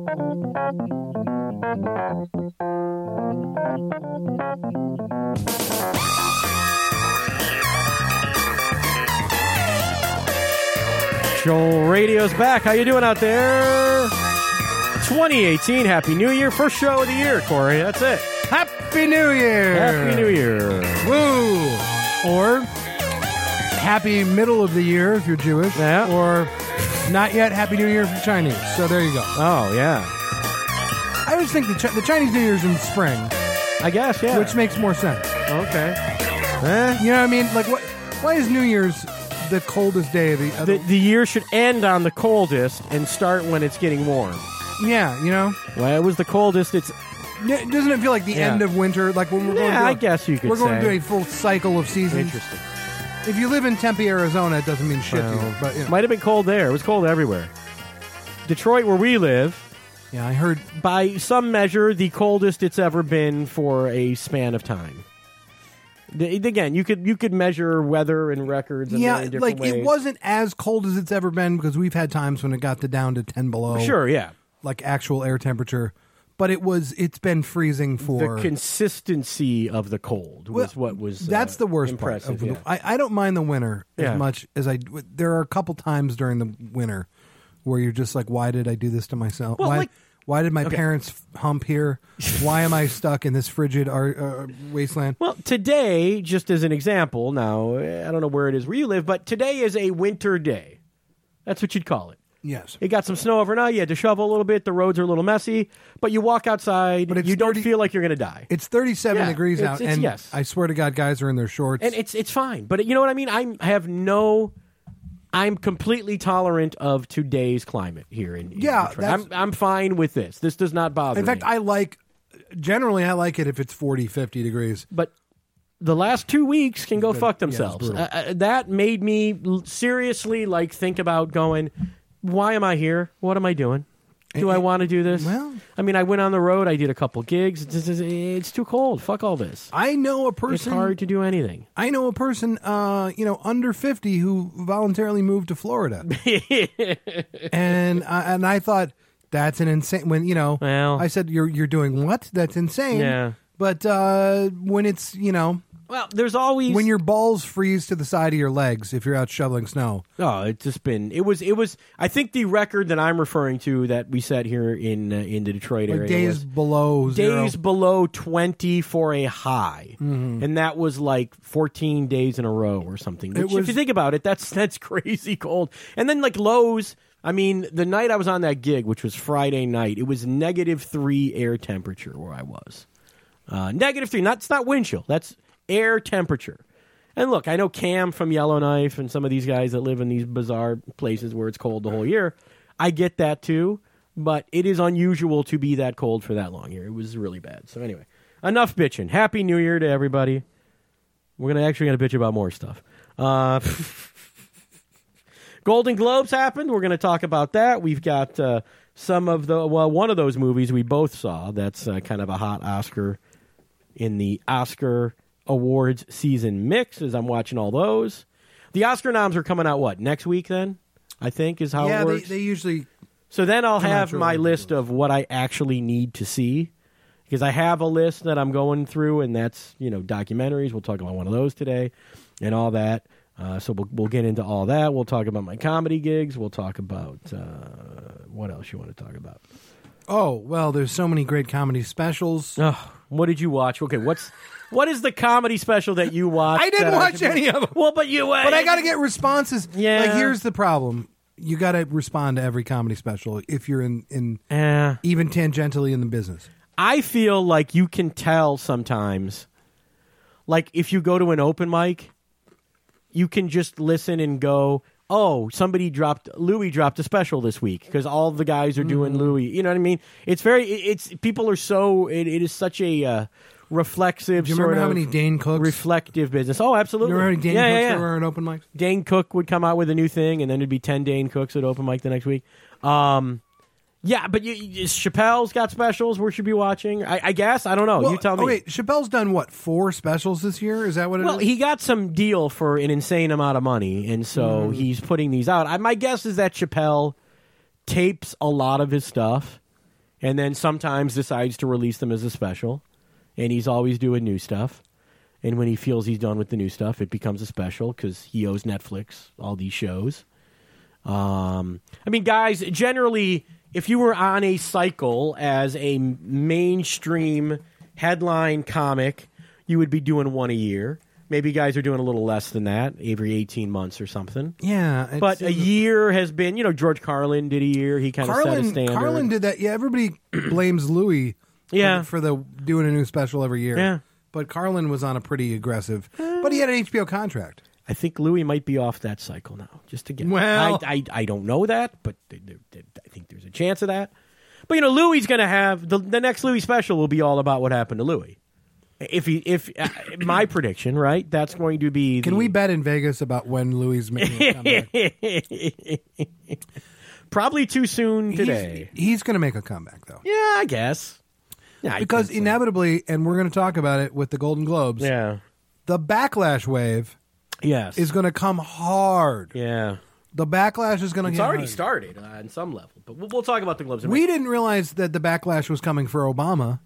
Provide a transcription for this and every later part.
Joel Radio's back. How you doing out there? 2018. Happy New Year. First show of the year, Corey. That's it. Happy New Year! Happy New Year. Woo! Or Happy Middle of the Year if you're Jewish. Yeah. Or not yet Happy New Year if you're Chinese. So there you go. Oh, yeah. I always think the Chinese New Year's in spring. I guess, yeah. Which makes more sense. Okay. You know what I mean? Like, why is New Year's the coldest day of the... The year should end on the coldest and start when it's getting warm. Yeah, you know? Well, it was the coldest. Doesn't it feel like the end of winter? Like when we're going I guess you could say. We're going through a full cycle of seasons. Interesting. If you live in Tempe, Arizona, it doesn't mean shit to you. But, you know. Might have been cold there. It was cold everywhere. Detroit, where we live... Yeah, I heard... By some measure, the coldest it's ever been for a span of time. Again, you could measure weather and records in very different ways. It wasn't as cold as it's ever been because we've had times when it got down to 10 below. Sure, yeah. Like actual air temperature. But it's been freezing for... The consistency of the cold was what was that's the worst impressive. part. I don't mind the winter as much as I... There are a couple times during the winter where you're just like, why did I do this to myself? Well, why did my parents hump here? Why am I stuck in this frigid wasteland? Well, today, just as an example, now, I don't know where it is where you live, but today is a winter day. That's what you'd call it. Yes. It got some snow overnight. You had to shovel a little bit. The roads are a little messy. But you walk outside, but you don't feel like you're going to die. It's 37 degrees out, and yes. I swear to God, guys are in their shorts. And it's fine. But you know what I mean? I'm completely tolerant of today's climate here in Detroit. I'm fine with this. This does not bother me. In fact, generally I like it if it's 40, 50 degrees. But the last 2 weeks can go fuck themselves. That made me seriously think about going, why am I here? What am I doing? Do I want to do this? Well, I mean, I went on the road. I did a couple gigs. It's too cold. Fuck all this. I know a person. It's hard to do anything. I know a person, under 50 who voluntarily moved to Florida, and I thought that's an insane. When I said you're doing what? That's insane. Yeah. But when it's well, there's always when your balls freeze to the side of your legs if you're out shoveling snow. Oh, it's just been it was. I think the record that I'm referring to that we set here in the Detroit area days below 20 for a high, and that was 14 days in a row or something. Which, if you think about it, that's crazy cold. And then lows. I mean, the night I was on that gig, which was Friday night, it was -3 air temperature where I was. -3. It's not wind chill. That's air temperature. And look, I know Cam from Yellowknife and some of these guys that live in these bizarre places where it's cold the whole year. I get that too, but it is unusual to be that cold for that long here. It was really bad. So anyway, enough bitching. Happy New Year to everybody. We're gonna bitch about more stuff. Golden Globes happened. We're going to talk about that. We've got one of those movies we both saw. That's kind of a hot Oscar in the Oscar Awards season mix as I'm watching all those. The Oscar noms are coming out, next week then? I think is how it works. Yeah, they usually... So then I'll have my list of what I actually need to see. Because I have a list that I'm going through, and that's, documentaries. We'll talk about one of those today and all that. So we'll get into all that. We'll talk about my comedy gigs. We'll talk about what else you want to talk about. Oh, well, there's so many great comedy specials. Oh, what did you watch? Okay, what is the comedy special that you watched? I didn't watch any of them. Well, but I got to get responses. Yeah. Here's the problem. You got to respond to every comedy special if you're in even tangentially in the business. I feel like you can tell sometimes, if you go to an open mic, you can just listen and go, oh, Louis dropped a special this week because all the guys are doing Louis. You know what I mean? People are so, it is such a reflexive Do you remember how many Dane Cooks? Reflective business. Oh, absolutely. You remember how many Dane Cooks there were at open mics? Dane Cook would come out with a new thing, and then there'd be 10 Dane Cooks at open mic the next week. Yeah, but Chappelle's got specials we should be watching. I guess. I don't know. Well, you tell me. Wait, Chappelle's done, 4 specials this year? Is that what it is? Well, he got some deal for an insane amount of money, and so he's putting these out. My guess is that Chappelle tapes a lot of his stuff and then sometimes decides to release them as a special, and he's always doing new stuff. And when he feels he's done with the new stuff, it becomes a special because he owes Netflix all these shows. I mean, guys, generally, if you were on a cycle as a mainstream headline comic, you would be doing one a year. Maybe guys are doing a little less than that, every 18 months or something. Yeah. But a year has been, George Carlin did a year. He kind of set a standard. Carlin did that. Yeah, everybody blames Louis for doing a new special every year. Yeah. But Carlin was on a pretty aggressive, but he had an HBO contract. I think Louis might be off that cycle now, just again. Well, I don't know that, but I think there's a chance of that. But, Louis is going to have, the next Louis special will be all about what happened to Louis. If my prediction, right, that's going to be... Can we bet in Vegas about when Louis is making a comeback? Probably too soon today. He's going to make a comeback, though. Yeah, I guess. Yeah, because inevitably, and we're going to talk about it with the Golden Globes, the backlash wave is going to come hard. Yeah. The backlash is going to get hard. It's already started on some level, but we'll talk about the Globes. We didn't realize that the backlash was coming for Obama.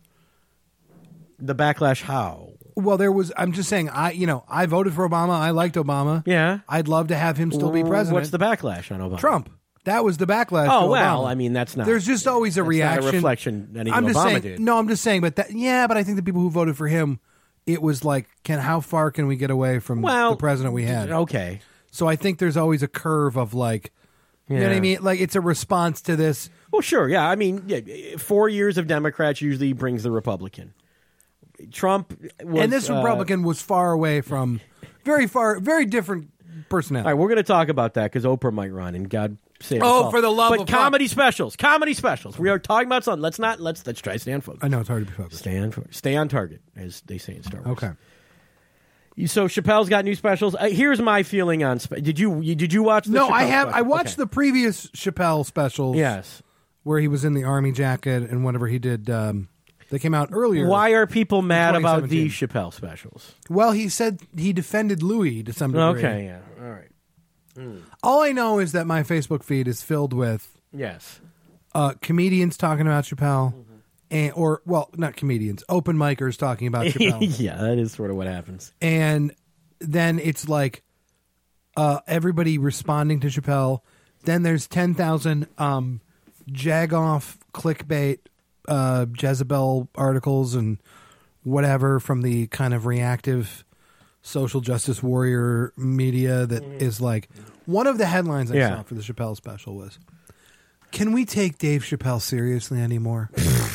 The backlash how? Well, I'm just saying, I voted for Obama. I liked Obama. Yeah. I'd love to have him still be president. What's the backlash on Obama? Trump. That was the backlash. Oh, well, I mean, that's not. There's just always a reaction. Not a reflection anything I'm just Obama saying, did. No, I'm just saying, but but I think the people who voted for him, it was like, how far can we get away from the president we had? Okay. So I think there's always a curve of you know what I mean? Like, it's a response to this. Well, sure, yeah. I mean, 4 years of Democrats usually brings the Republican. Trump was... And this Republican was far away from... very different personality. All right, we're going to talk about that because Oprah might run, and God save us all. all. For the love of... But comedy specials. We are talking about something. Let's try to stay on focus. I know, it's hard to be focused. Stay on target, as they say in Star Wars. Okay. So Chappelle's got new specials. Here's my feeling on... Did you watch the No, Chappelle I have. special? I watched the previous Chappelle specials. Yes. Where he was in the army jacket and whatever he did... They came out earlier. Why are people mad about these Chappelle specials? Well, he said he defended Louis to some degree. Okay, yeah. All right. All I know is that my Facebook feed is filled with comedians talking about Chappelle, not comedians, open micers talking about Chappelle. Yeah, that is sort of what happens. And then it's like everybody responding to Chappelle. Then there's 10,000 jagoff clickbait Jezebel articles and whatever from the kind of reactive social justice warrior media that is like... One of the headlines I saw for the Chappelle special was, "Can we take Dave Chappelle seriously anymore?"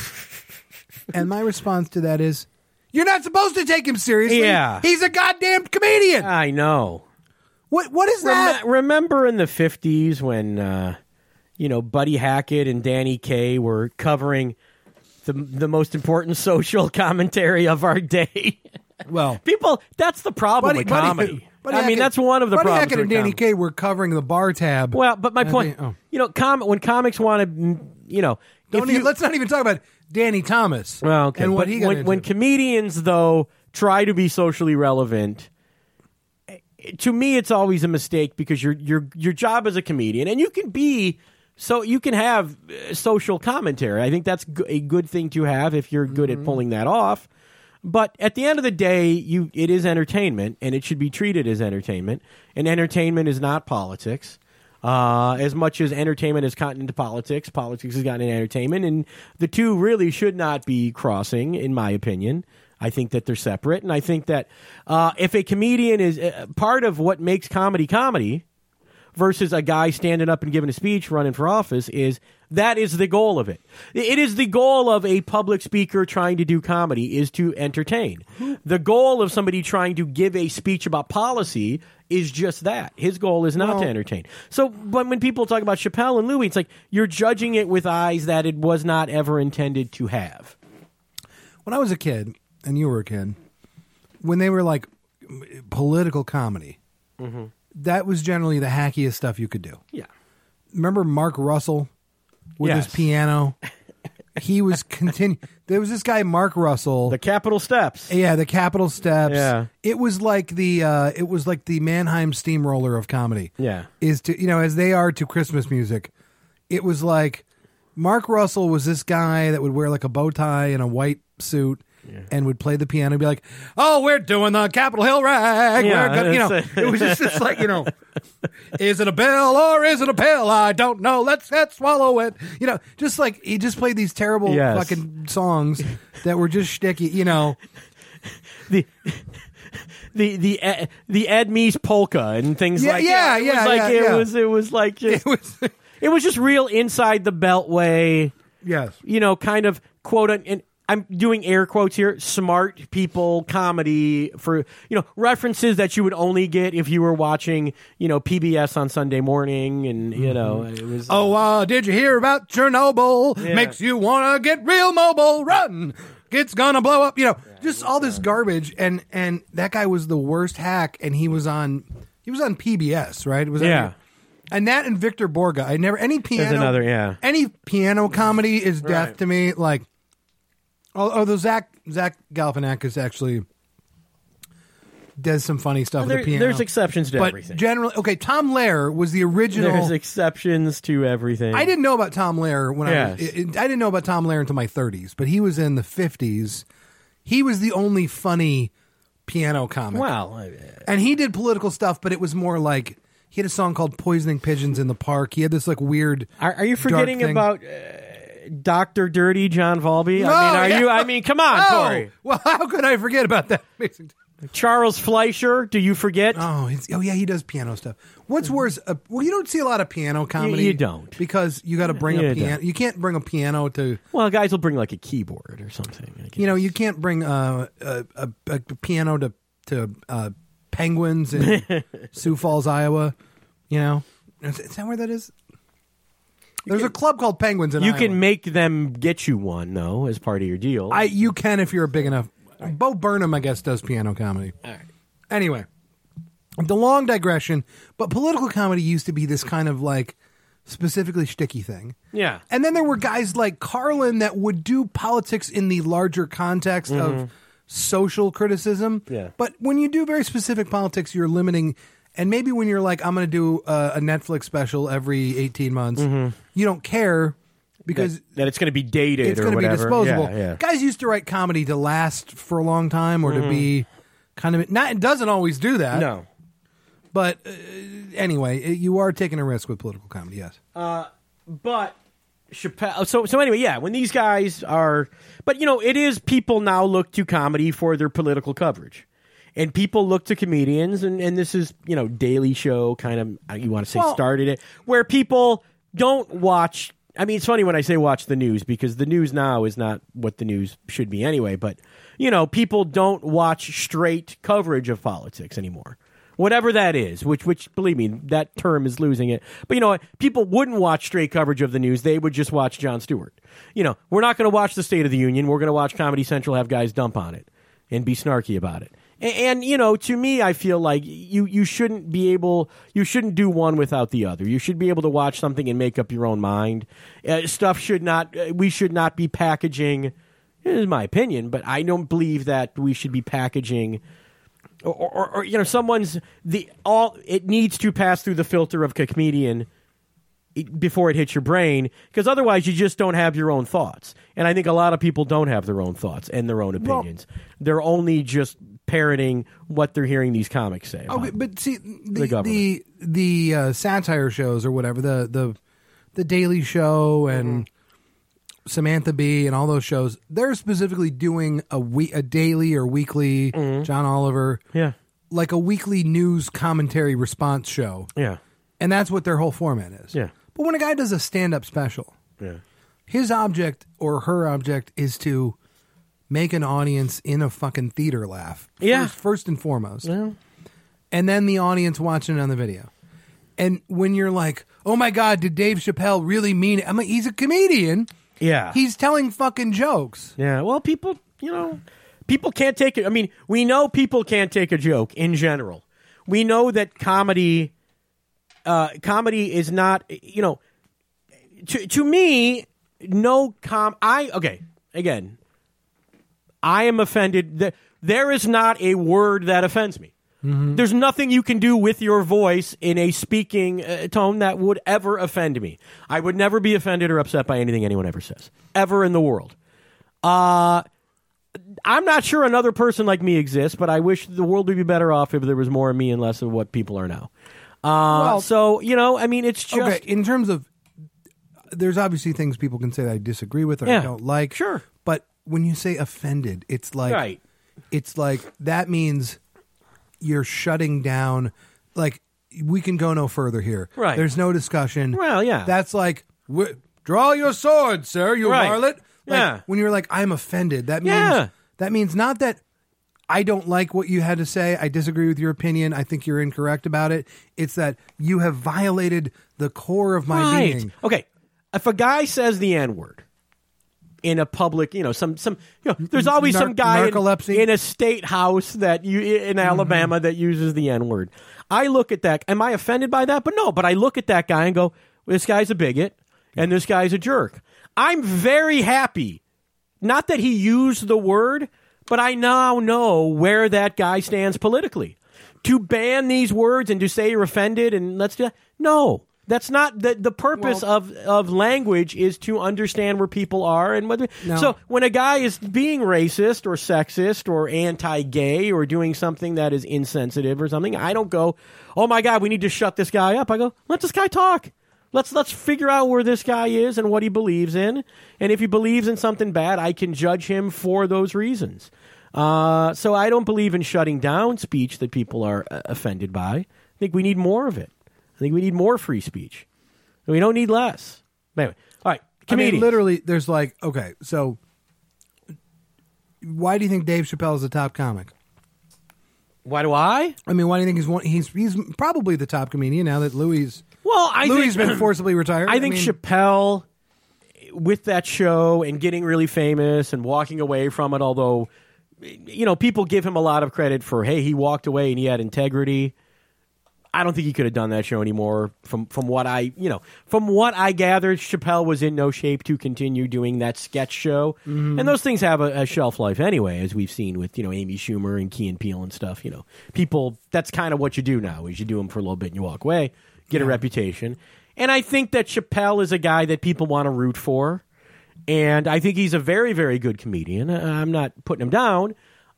And my response to that is, you're not supposed to take him seriously. Yeah. He's a goddamn comedian. I know. What is that? Remember in the 50s when Buddy Hackett and Danny Kaye were covering the most important social commentary of our day? Well, people, that's the problem with comedy. That's one of the problems. Hackett and Danny Kaye were covering the bar tab. Well, but my point, when comics want to, let's not even talk about Danny Thomas. Well, okay. And what he got into. When comedians, though, try to be socially relevant, to me, it's always a mistake because your job as a comedian, and you can have social commentary. I think that's a good thing to have if you're good at pulling that off. But at the end of the day, it is entertainment, and it should be treated as entertainment. And entertainment is not politics. As much as entertainment has gotten into politics, politics has gotten into entertainment, and the two really should not be crossing, in my opinion. I think that they're separate, and I think that if a comedian is part of what makes comedy versus a guy standing up and giving a speech running for office that is the goal of it. It is the goal of a public speaker trying to do comedy is to entertain. The goal of somebody trying to give a speech about policy is just that. His goal is not to entertain. So when people talk about Chappelle and Louis, it's like you're judging it with eyes that it was not ever intended to have. When I was a kid, and you were a kid, when they were like political comedy, that was generally the hackiest stuff you could do. Yeah. Remember Mark Russell with his piano? He was There was this guy, Mark Russell. The Capitol Steps. Yeah, the Capitol Steps. Yeah. It was like the Mannheim Steamroller of comedy. Yeah. Is to as they are to Christmas music. It was like Mark Russell was this guy that would wear like a bow tie and a white suit. Yeah. And would play the piano and be like, "Oh, we're doing the Capitol Hill rag." Yeah, it was just like, is it a bill or is it a pill? I don't know. Let's swallow it. Just like he just played these terrible fucking songs that were just shticky. The Ed Meese polka and things like that. It was just real inside the beltway. Yes. Kind of quote and I'm doing air quotes here, smart people comedy for, references that you would only get if you were watching, PBS on Sunday morning. And, it was. Did you hear about Chernobyl? Yeah. Makes you want to get real mobile. Run. It's gonna blow up. Just all this garbage. And that guy was the worst hack. And he was on PBS, right? It was and that and Victor Borga. Any piano comedy is death to me. Like, although Zach Galifianakis actually does some funny stuff with the piano. There's exceptions to everything. But generally, Tom Lehrer was the original. There's exceptions to everything. I didn't know about Tom Lehrer I didn't know about Tom Lehrer until my 30s, but he was in the 50s. He was the only funny piano comic. Wow. And he did political stuff, but it was more like he had a song called "Poisoning Pigeons in the Park." He had this like weird. Are you forgetting about? Dr. Dirty John Valby? Come on, Corey. Well, how could I forget about that? Charles Fleischer, do you forget? He does piano stuff. What's worse? You don't see a lot of piano comedy. You don't. Because you got to bring a piano. You can't bring a piano to... Well, guys will bring like a keyboard or something. You can't bring a piano to Penguins in Sioux Falls, Iowa. Is that where that is? There's a club called Penguins in Iowa. You can make them get you one, though, as part of your deal. You can if you're big enough. Right. Bo Burnham, I guess, does piano comedy. All right. Anyway, the long digression, but political comedy used to be this kind of like specifically shticky thing. Yeah. And then there were guys like Carlin that would do politics in the larger context of social criticism. Yeah. But when you do very specific politics, you're limiting... And maybe when you're like, I'm going to do a Netflix special every 18 months, you don't care because... That it's going to be dated or whatever. It's going to be disposable. Yeah. Guys used to write comedy to last for a long time or to be kind of... It doesn't always do that. No. But anyway, you are taking a risk with political comedy, yes. But Chappelle... So anyway, when these guys are... But, it is people now look to comedy for their political coverage. And people look to comedians, and this is, Daily Show kind of, you want to say started it, where people don't watch. I mean, it's funny when I say watch the news, because the news now is not what the news should be anyway. But, people don't watch straight coverage of politics anymore. Whatever that is, which believe me, that term is losing it. But, people wouldn't watch straight coverage of the news. They would just watch Jon Stewart. We're not going to watch the State of the Union. We're going to watch Comedy Central have guys dump on it and be snarky about it. And to me, I feel like you shouldn't do one without the other. You should be able to watch something and make up your own mind. We should not be packaging, this is my opinion, but I don't believe that we should be packaging or it needs to pass through the filter of a comedian before it hits your brain, because otherwise you just don't have your own thoughts. And I think a lot of people don't have their own thoughts and their own opinions. They're only just parroting what they're hearing these comics say. Okay, but see, the satire shows or whatever, the Daily Show and Samantha Bee and all those shows, they're specifically doing a daily or weekly John Oliver, like a weekly news commentary response show. Yeah. And that's what their whole format is. Yeah. But when a guy does a stand-up special, his object or her object is to make an audience in a fucking theater laugh. First and foremost. Yeah. And then the audience watching it on the video. And when you're like, oh my God, did Dave Chappelle really mean it? I'm like, he's a comedian. Yeah. He's telling fucking jokes. Yeah. Well, people can't take it. I mean, we know people can't take a joke in general. We know that comedy is not, to me, again, I am offended. There is not a word that offends me. Mm-hmm. There's nothing you can do with your voice in a speaking tone that would ever offend me. I would never be offended or upset by anything anyone ever says, ever in the world. I'm not sure another person like me exists, but I wish the world would be better off if there was more of me and less of what people are now. So, I mean, it's just... Okay, in terms of... There's obviously things people can say that I disagree with or I don't like. Sure. But when you say offended, it's like... Right. It's like, that means you're shutting down... Like, we can go no further here. Right. There's no discussion. Well, yeah. That's like, draw your sword, sir, you harlot. Like, when you're like, I'm offended, that means not that I don't like what you had to say, I disagree with your opinion, I think you're incorrect about it. It's that you have violated the core of my being. Okay, if a guy says the N-word in a public, there's always some guy in a state house that in Alabama that uses the N-word. I look at that. Am I offended by that? But no. But I look at that guy and go, this guy's a bigot and this guy's a jerk. I'm very happy. Not that he used the word, but I now know where that guy stands politically. To ban these words and to say you're offended and let's do that. No, that's not the purpose of language is to understand where people are and whether. No. So when a guy is being racist or sexist or anti-gay or doing something that is insensitive or something, I don't go, oh my God, we need to shut this guy up. I go, let this guy talk. Let's figure out where this guy is and what he believes in. And if he believes in something bad, I can judge him for those reasons. So I don't believe in shutting down speech that people are offended by. I think we need more of it. I think we need more free speech. We don't need less. Anyway, all right, comedians. I mean, literally, there's like, okay, so why do you think Dave Chappelle is the top comic? Why do I? I mean, why do you think he's probably the top comedian now that Louis... Well, Louis been forcibly retired. I think Chappelle, with that show and getting really famous and walking away from it, although, people give him a lot of credit for, hey, he walked away and he had integrity. I don't think he could have done that show anymore. From what I gathered, Chappelle was in no shape to continue doing that sketch show. Mm-hmm. And those things have a shelf life anyway, as we've seen with, Amy Schumer and Key and Peele and stuff. People, that's kind of what you do now, is you do them for a little bit and you walk away. Get a reputation. And I think that Chappelle is a guy that people want to root for. And I think he's a very, very good comedian. I'm not putting him down.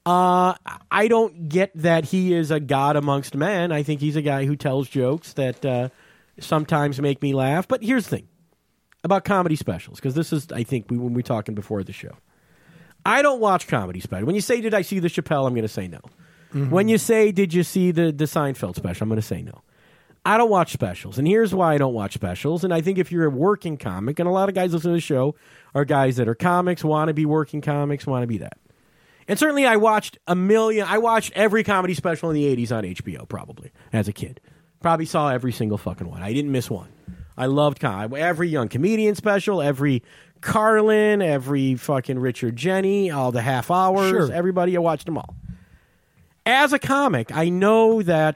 I don't get that he is a god amongst men. I think he's a guy who tells jokes that sometimes make me laugh. But here's the thing about comedy specials, because this is, I think, when we were talking before the show. I don't watch comedy specials. When you say, did I see the Chappelle, I'm going to say no. Mm-hmm. When you say, did you see the Seinfeld special, I'm going to say no. I don't watch specials, and here's why I don't watch specials. And I think if you're a working comic, and a lot of guys listening to the show are guys that are comics, want to be working comics, want to be that. And certainly I watched every comedy special in the 80s on HBO, probably, as a kid. Probably saw every single fucking one. I didn't miss one. I loved every young comedian special, every Carlin, every fucking Richard Jenny, all the half hours, sure. Everybody, I watched them all. As a comic, I know that,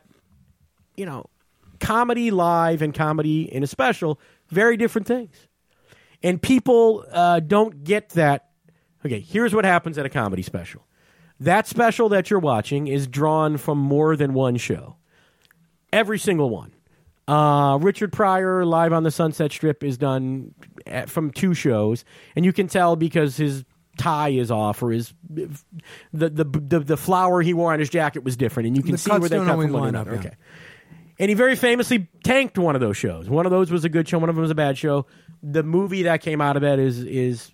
comedy live and comedy in a special, very different things. And people don't get that. Okay, here's what happens at a comedy special. That special that you're watching is drawn from more than one show. Every single one. Richard Pryor, Live on the Sunset Strip, is done from 2 shows. And you can tell because his tie is off, or his the flower he wore on his jacket was different. And you can see where they cut from one another. Okay. And he very famously tanked one of those shows. One of those was a good show. One of them was a bad show. The movie that came out of it is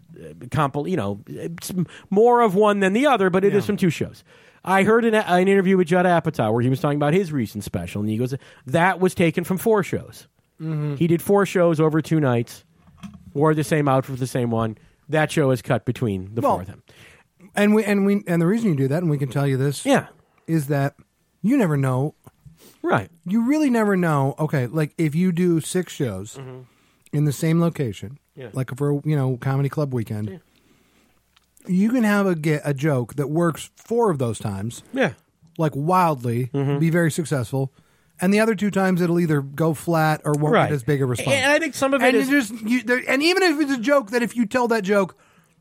it's more of one than the other, but it is from 2 shows. I heard an interview with Judd Apatow where he was talking about his recent special, and he goes, that was taken from 4 shows. Mm-hmm. He did 4 shows over 2 nights, wore the same outfit for the same one. That show is cut between the 4 of them. And the reason you do that, and we can tell you this, is that you never know. Right. You really never know. Okay, like if you do 6 shows in the same location, like for comedy club weekend, you can have a joke that works 4 of those times. Yeah. Like wildly, be very successful. And the other 2 times it'll either go flat or won't get as big a response. And I think some of it and even if it's a joke that if you tell that joke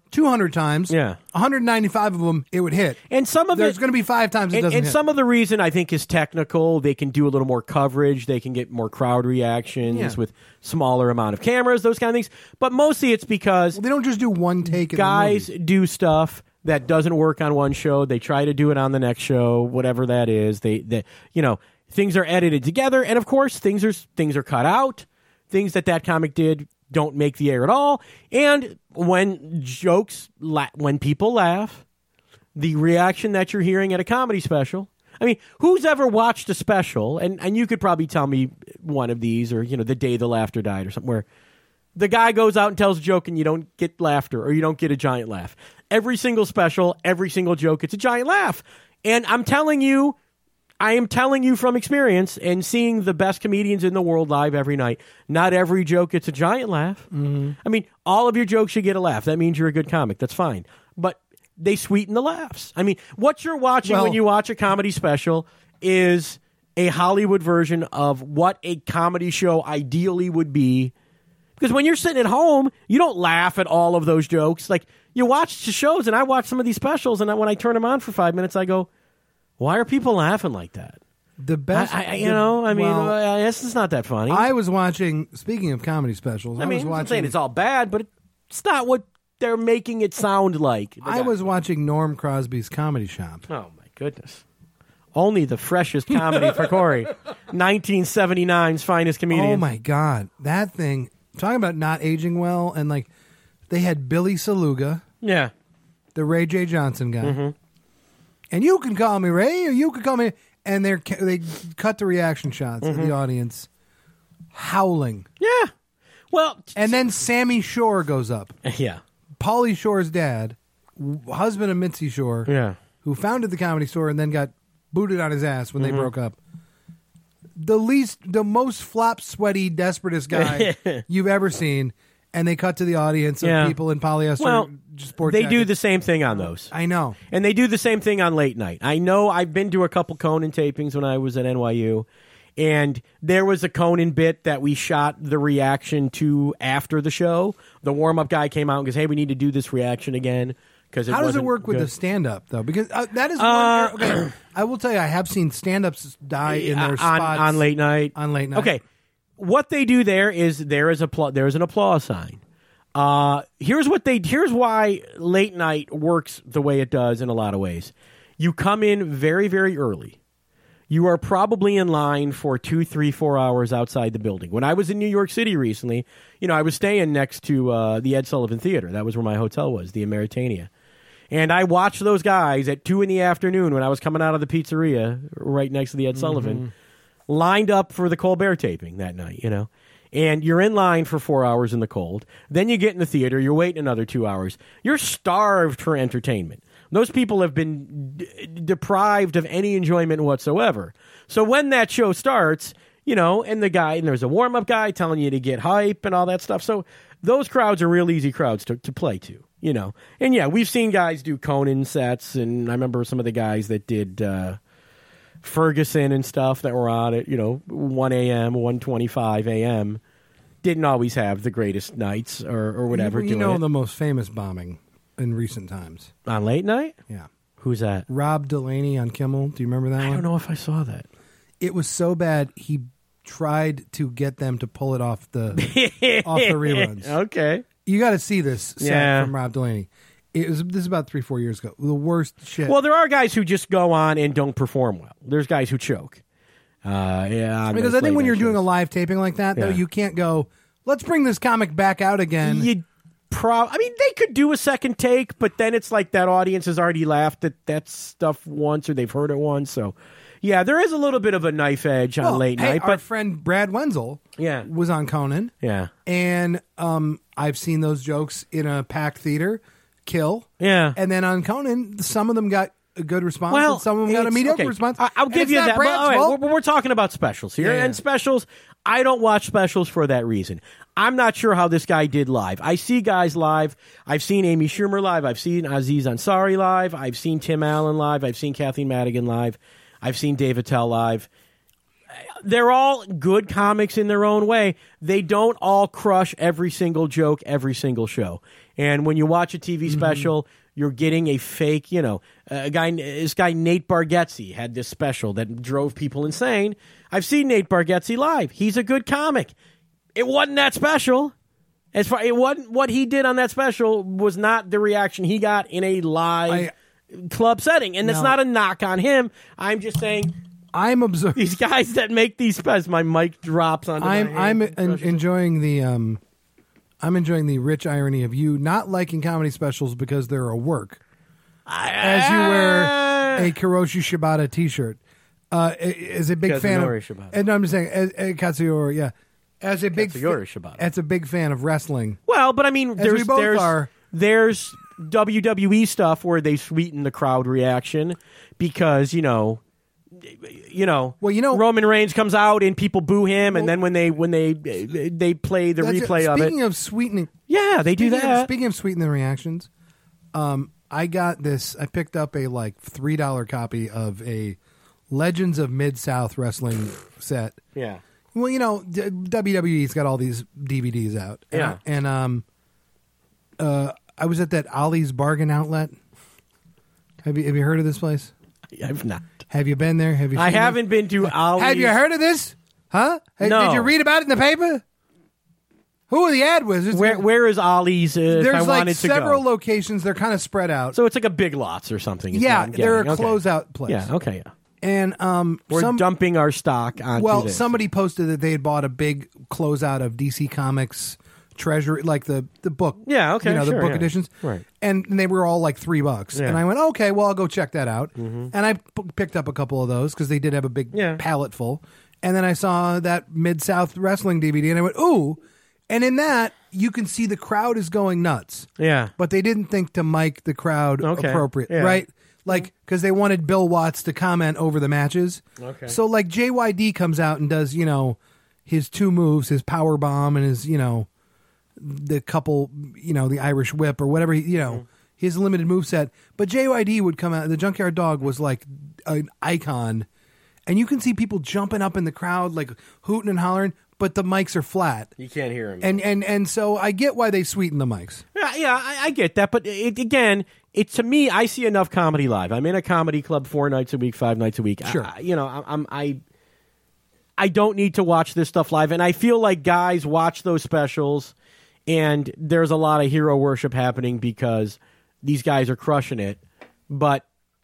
200 times. Yeah. 195 of them, it would hit. And some of There's going to be 5 times it doesn't hit. And some of the reason, I think, is technical. They can do a little more coverage. They can get more crowd reactions with smaller amount of cameras, those kind of things. But mostly it's because... Well, they don't just do one take. Guys do stuff that doesn't work on one show. They try to do it on the next show, whatever that is. They you know, things are edited together. And, of course, things are cut out. Things that comic did don't make the air at all. And when when people laugh, the reaction that you're hearing at a comedy special, I mean, who's ever watched a special, and you could probably tell me one of these, or, you know, The Day the Laughter Died or something, where the guy goes out and tells a joke and you don't get laughter, or you don't get a giant laugh. Every single special, every single joke, it's a giant laugh. And I am telling you from experience and seeing the best comedians in the world live every night, not every joke gets a giant laugh. Mm-hmm. I mean, all of your jokes should get a laugh. That means you're a good comic. That's fine. But they sweeten the laughs. I mean, what you're watching when you watch a comedy special is a Hollywood version of what a comedy show ideally would be. Because when you're sitting at home, you don't laugh at all of those jokes. Like, you watch the shows, and I watch some of these specials, and when I turn them on for 5 minutes, I go, why are people laughing like that? The best, this is not that funny. I was watching, speaking of comedy specials, I'm not saying it's all bad, but it's not what they're making it sound like. I was watching Norm Crosby's Comedy Shop. Oh, my goodness. Only the freshest comedy for Corey. 1979's finest comedian. Oh, my God. That thing, talking about not aging well, and like, they had Billy Saluga. Yeah. The Ray J. Johnson guy. Mm-hmm. And you can call me Ray, or you can call me... And they cut the reaction shots of the audience howling. Yeah. Well... And then Sammy Shore goes up. Yeah. Pauly Shore's dad, husband of Mitzi Shore, who founded the Comedy Store and then got booted on his ass when they broke up. The most flop, sweaty, desperatest guy you've ever seen. And they cut to the audience of people in polyester sports They jackets. do the same thing on those. I know. And they do the same thing on late night. I know I've been to a couple Conan tapings when I was at NYU. And there was a Conan bit that we shot the reaction to after the show. The warm-up guy came out and goes, hey, we need to do this reaction again. How does it work with the stand-up, though? Because that is one... Okay, I will tell you, I have seen stand-ups die in their spots. On late night. On late night. Okay. What they do there is there's an applause sign. Here's why late night works the way it does in a lot of ways. You come in very, very early. You are probably in line for 2, 3, 4 hours outside the building. When I was in New York City recently, I was staying next to the Ed Sullivan Theater. That was where my hotel was, the Ameritania. And I watched those guys at 2 in the afternoon when I was coming out of the pizzeria right next to the Ed Sullivan, lined up for the Colbert taping that night, And you're in line for 4 hours in the cold. Then you get in the theater. You're waiting another 2 hours. You're starved for entertainment. Those people have been deprived of any enjoyment whatsoever. So when that show starts, and there's a warm-up guy telling you to get hype and all that stuff. So those crowds are real easy crowds to play to, And yeah, we've seen guys do Conan sets, and I remember some of the guys that did Ferguson and stuff that were on at 1 a.m., 1:25 a.m. didn't always have the greatest nights or whatever. The most famous bombing in recent times on late night. Yeah, who's that? Rob Delaney on Kimmel. Do you remember that one? I don't know if I saw that. It was so bad he tried to get them to pull it off the reruns. Okay, you got to see this set from Rob Delaney. This is about 3-4 years ago. The worst shit. Well, there are guys who just go on and don't perform well. There's guys who choke. Because I think when you're doing a live taping like that, though, you can't go, let's bring this comic back out again. They could do a second take, but then it's like that audience has already laughed at that stuff once or they've heard it once. So, yeah, there is a little bit of a knife edge on late night. Our friend Brad Wenzel was on Conan. Yeah. And I've seen those jokes in a packed theater kill. Yeah. And then on Conan, some of them got a good response and some of them got a mediocre response. I'll give you that. But we're talking about specials here. Yeah. And specials, I don't watch specials for that reason. I'm not sure how this guy did live. I see guys live. I've seen Amy Schumer live. I've seen Aziz Ansari live. I've seen Tim Allen live. I've seen Kathleen Madigan live. I've seen Dave Attell live. they're all good comics in their own way. They don't all crush every single joke, every single show. And when you watch a TV special, you're getting a fake, this guy Nate Bargatze had this special that drove people insane. I've seen Nate Bargatze live. He's a good comic. It wasn't that special. It wasn't what he did on that special was not the reaction he got in a live club setting. And it's not a knock on him. I'm just saying I'm observing these guys that make these specials. My mic drops onto my hand. enjoying the rich irony of you not liking comedy specials because they're a work. As you wear a Kiroshi Shibata t-shirt. As a big fan of Shibata. And I'm just saying Katsuyori, yeah. As a big Shibata. As a big fan of wrestling. Well, but I mean there's WWE stuff where they sweeten the crowd reaction because, Roman Reigns comes out and people boo him, and then when they play the replay of it. Speaking of sweetening, they do that. Speaking of sweetening reactions, I got this. I picked up a $3 copy of a Legends of Mid-South Wrestling set. Yeah. Well, WWE's got all these DVDs out. And I was at that Ollie's Bargain Outlet. Have you heard of this place? I've not. Have you been there? I haven't been to Ollie's. Have you heard of this? Huh? No. Did you read about it in the paper? Who are the ad wizards? Where is Ollie's? There's several locations. They're kind of spread out. So it's like a Big Lots or something. They're a closeout place. Yeah, okay, yeah. And we're dumping our stock onto this. Somebody posted that they had bought a big closeout of DC Comics Treasury, like the book. Yeah, okay, the book editions. Right. And they were all like $3. And I went, okay, well, I'll go check that out. And I picked up a couple of those because they did have a big pallet full. And then I saw that Mid-South Wrestling DVD, and I went, ooh. And in that, you can see the crowd is going nuts. Yeah. But they didn't think to mic the crowd appropriate, right? Because they wanted Bill Watts to comment over the matches. Okay. So, JYD comes out and does, his two moves, his power bomb and his, the couple, the Irish whip or whatever, his limited moveset. But JYD would come out. The Junkyard Dog was like an icon. And you can see people jumping up in the crowd, hooting and hollering, but the mics are flat. You can't hear them. And so I get why they sweeten the mics. Yeah, I get that. But to me, I see enough comedy live. I'm in a comedy club 4 nights a week, 5 nights a week. Sure. I don't need to watch this stuff live. And I feel like guys watch those specials, and there's a lot of hero worship happening because these guys are crushing it. But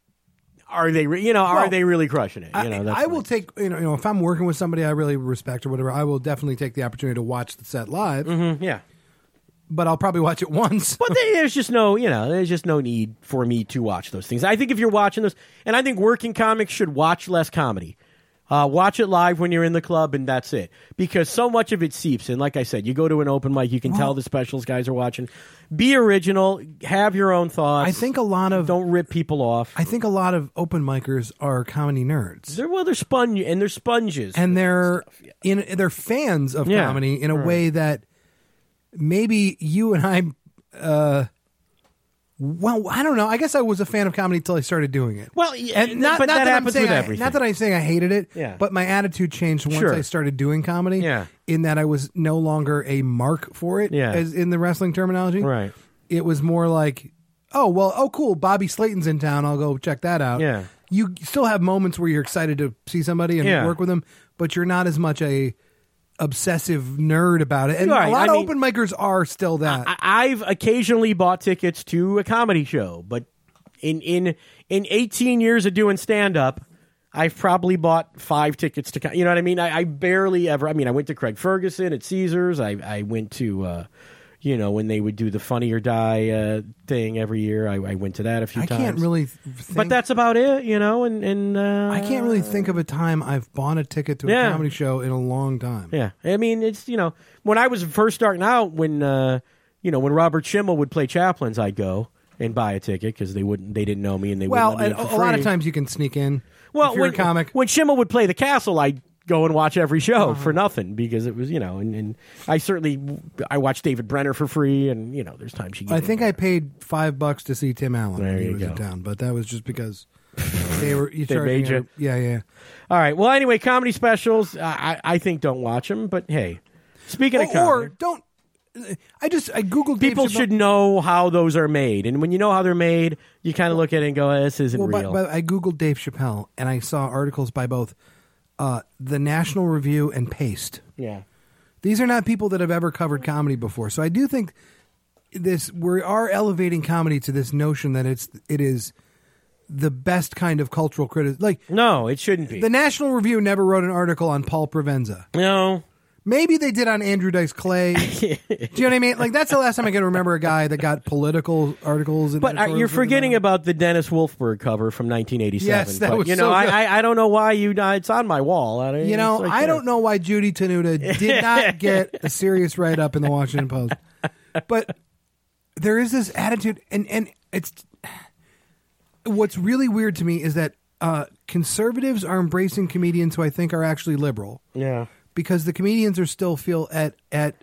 are they, are they really crushing it? I will take, if I'm working with somebody I really respect or whatever, I will definitely take the opportunity to watch the set live. Mm-hmm, yeah. But I'll probably watch it once. But there's just no need for me to watch those things. I think if you're watching those, and I think working comics should watch less comedy. Watch it live when you're in the club, and that's it. Because so much of it seeps in. Like I said, you go to an open mic, you can tell the specials guys are watching. Be original. Have your own thoughts. I think don't rip people off. I think a lot of open micers are comedy nerds. They're sponges, and they're fans of comedy in a way that maybe you and I. Well, I don't know. I guess I was a fan of comedy until I started doing it. Well, but that happens with everything. Not that I'm saying I hated it, but my attitude changed once I started doing comedy. Yeah. In that I was no longer a mark for it, as in the wrestling terminology. Right. It was more like, oh, cool, Bobby Slayton's in town. I'll go check that out. Yeah. You still have moments where you're excited to see somebody and work with them, but you're not as much a obsessive nerd about it. And a lot of open micers are still that. I've occasionally bought tickets to a comedy show, but in 18 years of doing stand-up, I've probably bought 5 tickets to, you know what I mean? I barely ever, I went to Craig Ferguson at Caesars. I went to, when they would do the Funny or Die thing every year, I went to that a few times. I can't really but that's about it, and I can't really think of a time I've bought a ticket to a comedy show in a long time. Yeah. It's, when I was first starting out, when Robert Schimmel would play Chaplins, I'd go and buy a ticket because they didn't know me and they wouldn't let me in for free. A lot of times you can sneak in. Well, if you're a comic. When Schimmel would play the Castle, I'd go and watch every show for nothing because it was, and I watched David Brenner for free, and there's times you get I think I paid $5 to see Tim Allen when he was go. in town, but that was just because They made you. Yeah. All right. Well, anyway, comedy specials, I think don't watch them. But hey, speaking of comedy, or don't. I googled. People should know how those are made, and when you know how they're made, you kind of look at it and go, "This isn't real." But I googled Dave Chappelle, and I saw articles by both the National Review and Paste. Yeah, these are not people that have ever covered comedy before, so I do think we are elevating comedy to this notion that it is the best kind of cultural criticism. Like, no, it shouldn't be. The National Review never wrote an article on Paul Provenza. No. Maybe they did on Andrew Dice Clay. Do you know what I mean? Like, that's the last time I can remember a guy that got political articles. But you're forgetting about the Dennis Wolfberg cover from 1987. Yes, that was so good. I don't know why it's on my wall. I don't know why Judy Tenuta did not get a serious write-up in the Washington Post. But there is this attitude, and it's... What's really weird to me is that conservatives are embracing comedians who I think are actually liberal. Yeah. Because the comedians are still feel at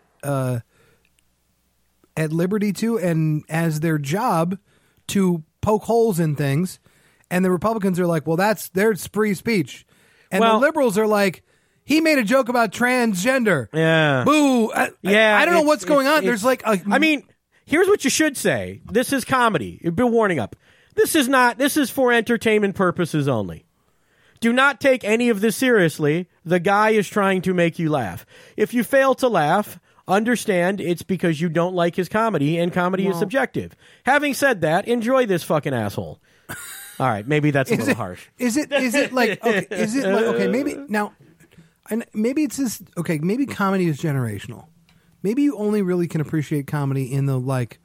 liberty to and as their job to poke holes in things, and the Republicans are like, well, there's free speech, and the liberals are like, he made a joke about transgender. Yeah, boo. I don't know what's going on. There's I mean, here's what you should say. This is comedy. You've been warning up. This is for entertainment purposes only. Do not take any of this seriously. The guy is trying to make you laugh. If you fail to laugh, understand it's because you don't like his comedy, and comedy is subjective. Having said that, enjoy this fucking asshole. All right, maybe that's a little harsh. Is it like okay, maybe now, and maybe it's this. Okay, maybe comedy is generational. Maybe you only really can appreciate comedy in the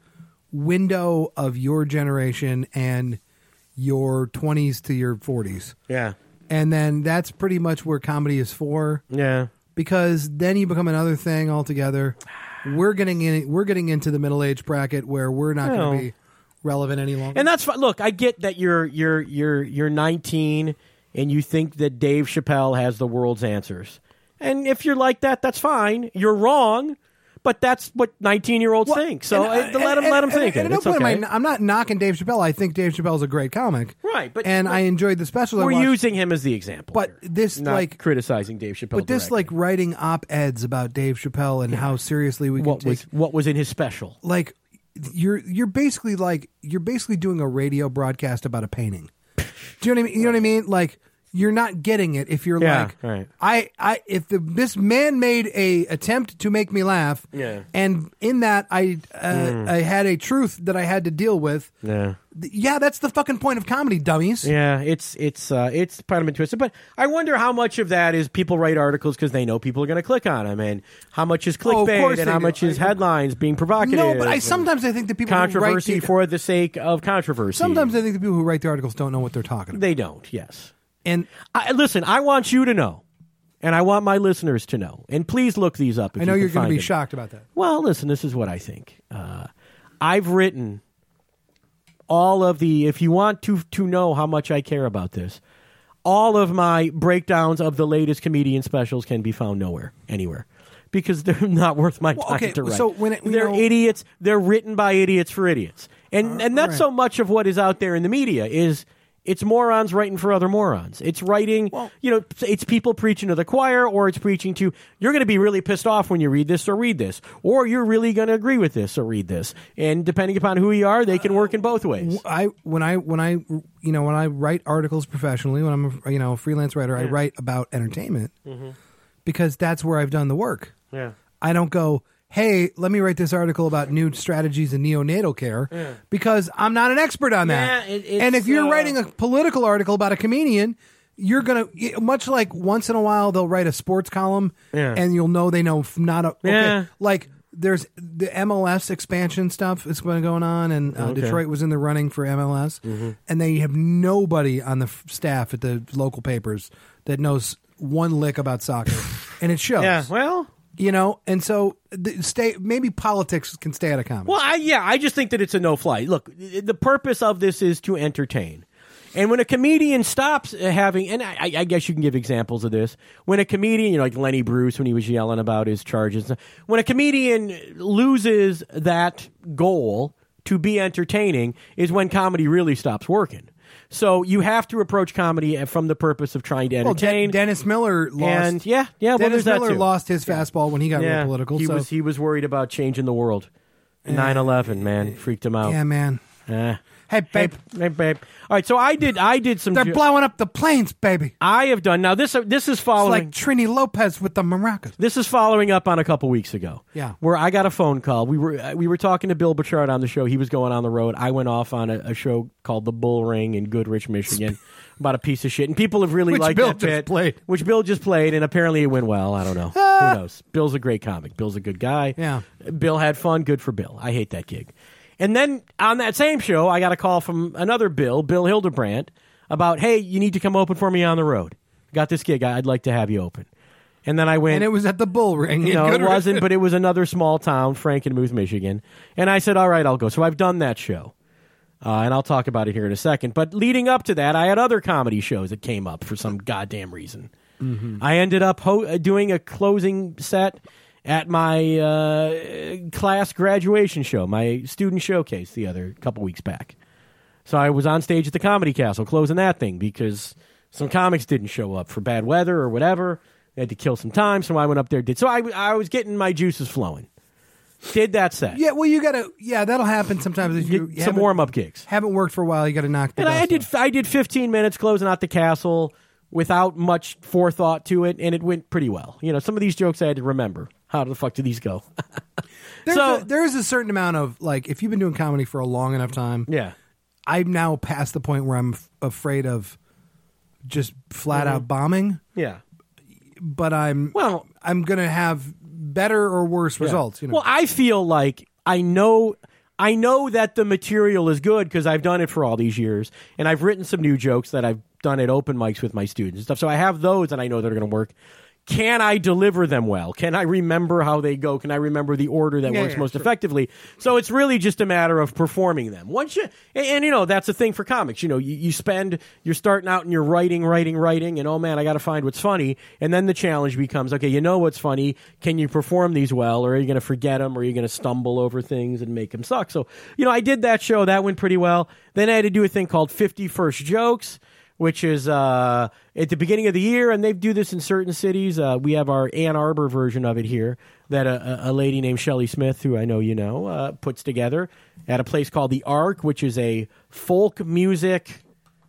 window of your generation and your 20s to your 40s. Yeah. And then that's pretty much where comedy is for. Yeah. Because then you become another thing altogether. We're getting into the middle-age bracket where we're not going to be relevant any longer. And that's fine. Look, I get that you're 19 and you think that Dave Chappelle has the world's answers. And if you're like that, that's fine. You're wrong. But that's what 19-year-olds think. So let them think it. It's okay. I'm not knocking Dave Chappelle. I think Dave Chappelle's a great comic. Right. I enjoyed the special. We're using him as the example. But here. this, not criticizing Dave Chappelle. But this, writing op-eds about Dave Chappelle and how seriously we can take... What was in his special? You're basically doing a radio broadcast about a painting. Do you know what I mean? You know what I mean? You're not getting it if you're right. This man made a attempt to make me laugh, and in that I had a truth that I had to deal with. Yeah, that's the fucking point of comedy, dummies. Yeah, it's kind of twisted, but I wonder how much of that is people write articles because they know people are going to click on them, and how much is clickbait, and how much is headlines being provocative. No, but sometimes I think the people controversy who write for the sake of controversy. Sometimes I think the people who write the articles don't know what they're talking about. They don't. Yes. And listen, I want you to know, and I want my listeners to know, and please look these up. If I know you're going to be shocked about that. Well, listen, this is what I think. I've written all of the, if you want to know how much I care about this, all of my breakdowns of the latest comedian specials can be found anywhere. Because they're not worth my time to write. So they're idiots. They're written by idiots for idiots. And that's so much of what is out there in the media is... It's morons writing for other morons. It's writing, it's people preaching to the choir, or it's preaching to, you're going to be really pissed off when you read this, or you're really going to agree with this or read this. And depending upon who you are, they can work in both ways. When I write articles professionally, when I'm a freelance writer, I write about entertainment because that's where I've done the work. Yeah. I don't go, hey, let me write this article about new strategies in neonatal care because I'm not an expert on that. And if you're writing a political article about a comedian, you're going to, much like once in a while they'll write a sports column and you'll know they know like there's the MLS expansion stuff that's going on, and Detroit was in the running for MLS, and they have nobody on the staff at the local papers that knows one lick about soccer, and it shows. Yeah, well... and so maybe politics can stay out of comedy. Well, I just think that it's a no-fly. Look, the purpose of this is to entertain. And when a comedian stops having, and I guess you can give examples of this, when a comedian, like Lenny Bruce when he was yelling about his charges, when a comedian loses that goal to be entertaining is when comedy really stops working. So you have to approach comedy from the purpose of trying to entertain. Dennis Miller lost. And Dennis Miller lost his fastball when he got real political. He was worried about changing the world. 9/11, man, freaked him out. Yeah, man. Hey, babe. Hey, babe. All right, so I did some... They're blowing up the planes, baby. I have done... Now, this is following... It's like Trini Lopez with the maracas. This is following up on a couple weeks ago. Yeah. Where I got a phone call. We were talking to Bill Bouchard on the show. He was going on the road. I went off on a show called The Bull Ring in Goodrich, Michigan, about a piece of shit. And people have really liked that bit. Which Bill just played, and apparently it went well. I don't know. Who knows? Bill's a great comic. Bill's a good guy. Yeah. Bill had fun. Good for Bill. I hate that gig. And then on that same show, I got a call from another Bill Hildebrandt, about, hey, you need to come open for me on the road. Got this gig. I'd like to have you open. And then I went. And it was at the Bull Ring. No, it wasn't, but it was another small town, Frankenmuth, Michigan. And I said, all right, I'll go. So I've done that show. And I'll talk about it here in a second. But leading up to that, I had other comedy shows that came up for some goddamn reason. I ended up doing a closing set at my class graduation show, my student showcase the couple weeks back. So I was on stage at the Comedy Castle closing that thing because some comics didn't show up for bad weather or whatever. They had to kill some time, so I went up there. So I was getting my juices flowing. Did that set. Yeah, well, you got to, that'll happen sometimes. If you some warm-up gigs. Haven't worked for a while, you got to knock the dust off. I did 15 minutes closing out the castle without much forethought to it, and it went pretty well. You know, some of these jokes I had to remember. How the fuck do these go? There is a certain amount of, like, if you've been doing comedy for a long enough time, I'm now past the point where I'm afraid of just flat out bombing. Yeah. But I'm going to have better or worse results. You know? Well, I feel like I know that the material is good because I've done it for all these years, and I've written some new jokes that I've done at open mics with my students and stuff. So I have those and I know that are going to work. Can I deliver them well? Can I remember how they go? Can I remember the order that works most effectively? So it's really just a matter of performing them. Once you, and you know, that's the thing for comics. You know, you're starting out and you're writing, and oh man, I got to find what's funny. And then the challenge becomes, okay, you know what's funny. Can you perform these well, or are you going to forget them, or are you going to stumble over things and make them suck? So, you know, I did that show. That went pretty well. Then I had to do a thing called 50 First Jokes, which is at the beginning of the year, and they do this in certain cities. We have our Ann Arbor version of it here that a lady named Shelley Smith, who I know you know, puts together at a place called The Ark, which is a folk music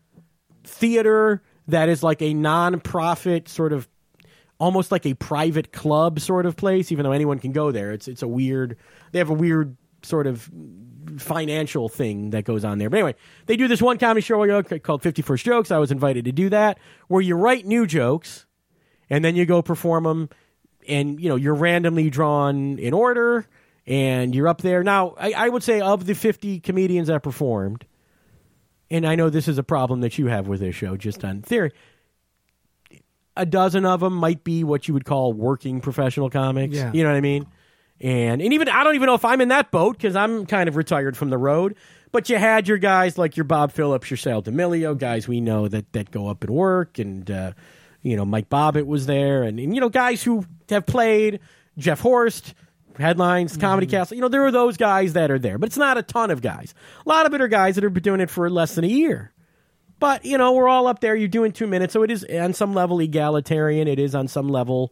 theater that is like a non-profit sort of, almost like a private club sort of place, even though anyone can go there. It's a weird, they have a weird sort of financial thing that goes on there. But anyway, they do this one comedy show called 50 First Jokes. I was invited to do that, where you write new jokes and then you go perform them, and you know, you're randomly drawn in order and you're up there. Now, I would say of the 50 comedians that performed, and I know this is a problem that you have with this show, just on theory, a dozen of them might be what you would call working professional comics. Yeah. You know what I mean? And even I don't even know if I'm in that boat because I'm kind of retired from the road. But you had your guys like your Bob Phillips, your Sal D'Amelio, guys we know that go up and work, and you know, Mike Bobbitt was there, and you know, guys who have played, Jeff Horst, Headlines, Comedy Castle. You know, there are those guys that are there, but it's not a ton of guys. A lot of it are guys that have been doing it for less than a year. But you know, we're all up there. You're doing 2 minutes, so it is on some level egalitarian. It is on some level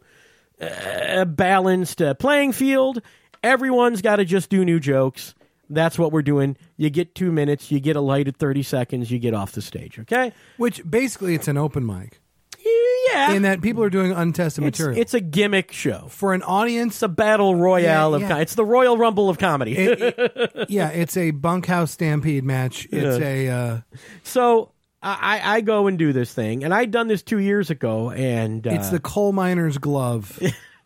balanced playing field. Everyone's got to just do new jokes. That's what we're doing. You get 2 minutes, you get a light at 30 seconds, you get off the stage, okay? Which basically it's an open mic. Yeah. In that people are doing untested material. It's a gimmick show. For an audience. It's a battle royale of comedy. It's the Royal Rumble of comedy. It's a bunkhouse stampede match. It's a... So... I go and do this thing, and I'd done this 2 years ago, and... it's the coal miner's glove.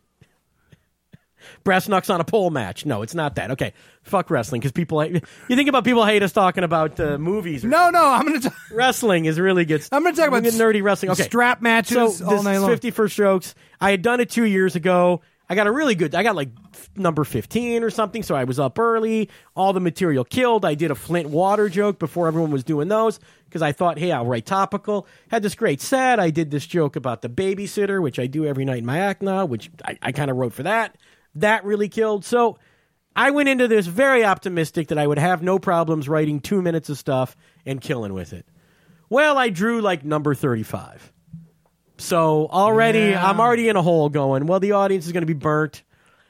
Brass knucks on a pole match. No, it's not that. Okay, fuck wrestling, because people... You think about people hate us talking about movies. No, I'm going to... Wrestling is really good. I'm going to talk about nerdy wrestling. Okay. Strap matches all night long. 50 First Jokes. I had done it 2 years ago. I got like number 15 or something, so I was up early. All the material killed. I did a Flint water joke before everyone was doing those, because I thought, hey, I'll write topical. Had this great set. I did this joke about the babysitter, which I do every night in my act now, which I kind of wrote for that. That really killed. So I went into this very optimistic that I would have no problems writing 2 minutes of stuff and killing with it. Well, I drew like number 35. So already, I'm already in a hole going, well, the audience is going to be burnt.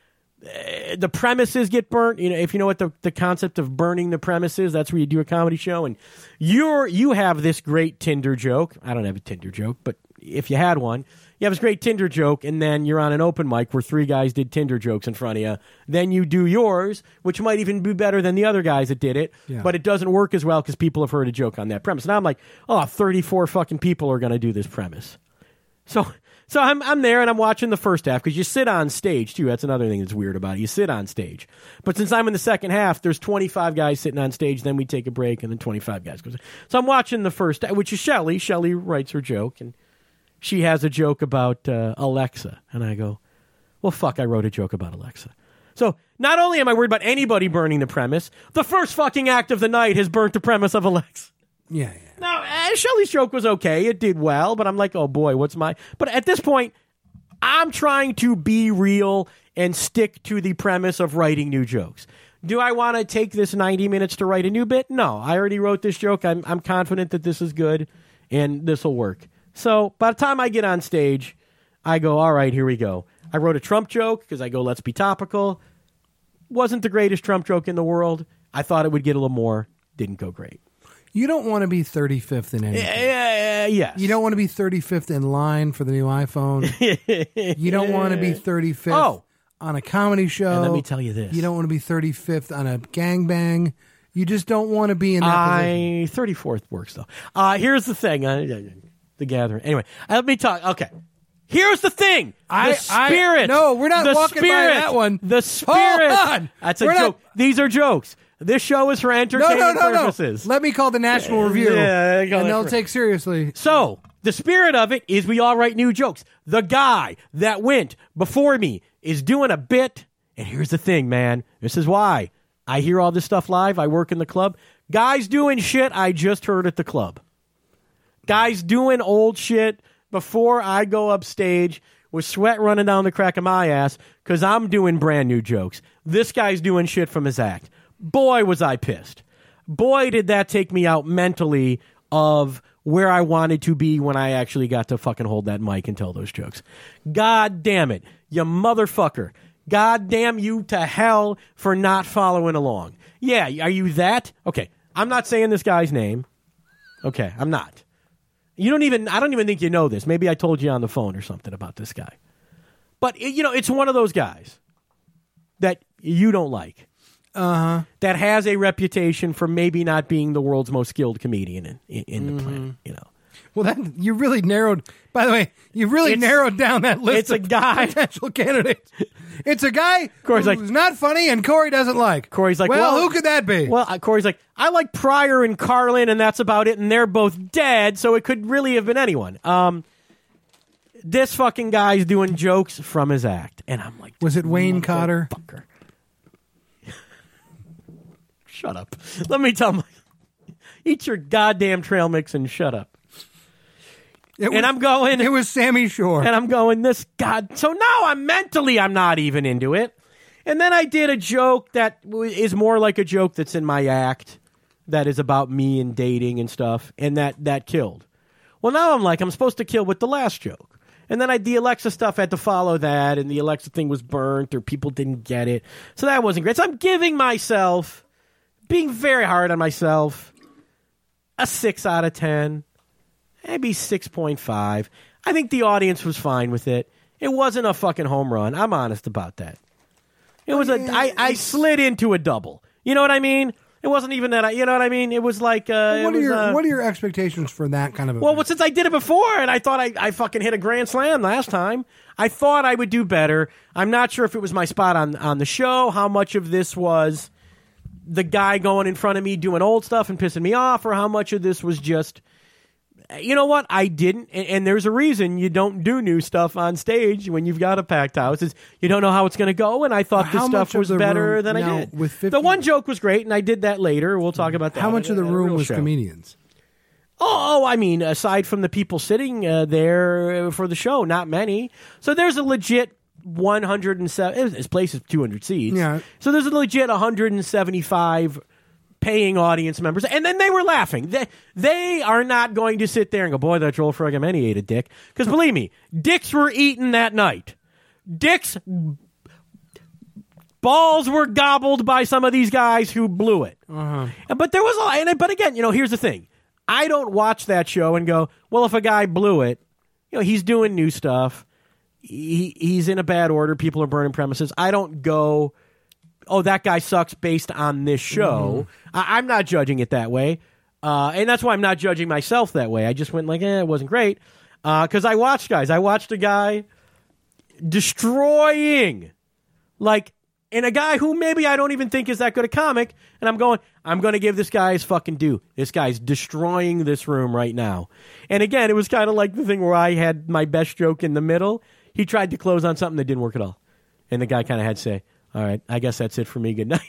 The premises get burnt. You know, if you know what the concept of burning the premises, that's where you do a comedy show, and you have this great Tinder joke. I don't have a Tinder joke, but if you had one, you have this great Tinder joke, and then you're on an open mic where 3 guys did Tinder jokes in front of you. Then you do yours, which might even be better than the other guys that did it, but it doesn't work as well because people have heard a joke on that premise. And I'm like, 34 fucking people are going to do this premise. So I'm there and I'm watching the first half because you sit on stage too. That's another thing that's weird about it. You sit on stage. But since I'm in the second half, there's 25 guys sitting on stage. Then we take a break and then 25 guys goes. So I'm watching the first, which is Shelley. Shelley writes her joke and she has a joke about Alexa. And I go, well, fuck, I wrote a joke about Alexa. So not only am I worried about anybody burning the premise, the first fucking act of the night has burnt the premise of Alexa. Yeah. Now, Shelley's joke was okay. It did well, but I'm like, oh boy, what's my... But at this point, I'm trying to be real and stick to the premise of writing new jokes. Do I want to take this 90 minutes to write a new bit? No, I already wrote this joke. I'm confident that this is good and this will work. So by the time I get on stage, I go, all right, here we go. I wrote a Trump joke because I go, let's be topical. Wasn't the greatest Trump joke in the world. I thought it would get a little more. Didn't go great. You don't want to be 35th in anything. Yes. You don't want to be 35th in line for the new iPhone. You don't want to be 35th on a comedy show. And let me tell you this. You don't want to be 35th on a gangbang. You just don't want to be in that position. 34th works, though. Here's the thing. The Gathering. Anyway, let me talk. Okay. Here's the thing. The spirit. No, we're not walking by that one. The spirit. Hold on. That's a joke. These are jokes. This show is for entertainment purposes. Let me call the National Review, and they'll take seriously. So, the spirit of it is we all write new jokes. The guy that went before me is doing a bit, and here's the thing, man. This is why. I hear all this stuff live. I work in the club. Guys doing shit I just heard at the club. Guys doing old shit before I go upstage with sweat running down the crack of my ass because I'm doing brand new jokes. This guy's doing shit from his act. Boy, was I pissed. Boy, did that take me out mentally of where I wanted to be when I actually got to fucking hold that mic and tell those jokes. God damn it, you motherfucker. God damn you to hell for not following along. Yeah, are you that? Okay, I'm not saying this guy's name. Okay, I'm not. I don't even think you know this. Maybe I told you on the phone or something about this guy. But, it's one of those guys that you don't like. That has a reputation for maybe not being the world's most skilled comedian in the planet, Well, that you really narrowed. By the way, you really narrowed down that list. It's a guy, potential candidates. It's a guy who's not funny, and Corey doesn't like. Corey's like, well, who could that be? Well, Corey's like, I like Pryor and Carlin, and that's about it. And they're both dead, so it could really have been anyone. This fucking guy's doing jokes from his act, and I'm like, was it Wayne Cotter? Fucker. Shut up. Let me tell my... Eat your goddamn trail mix and shut up. I'm going... It was Sammy Shore. And I'm going, this god... So now I'm not even into it. And then I did a joke that is more like a joke that's in my act that is about me and dating and stuff. And that killed. Well, now I'm supposed to kill with the last joke. And then the Alexa stuff had to follow that. And the Alexa thing was burnt or people didn't get it. So that wasn't great. So I'm giving myself... being very hard on myself, a 6 out of 10, maybe 6.5. I think the audience was fine with it. It wasn't a fucking home run. I'm honest about that. It was I slid into a double. You know what I mean? It wasn't even that. You know what I mean? It was like. What are your expectations for that kind of? Well, since I did it before, and I thought I fucking hit a grand slam last time, I thought I would do better. I'm not sure if it was my spot on the show. How much of this was the guy going in front of me doing old stuff and pissing me off, or how much of this was just, you know what, I didn't, and there's a reason you don't do new stuff on stage when you've got a packed house, is you don't know how it's going to go, and I thought this stuff was better than I did. With 50, the one joke was great, and I did that later. We'll talk about that. How much of the room was comedians? Oh, I mean, aside from the people sitting there for the show, not many. So there's a legit 107. This place is 200 seats. Yeah. So there's a legit 175 paying audience members, and then they were laughing. They are not going to sit there and go, boy, that Joel Fragomeni ate a dick. Because believe me, dicks were eaten that night. Dicks, balls were gobbled by some of these guys who blew it. But there was a lot. But again, here's the thing. I don't watch that show and go, well, if a guy blew it, he's doing new stuff. He's in a bad order. People are burning premises. I don't go, oh, that guy sucks based on this show. I'm not judging it that way. And that's why I'm not judging myself that way. I just went like, it wasn't great. Because I watched guys. I watched a guy destroying, and a guy who maybe I don't even think is that good a comic, and I'm going to give this guy his fucking due. This guy's destroying this room right now. And again, it was kind of like the thing where I had my best joke in the middle. He tried to close on something that didn't work at all. And the guy kind of had to say, all right, I guess that's it for me. Good night.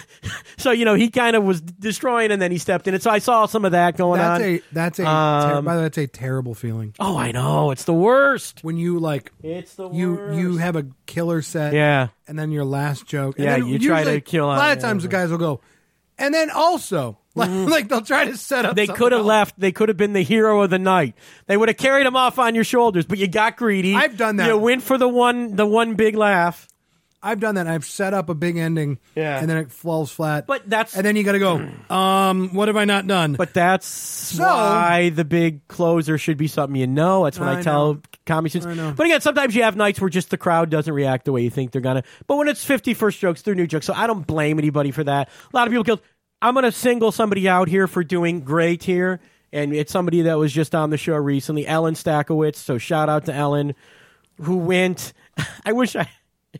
So he kind of was destroying, and then he stepped in. And so I saw some of that going on. By the way, that's a terrible feeling. Oh, I know. It's the worst. When you, it's the worst. You have a killer set. Yeah. And then your last joke. And yeah, you try to kill on. A lot of times the guys will go, and then also, they'll try to set up. They could have left. They could have been the hero of the night. They would have carried him off on your shoulders, but you got greedy. I've done that. You went for the one big laugh. I've done that. I've set up a big ending, and then it falls flat. But and then you got to go. What have I not done? But that's why the big closer should be something That's what I tell comedy students. But again, sometimes you have nights where just the crowd doesn't react the way you think they're gonna. But when it's 50 first jokes, they're new jokes, so I don't blame anybody for that. A lot of people go, I'm going to single somebody out here for doing great here, and it's somebody that was just on the show recently, Ellen Stakowitz. So shout out to Ellen, who went. I wish I.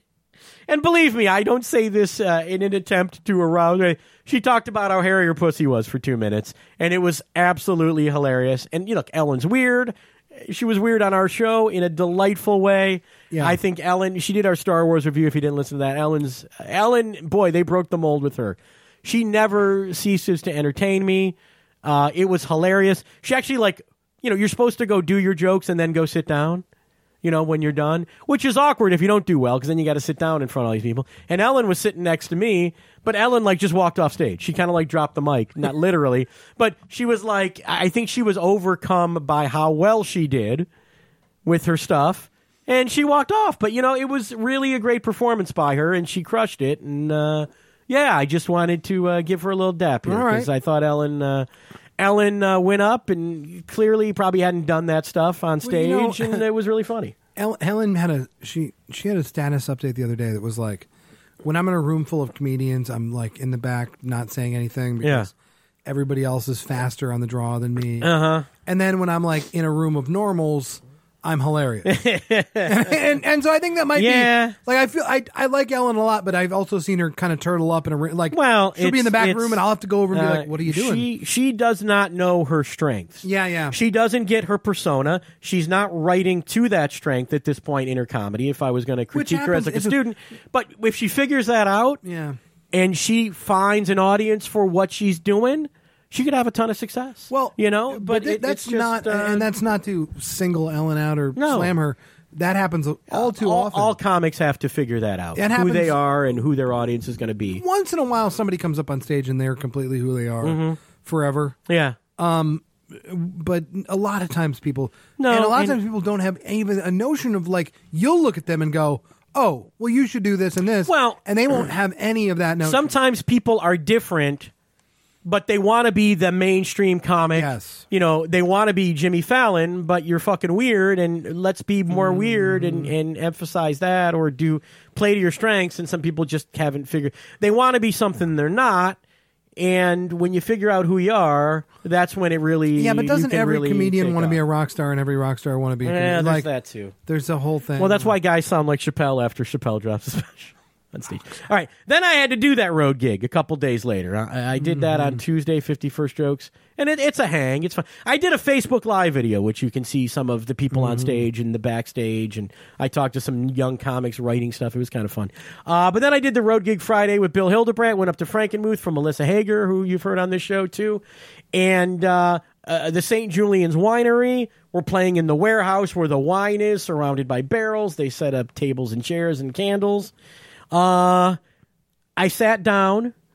And believe me, I don't say this in an attempt to arouse. She talked about how hairy her pussy was for 2 minutes, and it was absolutely hilarious. And look, Ellen's weird. She was weird on our show in a delightful way. Yeah. I think Ellen. She did our Star Wars review. If you didn't listen to that, Ellen. Boy, they broke the mold with her. She never ceases to entertain me. It was hilarious. She actually you're supposed to go do your jokes and then go sit down. When you're done, which is awkward if you don't do well, because then you got to sit down in front of all these people. And Ellen was sitting next to me, but Ellen just walked off stage. She kind of dropped the mic, not literally, but she was I think she was overcome by how well she did with her stuff, and she walked off. But it was really a great performance by her, and she crushed it. And I just wanted to give her a little dap here because I thought Ellen went up and clearly probably hadn't done that stuff on stage, and it was really funny. Ellen had she had a status update the other day that was when I'm in a room full of comedians, I'm in the back not saying anything because everybody else is faster on the draw than me. And then when I'm in a room of normals, I'm hilarious. and so I think that might be I feel I like Ellen a lot, but I've also seen her kind of turtle up in a she'll be in the back room and I'll have to go over and be what are you doing? She does not know her strengths. Yeah. She doesn't get her persona. She's not writing to that strength at this point in her comedy, if I was going to critique her as a student. But if she figures that out and she finds an audience for what she's doing, she could have a ton of success. Well, but that's it's just, not, and that's not to single Ellen out or slam her. That happens all too often. All comics have to figure that out, who they are and who their audience is going to be. Once in a while, somebody comes up on stage and they're completely who they are forever. Yeah. But a lot of times people, times people don't have even a notion of you'll look at them and go, oh, well, you should do this and this. Well, and they won't have any of that notion. Sometimes people are different, but they want to be the mainstream comic. Yes. They want to be Jimmy Fallon, but you're fucking weird, and let's be more weird and emphasize that, or play to your strengths, and some people just haven't figured. They want to be something they're not, and when you figure out who you are, that's when it really... Yeah, but doesn't every comedian want to be a rock star, and every rock star want to be a comedian? Yeah, there's that too. There's a whole thing. Well, that's why guys sound like Chappelle after Chappelle drops a special on stage. All right. Then I had to do that road gig a couple days later. I did that on Tuesday, 51st Jokes. And it's a hang. It's fun. I did a Facebook Live video, which you can see some of the people on stage and the backstage. And I talked to some young comics writing stuff. It was kind of fun. But then I did the road gig Friday with Bill Hildebrandt. Went up to Frankenmuth from Melissa Hager, who you've heard on this show too. And the St. Julian's Winery. We're playing in the warehouse where the wine is, surrounded by barrels. They set up tables and chairs and candles. I sat down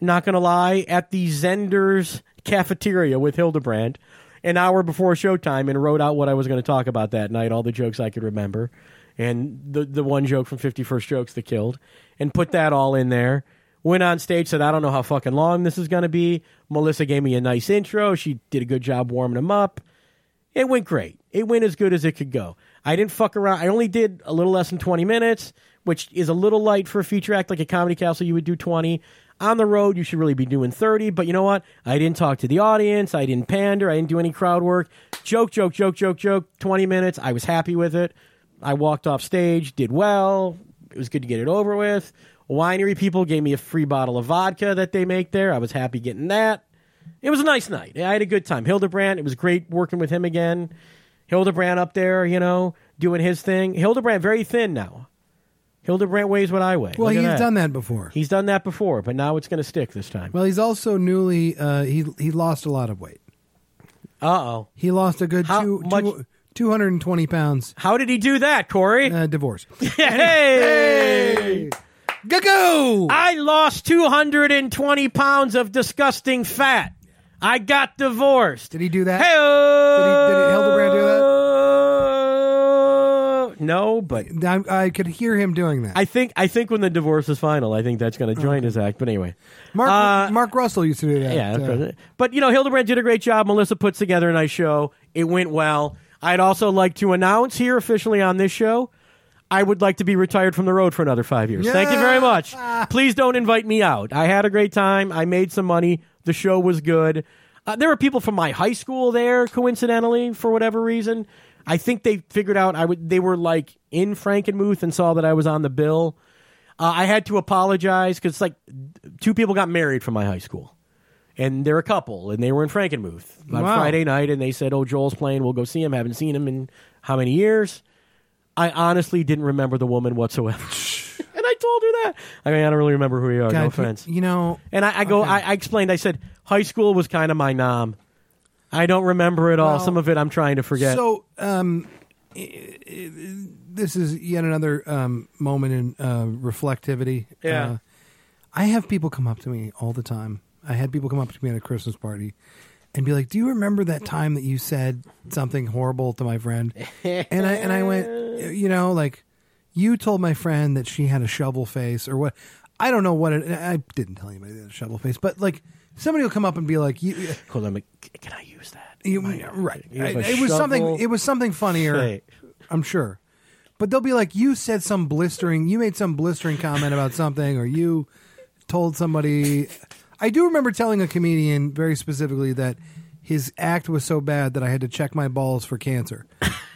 not going to lie, at the Zender's cafeteria with Hildebrand an hour before showtime and wrote out what I was going to talk about that night, all the jokes I could remember, and the one joke from 51st Jokes that killed, and put that all in there. Went on stage, said, I don't know how fucking long this is going to be. Melissa gave me a nice intro. She did a good job warming them up. It went great. It went as good as it could go. I didn't fuck around. I only did a little less than 20 minutes, which is a little light for a feature act. Like a Comedy Castle, you would do 20. On the road, you should really be doing 30. But you know what? I didn't talk to the audience. I didn't pander. I didn't do any crowd work. Joke, 20 minutes. I was happy with it. I walked off stage, did well. It was good to get it over with. Winery people gave me a free bottle of vodka that they make there. I was happy getting that. It was a nice night. I had a good time. Hildebrand, it was great working with him again. Hildebrand up there, doing his thing. Hildebrand, very thin now. Hildebrand weighs what I weigh. Well, he's done that before. He's done that before, but now it's going to stick this time. Well, he's also newly, he lost a lot of weight. Uh-oh. He lost a good 220 pounds. How did he do that, Corey? Divorce. Hey! Go! I lost 220 pounds of disgusting fat. I got divorced. Did he do that? Hey-o! Did Hildebrand do that? No, but I could hear him doing that. I think when the divorce is final, I think that's going to join his act. But anyway, Mark Russell used to do that. Yeah, but Hildebrand did a great job. Melissa puts together a nice show. It went well. I'd also like to announce here officially on this show, I would like to be retired from the road for another 5 years. Yeah. Thank you very much. Please don't invite me out. I had a great time. I made some money. The show was good. There were people from my high school there, coincidentally, for whatever reason. I think they figured out they were like in Frankenmuth and saw that I was on the bill. I had to apologize because two people got married from my high school. And they're a couple, and they were in Frankenmuth on Friday night, and they said, oh, Joel's playing, we'll go see him. Haven't seen him in how many years? I honestly didn't remember the woman whatsoever. And I told her that. I don't really remember who you are, no offense. And I explained, I said, high school was kind of my nom. I don't remember it all. Some of it I'm trying to forget. So, this is yet another moment in reflectivity. Yeah. I have people come up to me all the time. I had people come up to me at a Christmas party and be like, do you remember that time that you said something horrible to my friend? And I went, you told my friend that she had a shovel face or what. I don't know what I didn't tell anybody that had a shovel face, but somebody will come up and be like, hold on, can I use that? Right. It was something funnier, right. I'm sure. But they'll be like, you made some blistering comment about something, or you told somebody. I do remember telling a comedian very specifically that his act was so bad that I had to check my balls for cancer.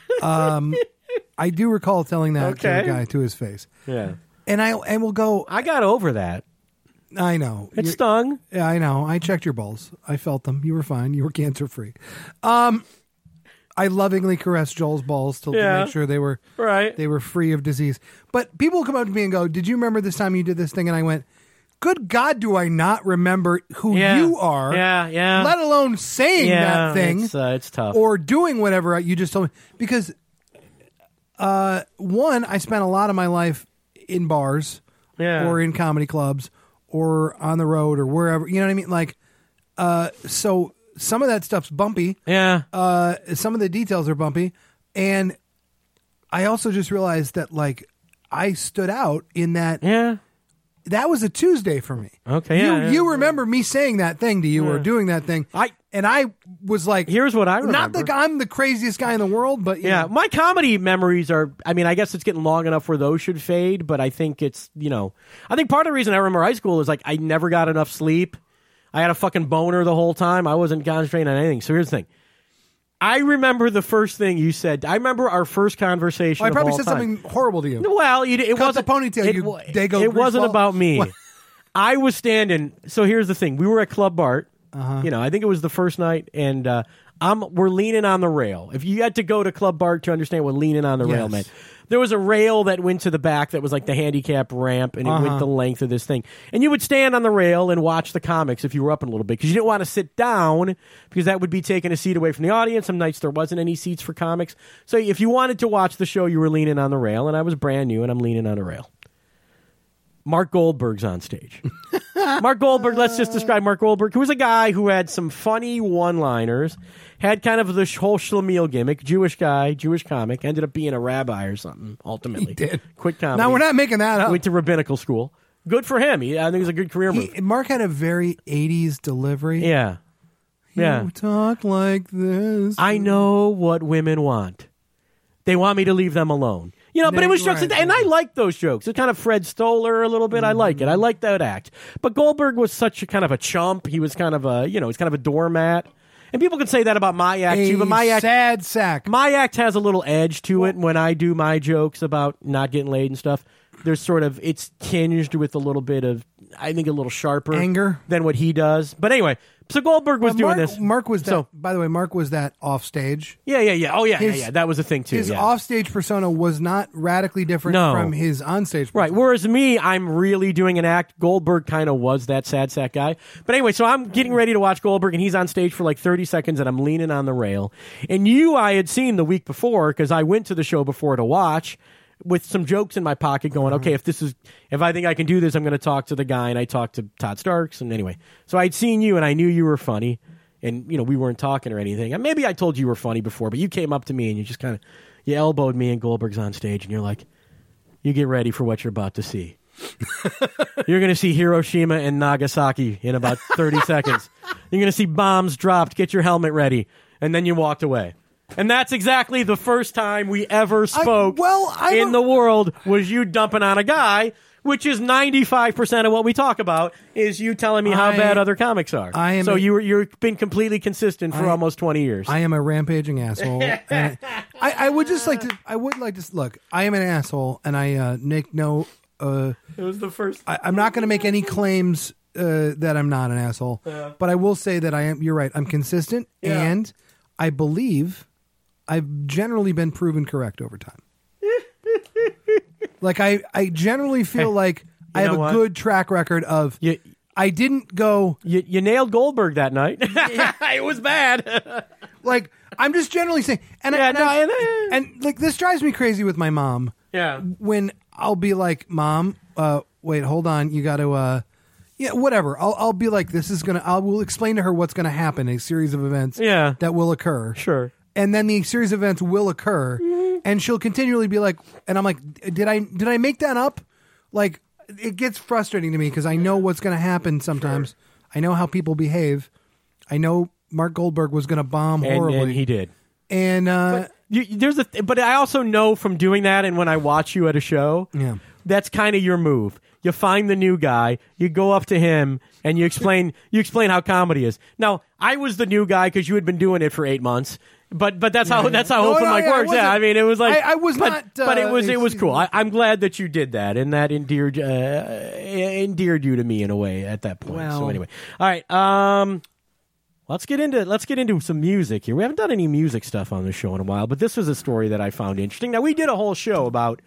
I do recall telling that to a guy to his face. Yeah. And we'll go, I got over that. I know. It stung. Yeah, I know. I checked your balls. I felt them. You were fine. You were cancer-free. I lovingly caressed Joel's balls to make sure they were They were free of disease. But people come up to me and go, did you remember this time you did this thing? And I went, good God, do I not remember who you are? Yeah. Let alone saying that thing. It's tough. Or doing whatever you just told me. Because, one, I spent a lot of my life in bars or in comedy clubs or on the road or wherever. You know what I mean? So some of that stuff's bumpy. Yeah. Some of the details are bumpy. And I also just realized that, I stood out in that. Yeah. That was a Tuesday for me. Okay, you remember me saying that thing to you or doing that thing. I was like, here's what I remember. Not that I'm the craziest guy in the world, but my comedy memories are, I guess it's getting long enough where those should fade, but I think it's, I think part of the reason I remember high school is I never got enough sleep. I had a fucking boner the whole time. I wasn't concentrating on anything. So here's the thing. I remember the first thing you said. I remember our first conversation. I probably said something horrible to you. Well, it wasn't the ponytail. It wasn't about me. I was standing. So here's the thing: we were at Club Bart. I think it was the first night, and we're leaning on the rail. If you had to go to Club Bart to understand what leaning on the rail meant. There was a rail that went to the back that was like the handicap ramp, and it went the length of this thing. And you would stand on the rail and watch the comics if you were up a little bit, because you didn't want to sit down, because that would be taking a seat away from the audience. Some nights there wasn't any seats for comics. So if you wanted to watch the show, you were leaning on the rail, and I was brand new, and I'm leaning on a rail. Mark Goldberg's on stage. Mark Goldberg, let's just describe Mark Goldberg, who was a guy who had some funny one-liners, had kind of the whole schlemiel gimmick, Jewish guy, Jewish comic, ended up being a rabbi or something, ultimately. He did. Quit comedy. Now, we're not making that up. Went to rabbinical school. Good for him. I think it was a good career move. Mark had a very 80s delivery. Yeah. You talk like this. I know what women want. They want me to leave them alone. But it was jokes, and I like those jokes. It's kind of Fred Stoller a little bit. I like it. I like that act. But Goldberg was such a kind of a chump. He was kind of he's kind of a doormat. And people can say that about my act too. But my act, sad sack. My act has a little edge to it. When I do my jokes about not getting laid and stuff, there's it's tinged with a little bit of, I think, a little sharper anger than what he does. But anyway. So Goldberg was doing this. Mark was that. By the way, Mark was that off stage. Yeah. Oh, yeah. That was a thing too. His offstage persona was not radically different from his onstage persona. Right. Whereas me, I'm really doing an act. Goldberg kind of was that sad sack guy. But anyway, so I'm getting ready to watch Goldberg, and he's on stage for like 30 seconds, and I'm leaning on the rail. And I had seen the week before because I went to the show before to watch, with some jokes in my pocket going, okay, if I think I can do this, I'm going to talk to the guy. And I talked to Todd Starks. And anyway, so I'd seen you and I knew you were funny, and, we weren't talking or anything. And maybe I told you were funny before, but you came up to me and you just you elbowed me, and Goldberg's on stage, and you're like, you get ready for what you're about to see. You're going to see Hiroshima and Nagasaki in about 30 seconds. You're going to see bombs dropped. Get your helmet ready. And then you walked away. And that's exactly the first time we ever spoke in the world, was you dumping on a guy, which is 95% of what we talk about, is you telling me how bad other comics are. You've been completely consistent for almost 20 years. I am a rampaging asshole. And I would like to look, I am an asshole, and I make no... it was the first... I'm not going to make any claims that I'm not an asshole, but I will say that you're right, I'm consistent, and I believe... I've generally been proven correct over time. Like, I generally feel like I have a good track record of... I didn't go... You nailed Goldberg that night. It was bad. Like, I'm just generally saying... And like, this drives me crazy with my mom. Yeah. When I'll be like, Mom, wait, hold on, you got to... whatever. I'll be like, I will explain to her what's going to happen, a series of events that will occur. Sure. And then the series of events will occur, and she'll continually be like, and I'm like, did I make that up? Like, it gets frustrating to me because I know what's going to happen sometimes. Sure. I know how people behave. I know Mark Goldberg was going to bomb horribly. And he did. And but I also know from doing that, and when I watch you at a show, that's kind of your move. You find the new guy, you go up to him, and you explain how comedy is. Now, I was the new guy because you had been doing it for 8 months. But that's how open mic works. Yeah, I mean, it was like I was not. But it was cool. I'm glad that you did that, and that endeared you to me in a way at that point. Well, so anyway, all right. Let's get into some music here. We haven't done any music stuff on the show in a while, but this was a story that I found interesting. Now, we did a whole show about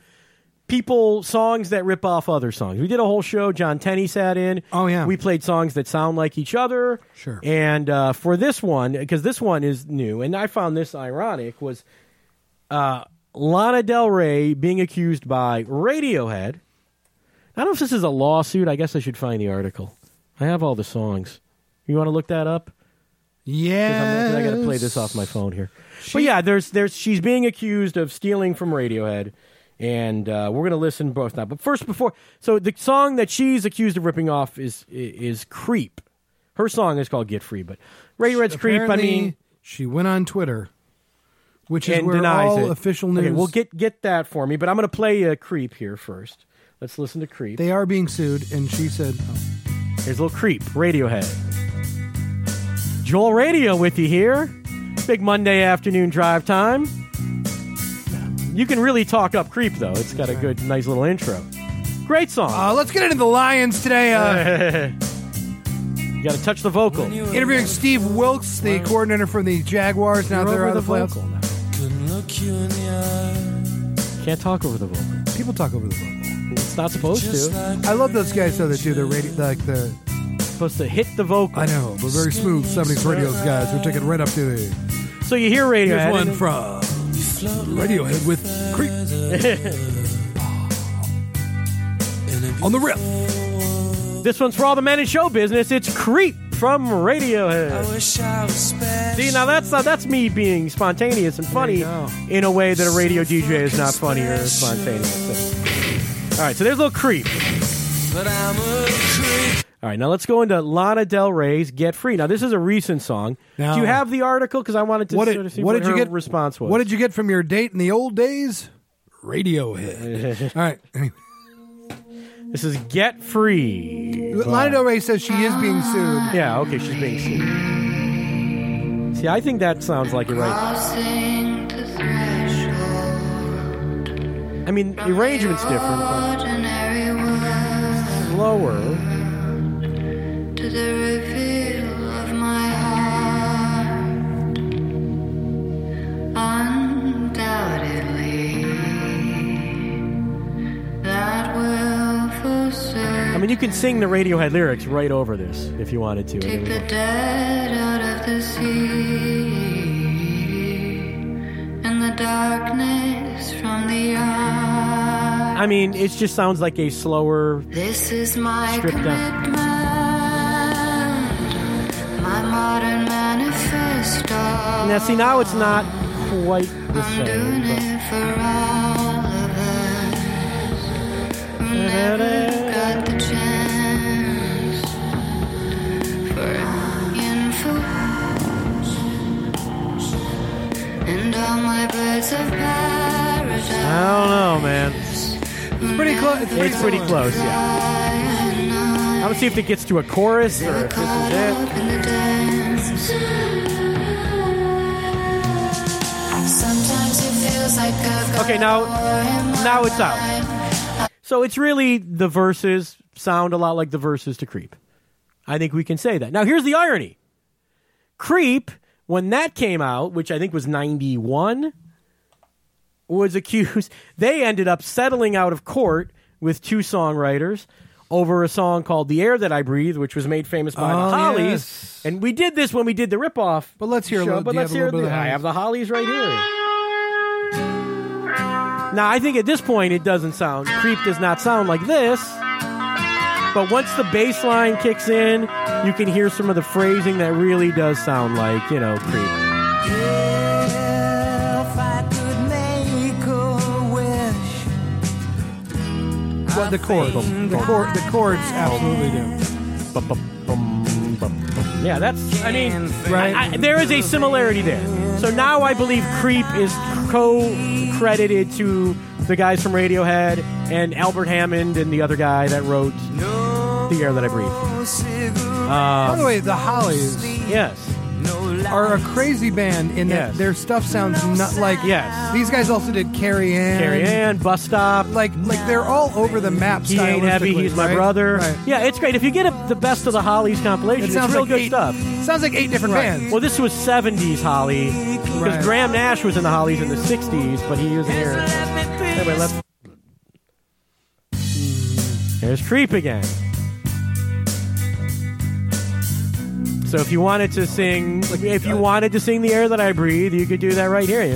songs that rip off other songs. We did a whole show. John Tenney sat in. Oh, yeah. We played songs that sound like each other. Sure. And for this one, because this one is new, and I found this ironic, was Lana Del Rey being accused by Radiohead. I don't know if this is a lawsuit. I guess I should find the article. I have all the songs. You want to look that up? Yes. I got to play this off my phone here. But yeah, she's being accused of stealing from Radiohead. And we're going to listen both now. But first, so the song that she's accused of ripping off is Creep. Her song is called Get Free, but Radiohead's Creep, I mean... She went on Twitter, which is where all official news... Okay, well, get that for me, but I'm going to play Creep here first. Let's listen to Creep. They are being sued, and she said... Here's a little Creep, Radiohead. Joel Radio with you here. Big Monday afternoon drive time. You can really talk up Creep, though. It's got a good, nice little intro. Great song. Let's get into the Lions today. You got to touch the vocal. Interviewing Steve Wilkes, the coordinator for the Jaguars. Now they're out of the playoffs. Can't talk over the vocal. People talk over the vocal. It's not supposed to. I love those guys, though, that do the radio, like the... Supposed to hit the vocal. I know. We're very smooth 70s radios guys. We're taking it right up to the... So you hear Radiohead. Here's one from... Radiohead with Creep. On the riff. This one's for all the men in show business. It's Creep from Radiohead. See, now that's me being spontaneous and funny in a way that a radio DJ is not funny or spontaneous. So. All right, so there's a little Creep. But I'm a creep. All right, now let's go into Lana Del Rey's Get Free. Now, this is a recent song. Now, do you have the article? Because I wanted to sort of see what her response was. What did you get from your date in the old days? Radiohead. All right. Anyway. This is Get Free. Lana Del Rey says she is being sued. Yeah, okay, she's being sued. See, I think that sounds like it right. I mean, the arrangement's different, but slower. To the reveal of my heart, undoubtedly, that will forsake. I mean, you can sing the Radiohead lyrics right over this if you wanted to. Take the dead out of the sea, and the darkness from the eye. I mean, it just sounds like a slower, this is my stripped commitment. down. My modern manifesto. Now, see, now it's not quite the I'm same. doing it for all of us who never got the chance for influence. And all my birds of paradise. I don't know, man. It's pretty close. It's pretty close, yeah. I'm going to see if it gets to a chorus or if this is it. Okay, now it's out. So it's really the verses sound a lot like the verses to Creep. I think we can say that. Now here's the irony. Creep, when that came out, which I think was 91, was accused. They ended up settling out of court with two songwriters over a song called The Air That I Breathe, which was made famous by the Hollies. Yes. And we did this when we did the ripoff. But let's hear show, a little, I have the Hollies right here. Now, I think at this point it doesn't sound, Creep does not sound like this. But once the bass line kicks in, you can hear some of the phrasing that really does sound like, Creep. If I could make a wish. Well, the chords absolutely do. Yeah, that's, I mean, right. There is a similarity there. So now I believe Creep is co-credited to the guys from Radiohead and Albert Hammond and the other guy that wrote The Air That I Breathe. By the way, the Hollies, yes, are a crazy band in that their stuff sounds not like. Yes, these guys also did Carrie Ann, Bus Stop. Like they're all over the map. He Ain't Heavy, He's My Brother. Right. Yeah, it's great. If you get the best of the Hollies compilation, it's real good stuff. Sounds like 8 different bands. Well, this was 70s Holly because Graham Nash was in the Hollies in the 60s, but he wasn't here. Anyway, there's Creep again. So if you wanted to sing, The Air That I Breathe, you could do that right here.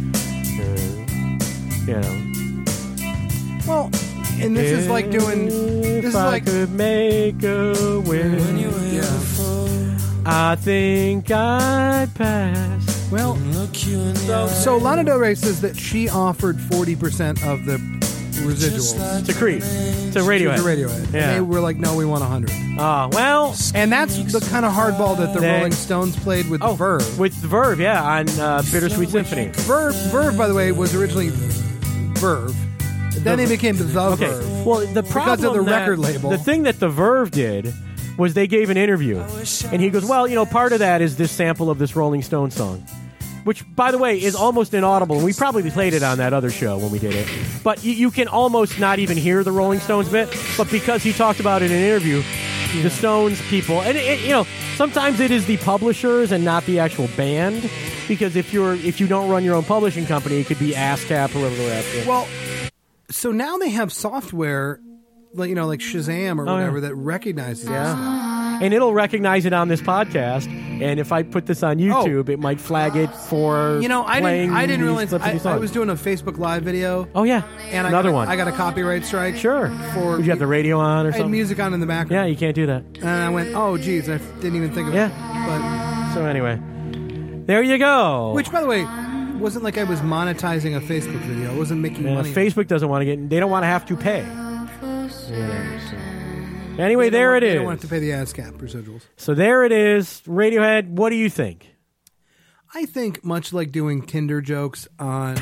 Well, and this is like doing. This is like. If I could make a wish, I think I'd pass. Well, so Lana Del Rey says that she offered 40% of the residuals to Creep, to Radiohead. Yeah. And they were like, no, we want 100. Well, and that's the kind of hardball that the Rolling Stones played with Verve. With Verve, yeah, on Bittersweet Symphony. Verve, by the way, was originally Verve. Then they became the Verve. Well, the problem because of the record label. The thing that the Verve did was they gave an interview, and he goes, "Well, part of that is this sample of this Rolling Stone song." Which, by the way, is almost inaudible. We probably played it on that other show when we did it. But you can almost not even hear the Rolling Stones bit. But because he talked about it in an interview, the Stones people, and sometimes it is the publishers and not the actual band. Because if you don't run your own publishing company, it could be ASCAP or whatever. Well, so now they have software, like Shazam or whatever, that recognizes that stuff. and it'll recognize it on this podcast. And if I put this on YouTube, it might flag it for I didn't realize I was doing a Facebook Live video. Oh yeah, and another one. I got a copyright strike. Sure. Did you have the radio on or something? I had music on in the background. Yeah, you can't do that. And I went, oh geez, I didn't even think of it. But so anyway, there you go. Which, by the way, wasn't like I was monetizing a Facebook video. I wasn't making money. Facebook doesn't want to get. They don't want to have to pay. Anyway, there it is. They don't want to pay the ASCAP residuals. So there it is. Radiohead, what do you think? I think much like doing Tinder jokes on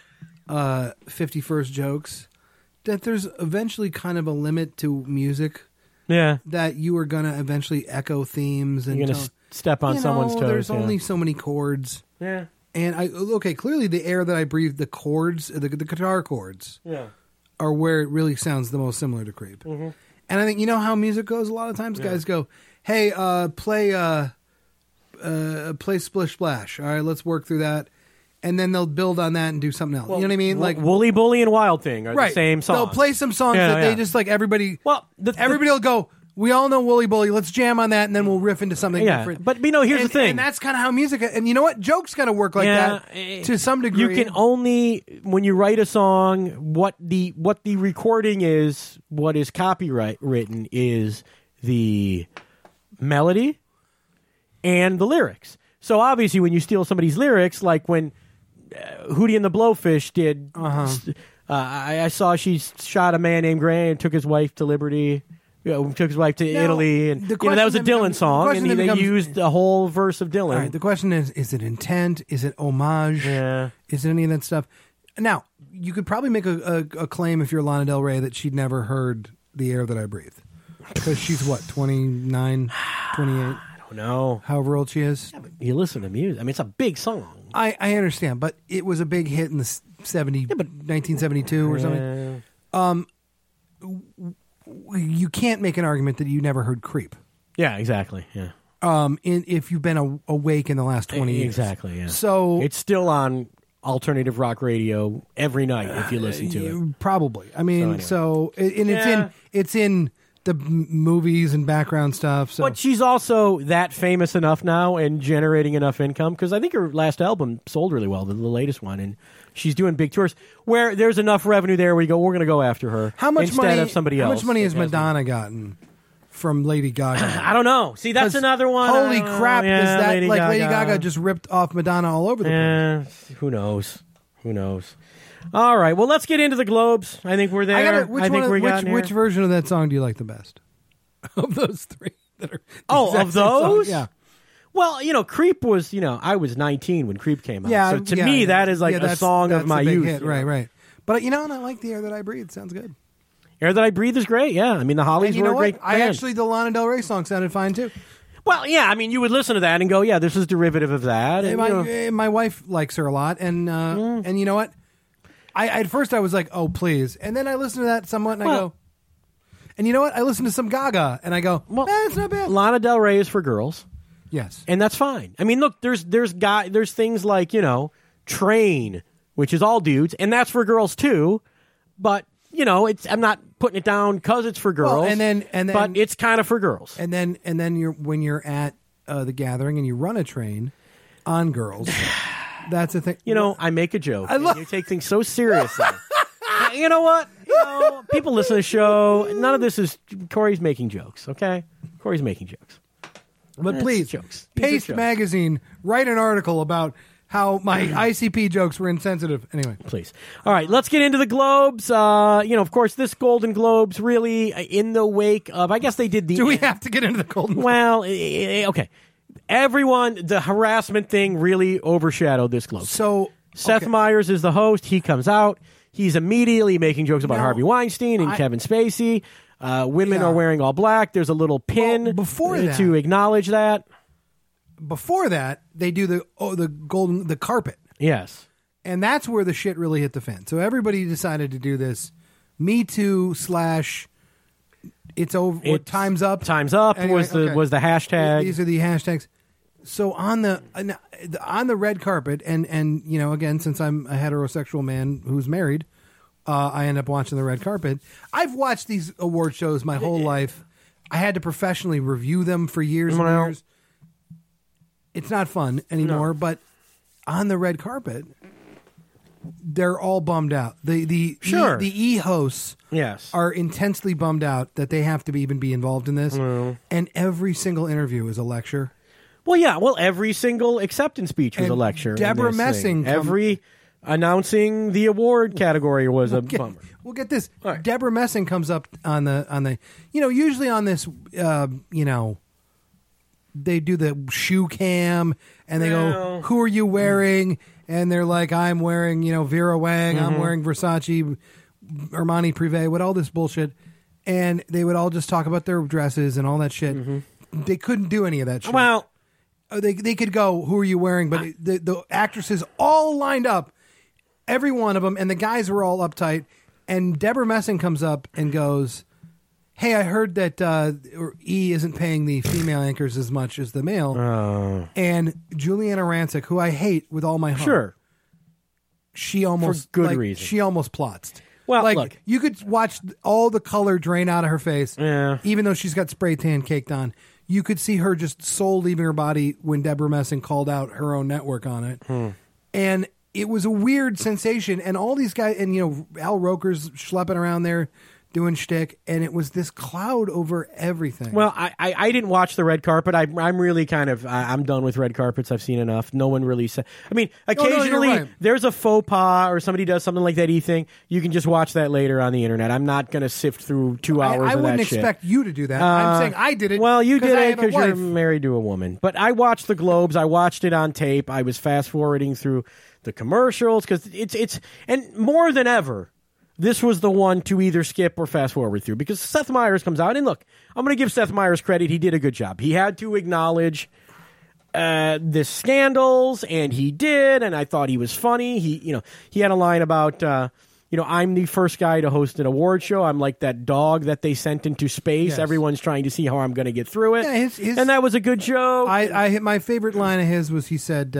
51st Jokes, that there's eventually kind of a limit to music. Yeah. That you are going to eventually echo themes. And you're going to step on someone's toes. There's only so many chords. Yeah. And clearly the air that I breathe, the chords, the guitar chords, are where it really sounds the most similar to Creep. Mm-hmm. And I think, how music goes a lot of times? Guys go, hey, play Splish Splash. All right, let's work through that. And then they'll build on that and do something else. You know what I mean? Like Wooly Bully and Wild Thing are the same song. They'll play some songs that they just everybody. Well, everybody will go, we all know Wooly Bully. Let's jam on that, and then we'll riff into something different. But here's the thing, and that's kind of how music. And you know what? Jokes kind of work like that to some degree. You can only, when you write a song, what the recording is, what is copyright written is the melody and the lyrics. So obviously, when you steal somebody's lyrics, like when Hootie and the Blowfish did, I saw she shot a man named Gray and took his wife to Liberty. Took his wife to Italy, and that was a Dylan song, and they used the whole verse of Dylan. All right, the question is it intent? Is it homage? Yeah. Is it any of that stuff? Now, you could probably make a claim if you're Lana Del Rey that she'd never heard The Air That I Breathe. Because she's, 29, 28? I don't know. However old she is. Yeah, but you listen to music. I mean, it's a big song. I understand, but it was a big hit in the 1972 or something. You can't make an argument that you never heard Creep. Yeah, exactly. Yeah. If you've been awake in the last 20 years. Exactly, yeah. So it's still on alternative rock radio every night if you listen to it. Probably. I mean, it's in the movies and background stuff. So. But she's also that famous enough now and generating enough income, because I think her last album sold really well, the latest one, and she's doing big tours where there's enough revenue there where you go, we're going to go after her instead of somebody else. How much money has Madonna gotten from Lady Gaga? I don't know. See, that's another one. Holy crap. Lady Gaga just ripped off Madonna all over the place. Who knows? All right. Well, let's get into the Globes. I think we're there. Which version of that song do you like the best? Of those three that are of those? Yeah. Well, Creep was, I was 19 when Creep came out. Yeah, so to me, that is like a song of my youth. Hit. Right. But, and I like The Air That I Breathe. Sounds good. Air That I Breathe is great, yeah. I mean, the Hollies were a great band. The Lana Del Rey song sounded fine, too. Well, yeah, I mean, you would listen to that and go, yeah, this is derivative of that. And, my wife likes her a lot, and you know what? At first I was like, oh, please. And then I listened to that somewhat, and I go, and you know what? I listened to some Gaga, and I go, it's not bad. Lana Del Rey is for girls. Yes. And that's fine. I mean, look, there's things like, Train, which is all dudes, and that's for girls too. But, I'm not putting it down because it's for girls. Well, but it's kind of for girls. And then when you're at the gathering and you run a train on girls, that's the thing. I make a joke. You take things so seriously. You know what? People listen to the show. None of this is Corey's making jokes, okay? Corey's making jokes. But please, jokes. Paste Magazine, write an article about how my ICP jokes were insensitive. Anyway. Please. All right, let's get into the Globes. Of course, this Golden Globes really in the wake of, I guess they did the... Do we have to get into the Golden Globes? Well, okay. The harassment thing really overshadowed this Globe. So... Seth Meyers is the host. He comes out. He's immediately making jokes about Harvey Weinstein and Kevin Spacey. Women are wearing all black. There's a little pin to acknowledge that. Before that, they do the carpet. Yes. And that's where the shit really hit the fan. So everybody decided to do this Me Too / it's over. Time's up. Time's up was the hashtag. These are the hashtags. So on the red carpet, and again, since I'm a heterosexual man who's married, I end up watching the red carpet. I've watched these award shows my whole life. I had to professionally review them for years and years. It's not fun anymore, but on the red carpet, they're all bummed out. The e-hosts are intensely bummed out that they have to even be involved in this, and every single interview is a lecture. Well, yeah. Well, every single acceptance speech was a lecture. Deborah Messing. Every announcing the award category was a bummer. We'll get this. Right. Deborah Messing comes up on the usually on this they do the shoe cam and they go, who are you wearing? And they're like, I'm wearing, Vera Wang, I'm wearing Versace, Armani Privé, what all this bullshit. And they would all just talk about their dresses and all that shit. They couldn't do any of that shit. Well, they could go, who are you wearing? But the actresses all lined up, every one of them, and the guys were all uptight. And Deborah Messing comes up and goes, hey, I heard that E isn't paying the female anchors as much as the male. And Juliana Rancic, who I hate with all my heart, she almost, for good reason, she almost plotzed. Well, look, you could watch all the color drain out of her face, even though she's got spray tan caked on. You could see her just soul leaving her body when Deborah Messing called out her own network on it. And it was a weird sensation. And all these guys, and Al Roker's schlepping around there doing shtick, and it was this cloud over everything. Well, I didn't watch the red carpet. I'm really I'm done with red carpets. I've seen enough. No one really said. I mean, occasionally there's a faux pas or somebody does something like that thing. You can just watch that later on the internet. I'm not going to sift through 2 hours of that shit. I wouldn't expect you to do that. I'm saying I did it. Well, you did it because you're married to a woman. But I watched the Globes. I watched it on tape. I was fast forwarding through the commercials because it's and more than ever, this was the one to either skip or fast forward through because Seth Meyers comes out. And look, I'm going to give Seth Meyers credit. He did a good job. He had to acknowledge the scandals, and he did. And I thought he was funny. He had a line about, I'm the first guy to host an award show. I'm like that dog that they sent into space. Yes. Everyone's trying to see how I'm going to get through it. Yeah, and that was a good joke. My favorite line of his was he said,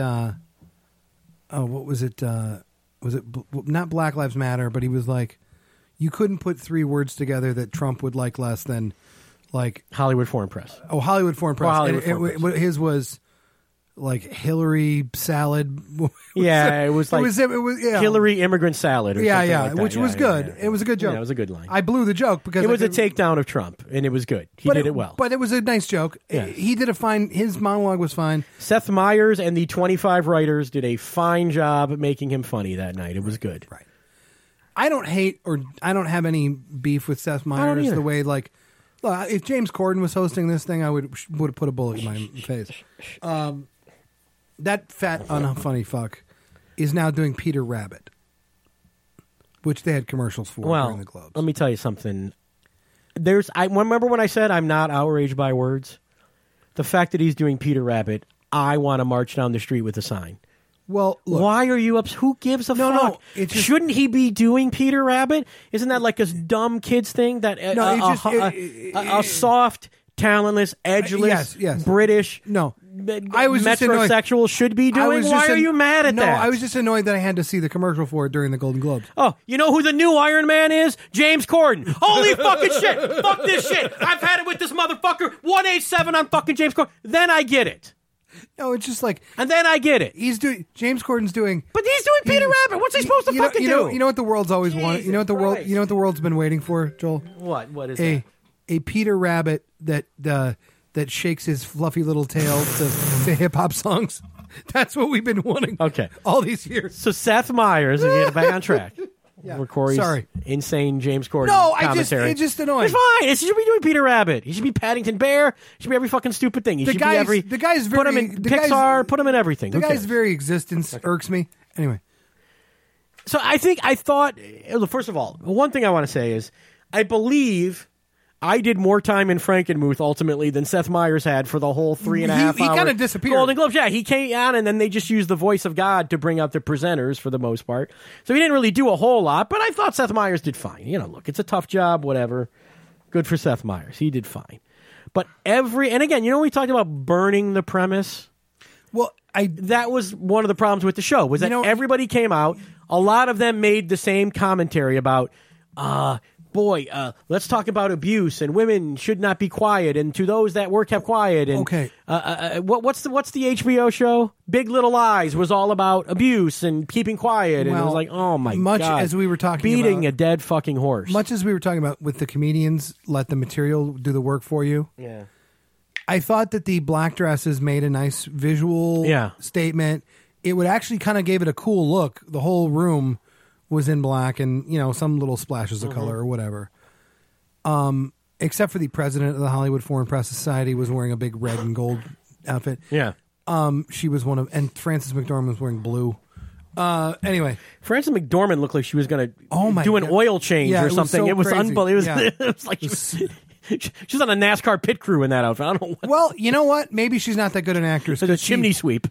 what was it? Was it not Black Lives Matter, but he was like, you couldn't put 3 words together that Trump would like less than like Hollywood Foreign Press. Oh, Hollywood Foreign Press. Foreign Press. His was like Hillary salad. It was Hillary immigrant salad. Or something like that. Which was good. Yeah. It was a good joke. Yeah, it was a good line. I blew the joke because it was a takedown of Trump, and it was good. He did it well. But it was a nice joke. Yes. He did a fine. His monologue was fine. Seth Meyers and the 25 writers did a fine job at making him funny that night. It was good. Right. I don't hate or I don't have any beef with Seth Meyers the way if James Corden was hosting this thing, I would have put a bullet in my face. That fat, unfunny fuck is now doing Peter Rabbit, which they had commercials for during the Globes. Let me tell you something. I remember when I said I'm not outraged by words. The fact that he's doing Peter Rabbit, I want to march down the street with a sign. Well, look, why are you upset? Who gives a fuck? Shouldn't he be doing Peter Rabbit? Isn't that like a dumb kids thing? That a soft, talentless, edgeless, British, I was metrosexual should be doing? Why are you mad at that? No, I was just annoyed that I had to see the commercial for it during the Golden Globes. Oh, you know who the new Iron Man is? James Corden. Holy fucking shit. Fuck this shit. I've had it with this motherfucker. 187 on fucking James Corden. Then I get it. No, it's just like... And then I get it. James Corden's doing... But he's doing Peter Rabbit. What's he supposed to fucking do? You know what the world's always wanted? You know what the world's been waiting for, Joel? What is that? A Peter Rabbit that shakes his fluffy little tail to hip-hop songs. That's what we've been wanting all these years. So Seth Meyers, if you get back on track... Yeah. Corey's insane James Corden commentary. It's just annoying. It's fine. He should be doing Peter Rabbit. He should be Paddington Bear. He should be every fucking stupid thing. He should be every... The guy's very... Put him in Pixar. Put him in everything. The guy's very existence irks me. Anyway. So I thought... First of all, one thing I want to say is I believe... I did more time in Frankenmuth ultimately than Seth Meyers had for the whole 3.5 hour. He kind of disappeared. Golden Globes. Yeah, he came on and then they just used the voice of God to bring out the presenters for the most part. So he didn't really do a whole lot, but I thought Seth Meyers did fine. Look, it's a tough job, whatever. Good for Seth Meyers. He did fine. But and again, we talked about burning the premise. Well, that was one of the problems with the show was that everybody came out. A lot of them made the same commentary about, boy, let's talk about abuse and women should not be quiet, and to those that were kept quiet. And what's the HBO show? Big Little Lies was all about abuse and keeping quiet, and it was like, oh my god, much as we were talking beating about, a dead fucking horse. Much as we were talking about with the comedians, let the material do the work for you. Yeah, I thought that the black dresses made a nice visual statement. It would actually kind of gave it a cool look. The whole room was in black, and some little splashes of color or whatever. Except for the president of the Hollywood Foreign Press Society was wearing a big red and gold outfit. Yeah. She was and Frances McDormand was wearing blue. Anyway, Frances McDormand looked like she was going to do an oil change or something. It was unbelievable. It was like she's on a NASCAR pit crew in that outfit. I don't know. Well, you know what? Maybe she's not that good an actress. It's a chimney sweep.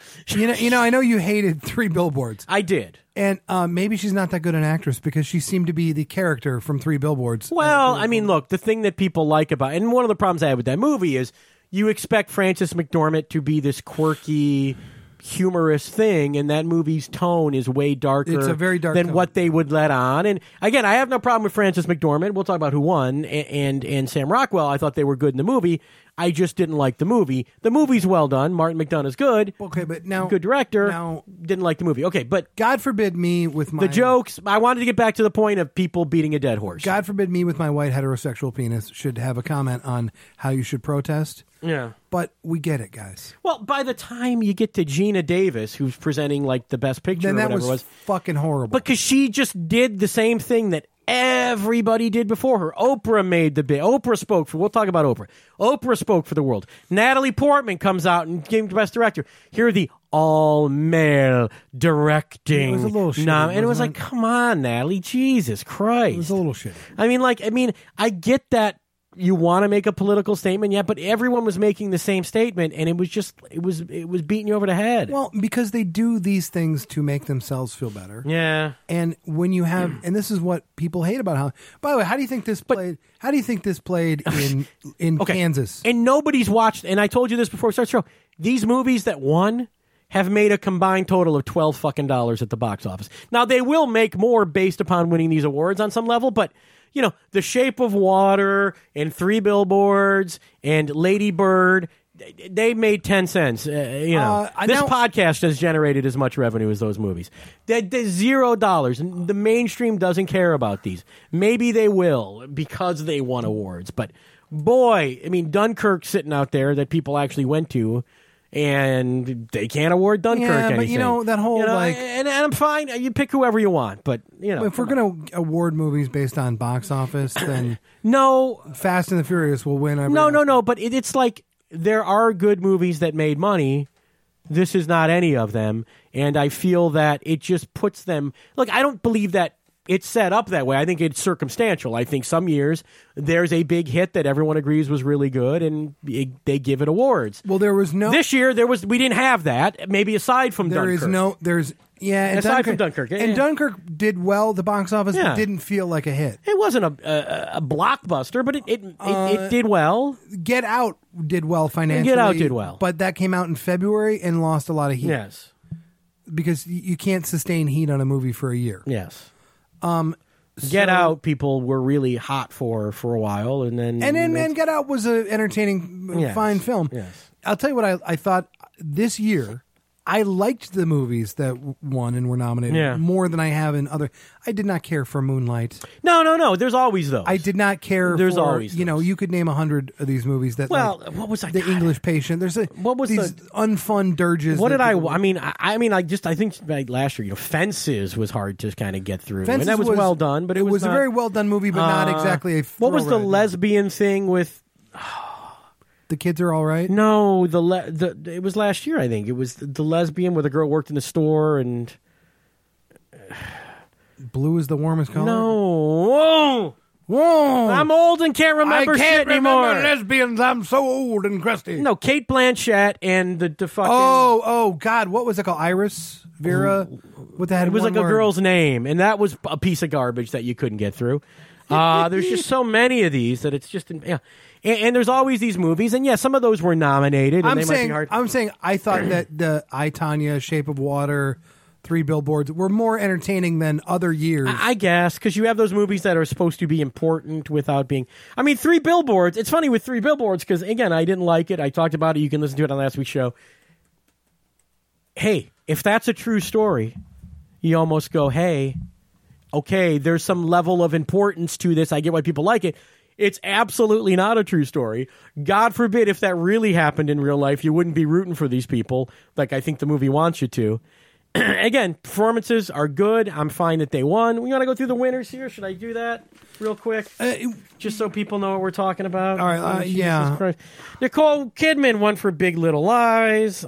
I know you hated Three Billboards. I did. And maybe she's not that good an actress because she seemed to be the character from Three Billboards. Well, I mean, look, the thing that people like about, and one of the problems I have with that movie is you expect Frances McDormand to be this quirky, humorous thing, and that movie's tone is way darker. It's a very dark than tone. what they would let on. And again, I have no problem with Frances McDormand. We'll talk about who won, and Sam Rockwell. I thought they were good in the movie. I just didn't like the movie. The movie's well done. Martin McDonagh is good. Okay, but now good director. Didn't like the movie. Okay, but God forbid me with my the jokes. I wanted to get back to the point of people beating a dead horse. God forbid me with my white heterosexual penis should have a comment on how you should protest. Yeah. But we get it, guys. Well, by the time you get to Gina Davis, who's presenting like the best picture, then or that whatever was it was fucking horrible. because she just did the same thing that everybody did before her. Oprah made the bit. Oprah spoke for. We'll talk about Oprah. Oprah spoke for the world. Natalie Portman comes out and gave the best director. Here are the all male directing. It was a little shitty, and it was like, come on, Natalie, Jesus Christ. It was a little shitty. I mean, I get that. You want to make a political statement, but everyone was making the same statement, and it was beating you over the head. Well, because they do these things to make themselves feel better. Yeah. And when you have, and this is what people hate about how. By the way, how do you think this played? How do you think this played in Kansas? And nobody's watched. And I told you this before we started the show. These movies that won have made a combined total of $12 fucking at the box office. Now they will make more based upon winning these awards on some level, but. The Shape of Water and Three Billboards and Lady Bird, they made 10 cents. This podcast has generated as much revenue as those movies. There's $0. And the mainstream doesn't care about these. Maybe they will because they won awards. But boy, I mean, Dunkirk sitting out there that people actually went to. And they can't award Dunkirk anything. But that whole and I'm fine. You pick whoever you want, but if we're going to award movies based on box office, then no, Fast and the Furious will win. No. But it's like there are good movies that made money. This is not any of them, and I feel that it just puts them. Look, I don't believe that it's set up that way. I think it's circumstantial. I think some years there's a big hit that everyone agrees was really good, and they give it awards. Well, there was no this year. We didn't have that. Maybe aside from Dunkirk, aside from Dunkirk, and Dunkirk did well. The box office didn't feel like a hit. It wasn't a blockbuster, but it did well. Get Out did well financially. Get Out did well, but that came out in February and lost a lot of heat. Yes, because you can't sustain heat on a movie for a year. Yes. Get Out, people were really hot for a while, and then Get Out was an entertaining, fine film. Yes. I'll tell you what I thought this year. I liked the movies that won and were nominated more than I have in other. I did not care for Moonlight. No. There's always those. I did not care. There's for, always those. You could name 100 of these movies that. Well, what was I? The English Patient. There's these unfun dirges. What did I? I think like last year, Fences was hard to kind of get through, and that was well done. But it was a very well done movie, but not exactly a. What was the lesbian thing with? The Kids Are All Right? No, it was last year, I think. It was the lesbian where the girl worked in the store and... Blue is the Warmest Color? No. Whoa. I'm old and can't remember shit anymore. I can't remember lesbians. I'm so old and crusty. No, Kate Blanchett and the fucking... Oh, God. What was it called? Iris? Vera? What the heck? It was like a girl's name, and that was a piece of garbage that you couldn't get through. There's just so many of these that it's just... And there's always these movies, and some of those were nominated. And I'm saying I thought that the I, Tonya, Shape of Water, Three Billboards were more entertaining than other years. I guess, because you have those movies that are supposed to be important without being... I mean, Three Billboards, it's funny with Three Billboards, because, again, I didn't like it. I talked about it. You can listen to it on last week's show. Hey, if that's a true story, you almost go, hey, okay, there's some level of importance to this. I get why people like it. It's absolutely not a true story. God forbid if that really happened in real life, you wouldn't be rooting for these people like I think the movie wants you to. Again, performances are good. I'm fine that they won. We want to go through the winners here. Should I do that real quick? Just so people know what we're talking about. All right, yeah. Christ. Nicole Kidman won for Big Little Lies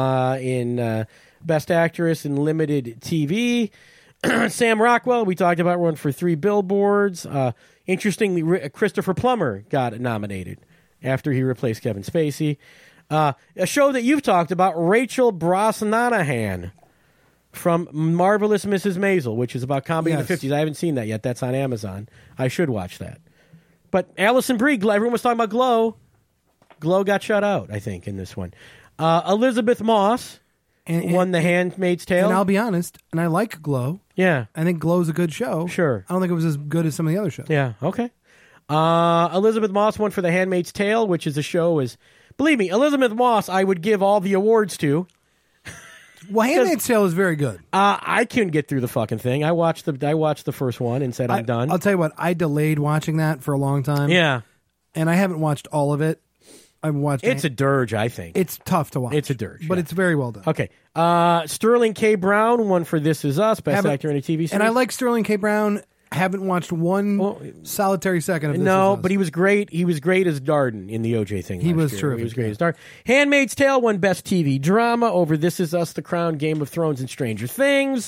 in Best Actress in Limited TV. Sam Rockwell, we talked about, won for Three Billboards. Interestingly, Christopher Plummer got nominated after he replaced Kevin Spacey. A show that you've talked about, Rachel Brosnahan from Marvelous Mrs. Maisel, which is about comedy in the 50s. I haven't seen that yet. That's on Amazon. I should watch that. But Alison Brie, everyone was talking about Glow. Glow got shut out, I think, in this one. Elizabeth Moss won The Handmaid's Tale. And I'll be honest, and I like Glow. Yeah. I think Glow's a good show. Sure. I don't think it was as good as some of the other shows. Yeah, okay. Elizabeth Moss won for The Handmaid's Tale, which is a show believe me, Elizabeth Moss I would give all the awards to. Well, Handmaid's Tale is very good. I couldn't get through the fucking thing. I watched the first one and said I'm done. I'll tell you what, I delayed watching that for a long time. Yeah. And I haven't watched all of it. I've watched It's a dirge, I think. It's tough to watch. It's a dirge. But it's very well done. Okay. Sterling K. Brown won for This Is Us, Best Actor in a TV series. And I like Sterling K. Brown. Haven't watched one solitary second of this. No, but he was great. He was great as Darden in the OJ thing. He was year. terrific. He was great as Darden. Handmaid's Tale won Best TV Drama over This Is Us, The Crown, Game of Thrones, and Stranger Things.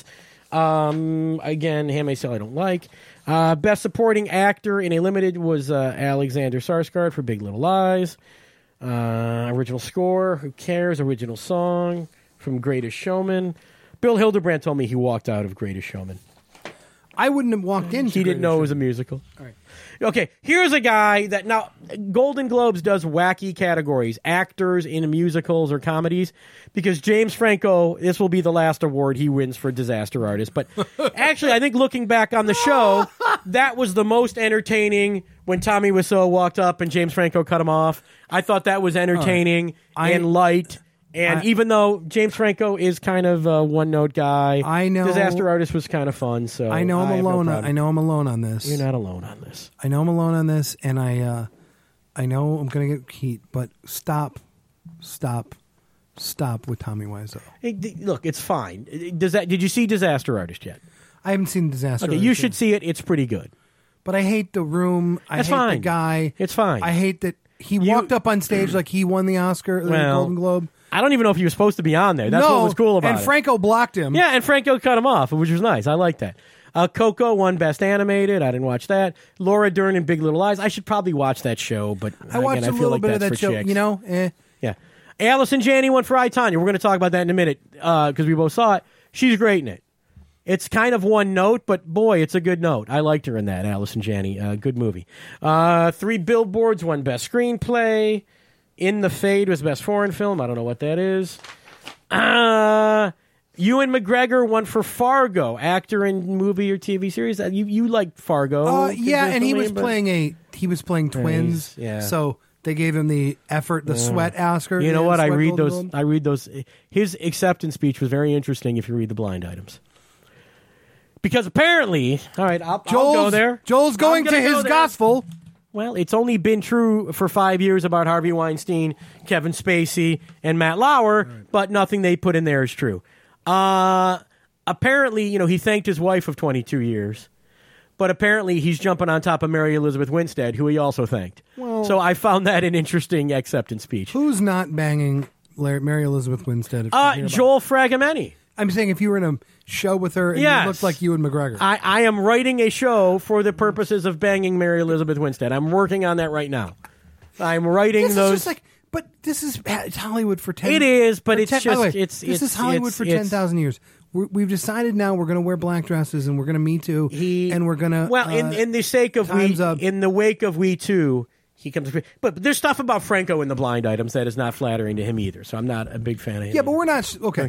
Again, Handmaid's Tale I don't like. Best Supporting Actor in a Limited was Alexander Skarsgård for Big Little Lies. Original score, who cares? Original song from Greatest Showman. Bill Hildebrand told me he walked out of Greatest Showman. I wouldn't have walked into He didn't know it was a musical. All right. Okay, here's a guy that now Golden Globes does wacky categories, actors in musicals or comedies, because James Franco, this will be the last award he wins for Disaster Artist. But actually, I think looking back on the show, that was the most entertaining when Tommy Wiseau walked up and James Franco cut him off. I thought that was entertaining and light. And even though James Franco is kind of a one-note guy, I know Disaster Artist was kind of fun. So I know I'm alone. I know I'm alone on this. You're not alone on this. I know I'm alone on this, and I know I'm going to get heat. But stop with Tommy Wiseau. Hey, look, it's fine. Did you see Disaster Artist yet? I haven't seen Disaster Artist. You should see it. It's pretty good. But I hate the room. I hate fine. the guy. It's fine. I hate that he walked up on stage like he won the Oscar, the Golden Globe. I don't even know if he was supposed to be on there. That's what was cool about it. And Franco blocked him. Yeah, and Franco cut him off, which was nice. I like that. Coco won Best Animated. I didn't watch that. Laura Dern in Big Little Lies. I should probably watch that show, but I watched a little bit of that show. Chicks. You know, Yeah. Allison Janney won for I, Tonya. We're going to talk about that in a minute because we both saw it. She's great in it. It's kind of one note, but boy, it's a good note. I liked her in that, Allison Janney. Good movie. Three Billboards won Best Screenplay. In the Fade was Best Foreign Film. I don't know what that is. Ewan McGregor won for Fargo, actor in movie or TV series. You like Fargo? Yeah, and he was playing twins. Yeah. So they gave him the effort, the sweat Oscar. You know what? I read those. His acceptance speech was very interesting. If you read the blind items. Because apparently, all right, I'll go there. Joel's going to his gospel. Well, it's only been true for 5 years about Harvey Weinstein, Kevin Spacey, and Matt Lauer, but nothing they put in there is true. Apparently, he thanked his wife of 22 years, but apparently he's jumping on top of Mary Elizabeth Winstead, who he also thanked. Well, so I found that an interesting acceptance speech. Who's not banging Mary Elizabeth Winstead? Joel Fragomeni. I'm saying if you were in a show with her and you looked like Ewan McGregor. I am writing a show for the purposes of banging Mary Elizabeth Winstead. I'm working on that right now. I'm writing those. But this is it's Hollywood for 10. It is, but it's just this is Hollywood for 10,000 years. We've decided now we're going to wear black dresses and we're going to Me Too and we're going to. Well, in the sake of in the wake of We Too. He comes, but there's stuff about Franco in the blind items that is not flattering to him either. So I'm not a big fan of him. Yeah, but we're not okay.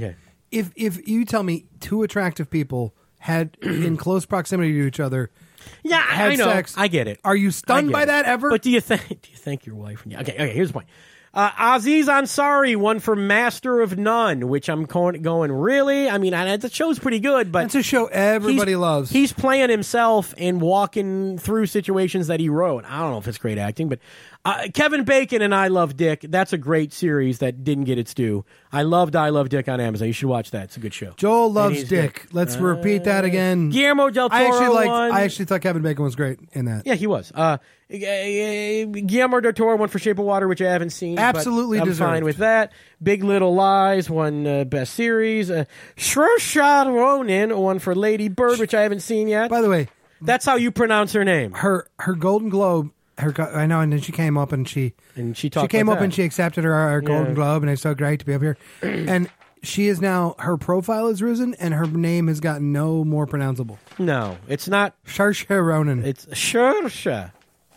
if you tell me two attractive people had in close proximity to each other, had I know, sex, I get it. Are you stunned by that ever? But do you think your wife? Okay. Here's the point. Aziz Ansari won for Master of None, which I'm going, really? I mean, the show's pretty good, but... It's a show everybody loves. He's playing himself and walking through situations that he wrote. I don't know if it's great acting, but Kevin Bacon and I Love Dick, that's a great series that didn't get its due. I Love Dick on Amazon. You should watch that. It's a good show. Joel loves Dick. Let's repeat that again. Guillermo del Toro I actually thought Kevin Bacon was great in that. Yeah, he was. Guillermo del Toro won for Shape of Water, which I haven't seen. Absolutely I'm deserved. fine with that. Big Little Lies won Best Series. Saoirse Ronan won for Lady Bird, which I haven't seen yet. By the way, that's how you pronounce her name. Her Golden Globe. I know, and then she came up and she came up and she accepted her Golden Globe, and it's so great to be up here. And she is now, her profile has risen, and her name has gotten no more pronounceable. No, it's not Saoirse Ronan. It's Saoirse.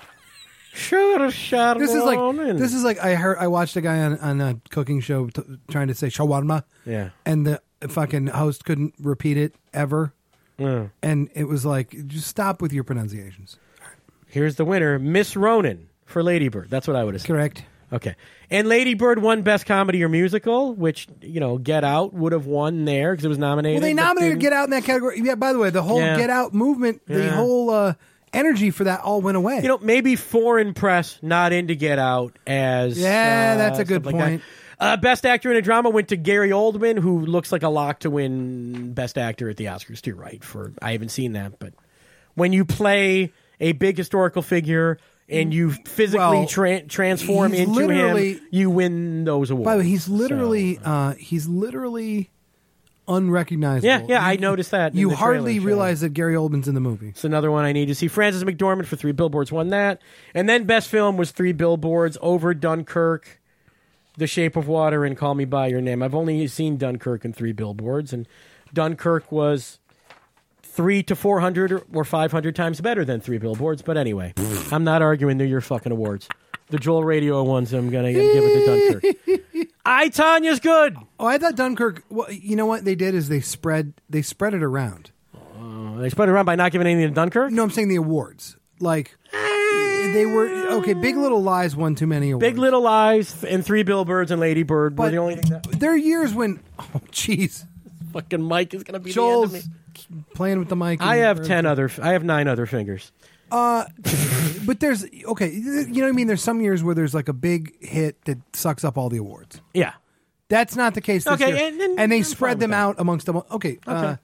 This is like I watched a guy on a cooking show trying to say shawarma. Yeah, and the fucking host couldn't repeat it ever. And it was like, just stop with your pronunciations. Here's the winner, Miss Ronan for Lady Bird. That's what I would have said. Correct. Okay. And Lady Bird won Best Comedy or Musical, which, Get Out would have won there because it was nominated. Well, they nominated Get Out in that category. Yeah, by the way, the whole Get Out movement, the whole energy for that all went away. Maybe foreign press not into Get Out as... Yeah, that's a good point. Best Actor in a Drama went to Gary Oldman, who looks like a lock to win Best Actor at the Oscars, too, right? I haven't seen that, but when you play a big historical figure and you physically transform into him, you win those awards. By the way, he's literally unrecognizable. Yeah, I noticed that. You hardly realize that Gary Oldman's in the movie. It's another one I need to see. Frances McDormand for Three Billboards won that. And then Best Film was Three Billboards over Dunkirk, The Shape of Water, and Call Me By Your Name. I've only seen Dunkirk and Three Billboards, and Dunkirk was 300 to 400 or 500 times better than Three Billboards. But anyway, I'm not arguing they're your fucking awards. The Joel Radio ones, I'm going to give it to Dunkirk. I, Tanya's good. Oh, I thought Dunkirk, well, you know what they did is they spread it around. They spread it around by not giving anything to Dunkirk? No, I'm saying the awards. Like, they were, okay, Big Little Lies won too many awards. Big Little Lies and Three Billboards and Lady Bird were the only thing that... There are years when, oh, jeez. Fucking Mike is going to be Joel's the end of me. Playing with the mic. I have 9 other fingers. But there's, okay, you know what I mean? There's some years where there's like a big hit that sucks up all the awards. Yeah. That's not the case this year. And they spread them out amongst them. Okay.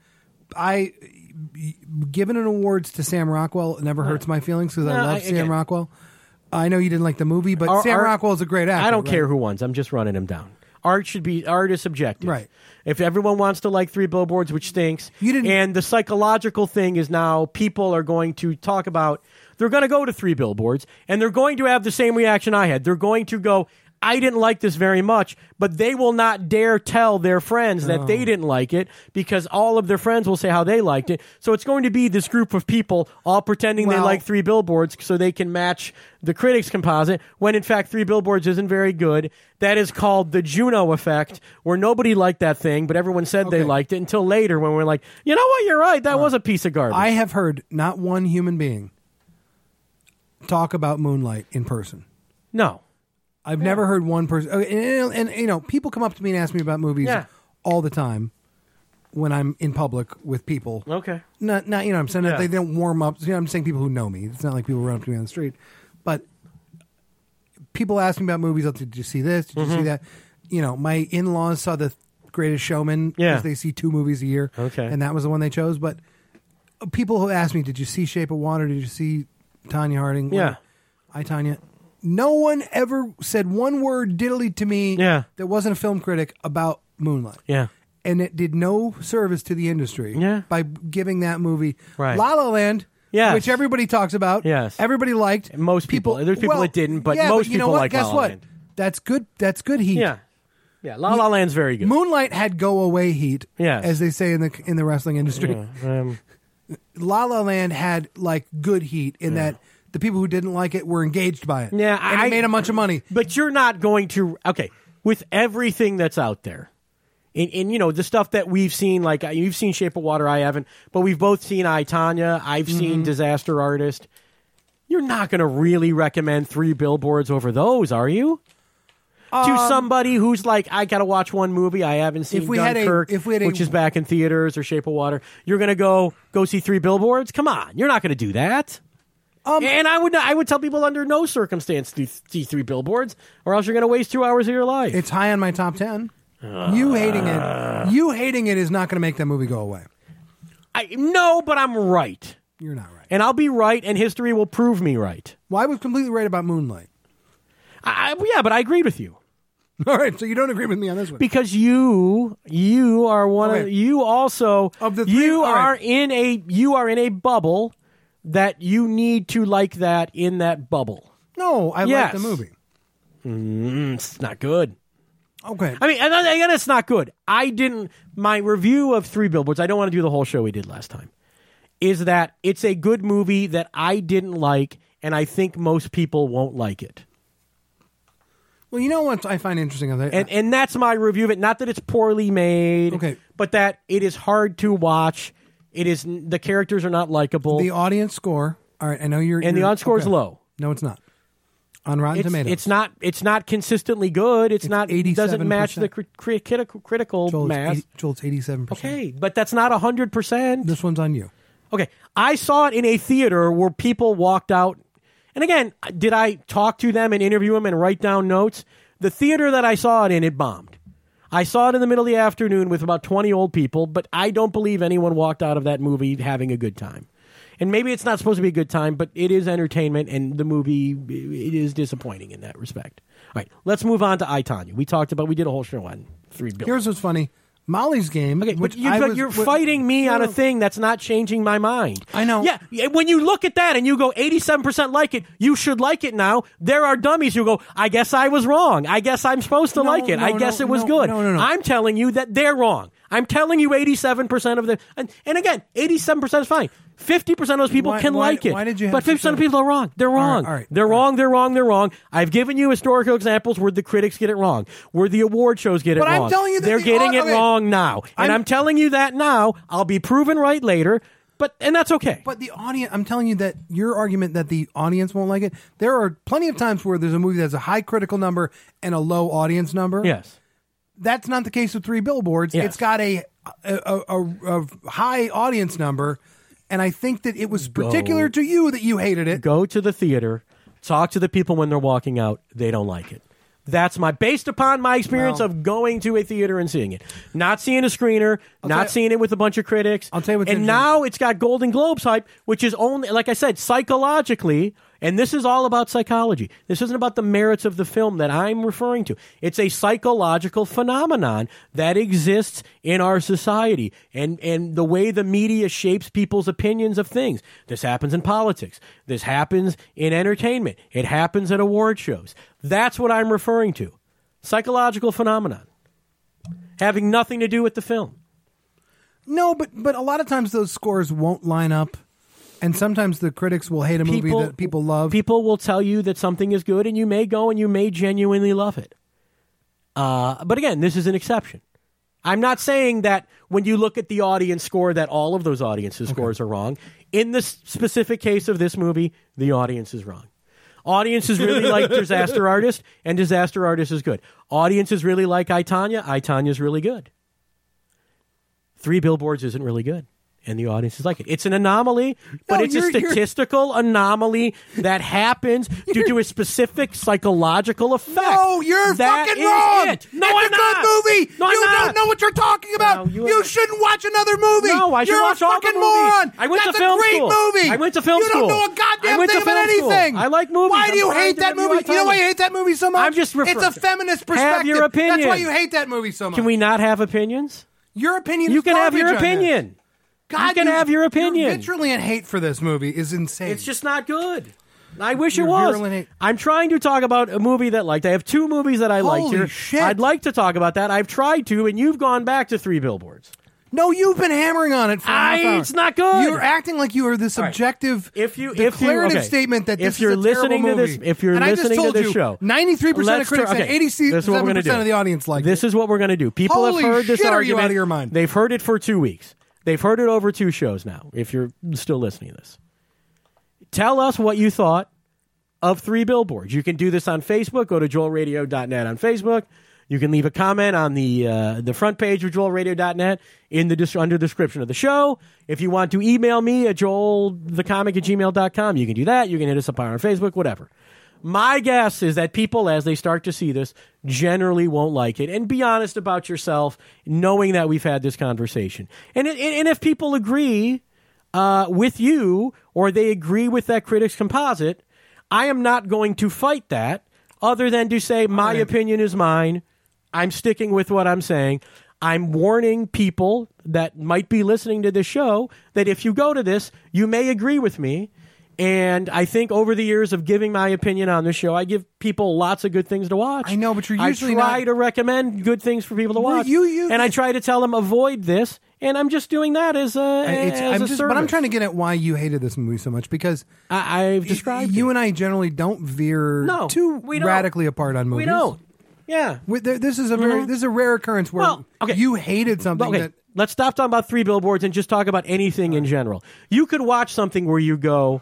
I giving an awards to Sam Rockwell never hurts my feelings because I love Sam Rockwell. I know you didn't like the movie, but Sam Rockwell is a great actor. I don't care who wins. I'm just running him down. Art is subjective. Right. If everyone wants to like Three Billboards, which stinks, and the psychological thing is now people are going to talk about, they're going to go to Three Billboards, and they're going to have the same reaction I had. They're going to go, I didn't like this very much, but they will not dare tell their friends that they didn't like it because all of their friends will say how they liked it. So it's going to be this group of people all pretending they like Three Billboards so they can match the critics' composite when in fact Three Billboards isn't very good. That is called the Juno effect, where nobody liked that thing, but everyone said they liked it until later when we're like, you know what, you're right, that was a piece of garbage. I have heard not one human being talk about Moonlight in person. No. I've never heard one person, and you know, people come up to me and ask me about movies all the time when I'm in public with people. Okay. Not you know what I'm saying? They don't warm up. You know, I'm saying people who know me. It's not like people run up to me on the street. But people ask me about movies. Like, did you see this? Did you see that? You know, my in-laws saw The Greatest Showman because they see 2 movies a year. Okay. And that was the one they chose. But people who ask me, did you see Shape of Water? Did you see Tonya Harding? Yeah. Hi, Tonya. No one ever said one word diddly to me that wasn't a film critic about Moonlight. Yeah. And it did no service to the industry by giving that movie La La Land, which everybody talks about. Yes. Everybody liked. Most people. There's people that didn't, but most people like La La Land. That's good. That's good heat. Yeah. Yeah, La La Land's very good. Moonlight had go away heat, as they say in the wrestling industry. La La Land had like good heat in that the people who didn't like it were engaged by it. Yeah, and it made a bunch of money. But you're not going to... Okay, with everything that's out there, in the stuff that we've seen, like you've seen Shape of Water, I haven't, but we've both seen I, Tonya. I've seen Disaster Artist. You're not going to really recommend 3 Billboards over those, are you? To somebody who's like, I got to watch one movie I haven't seen, Dunkirk, which is back in theaters, or Shape of Water. You're going to go see 3 Billboards? Come on, you're not going to do that. And I would tell people under no circumstance to see 3 Billboards, or else you're going to waste 2 hours of your life. It's high on my top 10. You hating it is not going to make that movie go away. No, but I'm right. You're not right. And I'll be right, and history will prove me right. Well, I was completely right about Moonlight. Yeah, but I agreed with you. All right, so you don't agree with me on this one because you are one of you also of the 3, you are in a bubble that you need to like that in that bubble. No, I like the movie. It's not good. Okay. I mean, again, it's not good. My review of 3 Billboards, I don't want to do the whole show we did last time, is that it's a good movie that I didn't like, and I think most people won't like it. Well, you know what I find interesting of that? And that's my review of it. Not that it's poorly made, but that it is hard to watch. The characters are not likable. The audience score, all right, I know you're... And the audience score is low. No, it's not. On Rotten Tomatoes. It's not consistently good. It doesn't match the critical mass. Joel, it's 87%. Okay, but that's not 100%. This one's on you. Okay, I saw it in a theater where people walked out. And again, did I talk to them and interview them and write down notes? The theater that I saw it in, it bombed. I saw it in the middle of the afternoon with about 20 old people, but I don't believe anyone walked out of that movie having a good time. And maybe it's not supposed to be a good time, but it is entertainment, and the movie, it is disappointing in that respect. All right, let's move on to I, Tonya. We did a whole show on 3 Billboards. Here's what's funny. Molly's Game. Okay, but you're fighting me on a thing that's not changing my mind. I know. Yeah, when you look at that and you go 87% like it, you should like it now. There are dummies who go, I guess I was wrong. I guess I'm supposed to like it. I guess it was good. No. I'm telling you that they're wrong. I'm telling you 87% of the... And again, 87% is fine. 50% of those people can like it. Why did you have but 50% of people are wrong. They're wrong. All right. They're wrong. I've given you historical examples where the critics get it wrong, where the award shows get it wrong. But I'm telling you that they're getting it wrong now. And I'm telling you that now. I'll be proven right later. And that's okay. But the audience, I'm telling you that your argument that the audience won't like it, there are plenty of times where there's a movie that has a high critical number and a low audience number. Yes. That's not the case with 3 Billboards. Yes. It's got a high audience number, and I think that it was particular to you that you hated it. Go to the theater, talk to the people when they're walking out. They don't like it. That's based upon my experience of going to a theater and seeing it. Not seeing a screener, not seeing it with a bunch of critics. I'll tell you what's and now it's got Golden Globes hype, which is only, like I said, psychologically, and this is all about psychology. This isn't about the merits of the film that I'm referring to. It's a psychological phenomenon that exists in our society and the way the media shapes people's opinions of things. This happens in politics. This happens in entertainment. It happens at award shows. That's what I'm referring to. Psychological phenomenon. Having nothing to do with the film. No, but a lot of times those scores won't line up. And sometimes the critics will hate a movie that people love. People will tell you that something is good, and you may go and you may genuinely love it. But again, this is an exception. I'm not saying that when you look at the audience score that all of those audiences' scores are wrong. In the specific case of this movie, the audience is wrong. Audiences really like Disaster Artist, and Disaster Artist is good. Audiences really like I, Tonya is really good. 3 Billboards isn't really good. And the audiences like it. It's an anomaly, but it's a statistical anomaly that happens due to a specific psychological effect. No, you're fucking wrong. It. No, it's a good movie. No, you don't know what you're talking about. No, you shouldn't watch another movie. No, I should watch all the movies. You're a fucking moron. I went That's to film a great school. movie. I went to film school. You don't know a goddamn thing about anything. I like movies. Why do you hate that movie? You know why you hate that movie so much? I'm just referring. It's a feminist perspective. Have your opinion. That's why you hate that movie so much. Can we not have opinions? Your opinion. You can have your opinion. God, you can have your opinion. Your vitriol hate for this movie is insane. It's just not good. I wish it was. I'm trying to talk about a movie that I liked. I have 2 movies that I liked here. Shit. I'd like to talk about that. I've tried to, and you've gone back to 3 Billboards. No, you've been hammering on it for a half hour. It's not good. You're acting like you are the subjective, declarative statement that this if you're is a listening terrible to this, movie. if you're and listening to this show, 93% of critics said 87% of the audience liked it. This is what we're going to do. People have heard this argument. Are you out of your mind? They've heard it for 2 weeks. They've heard it over 2 shows now, if you're still listening to this. Tell us what you thought of 3 Billboards. You can do this on Facebook. Go to joelradio.net on Facebook. You can leave a comment on the front page of joelradio.net under the description of the show. If you want to email me at joelthecomic@gmail.com, you can do that. You can hit us up on Facebook, whatever. My guess is that people, as they start to see this, generally won't like it. And be honest about yourself, knowing that we've had this conversation. And if people agree with you, or they agree with that critic's composite, I am not going to fight that, other than to say my opinion is mine. I'm sticking with what I'm saying. I'm warning people that might be listening to this show that if you go to this, you may agree with me. And I think over the years of giving my opinion on this show, I give people lots of good things to watch. I know, but you're usually I try to recommend good things for people to watch. And I try to tell them avoid this. And I'm just doing that as a service. But I'm trying to get at why you hated this movie so much, because I've described you and I generally don't veer too radically apart on movies. We don't. Yeah, this is a rare occurrence where you hated something. Okay, let's stop talking about 3 Billboards and just talk about anything in general. You could watch something where you go,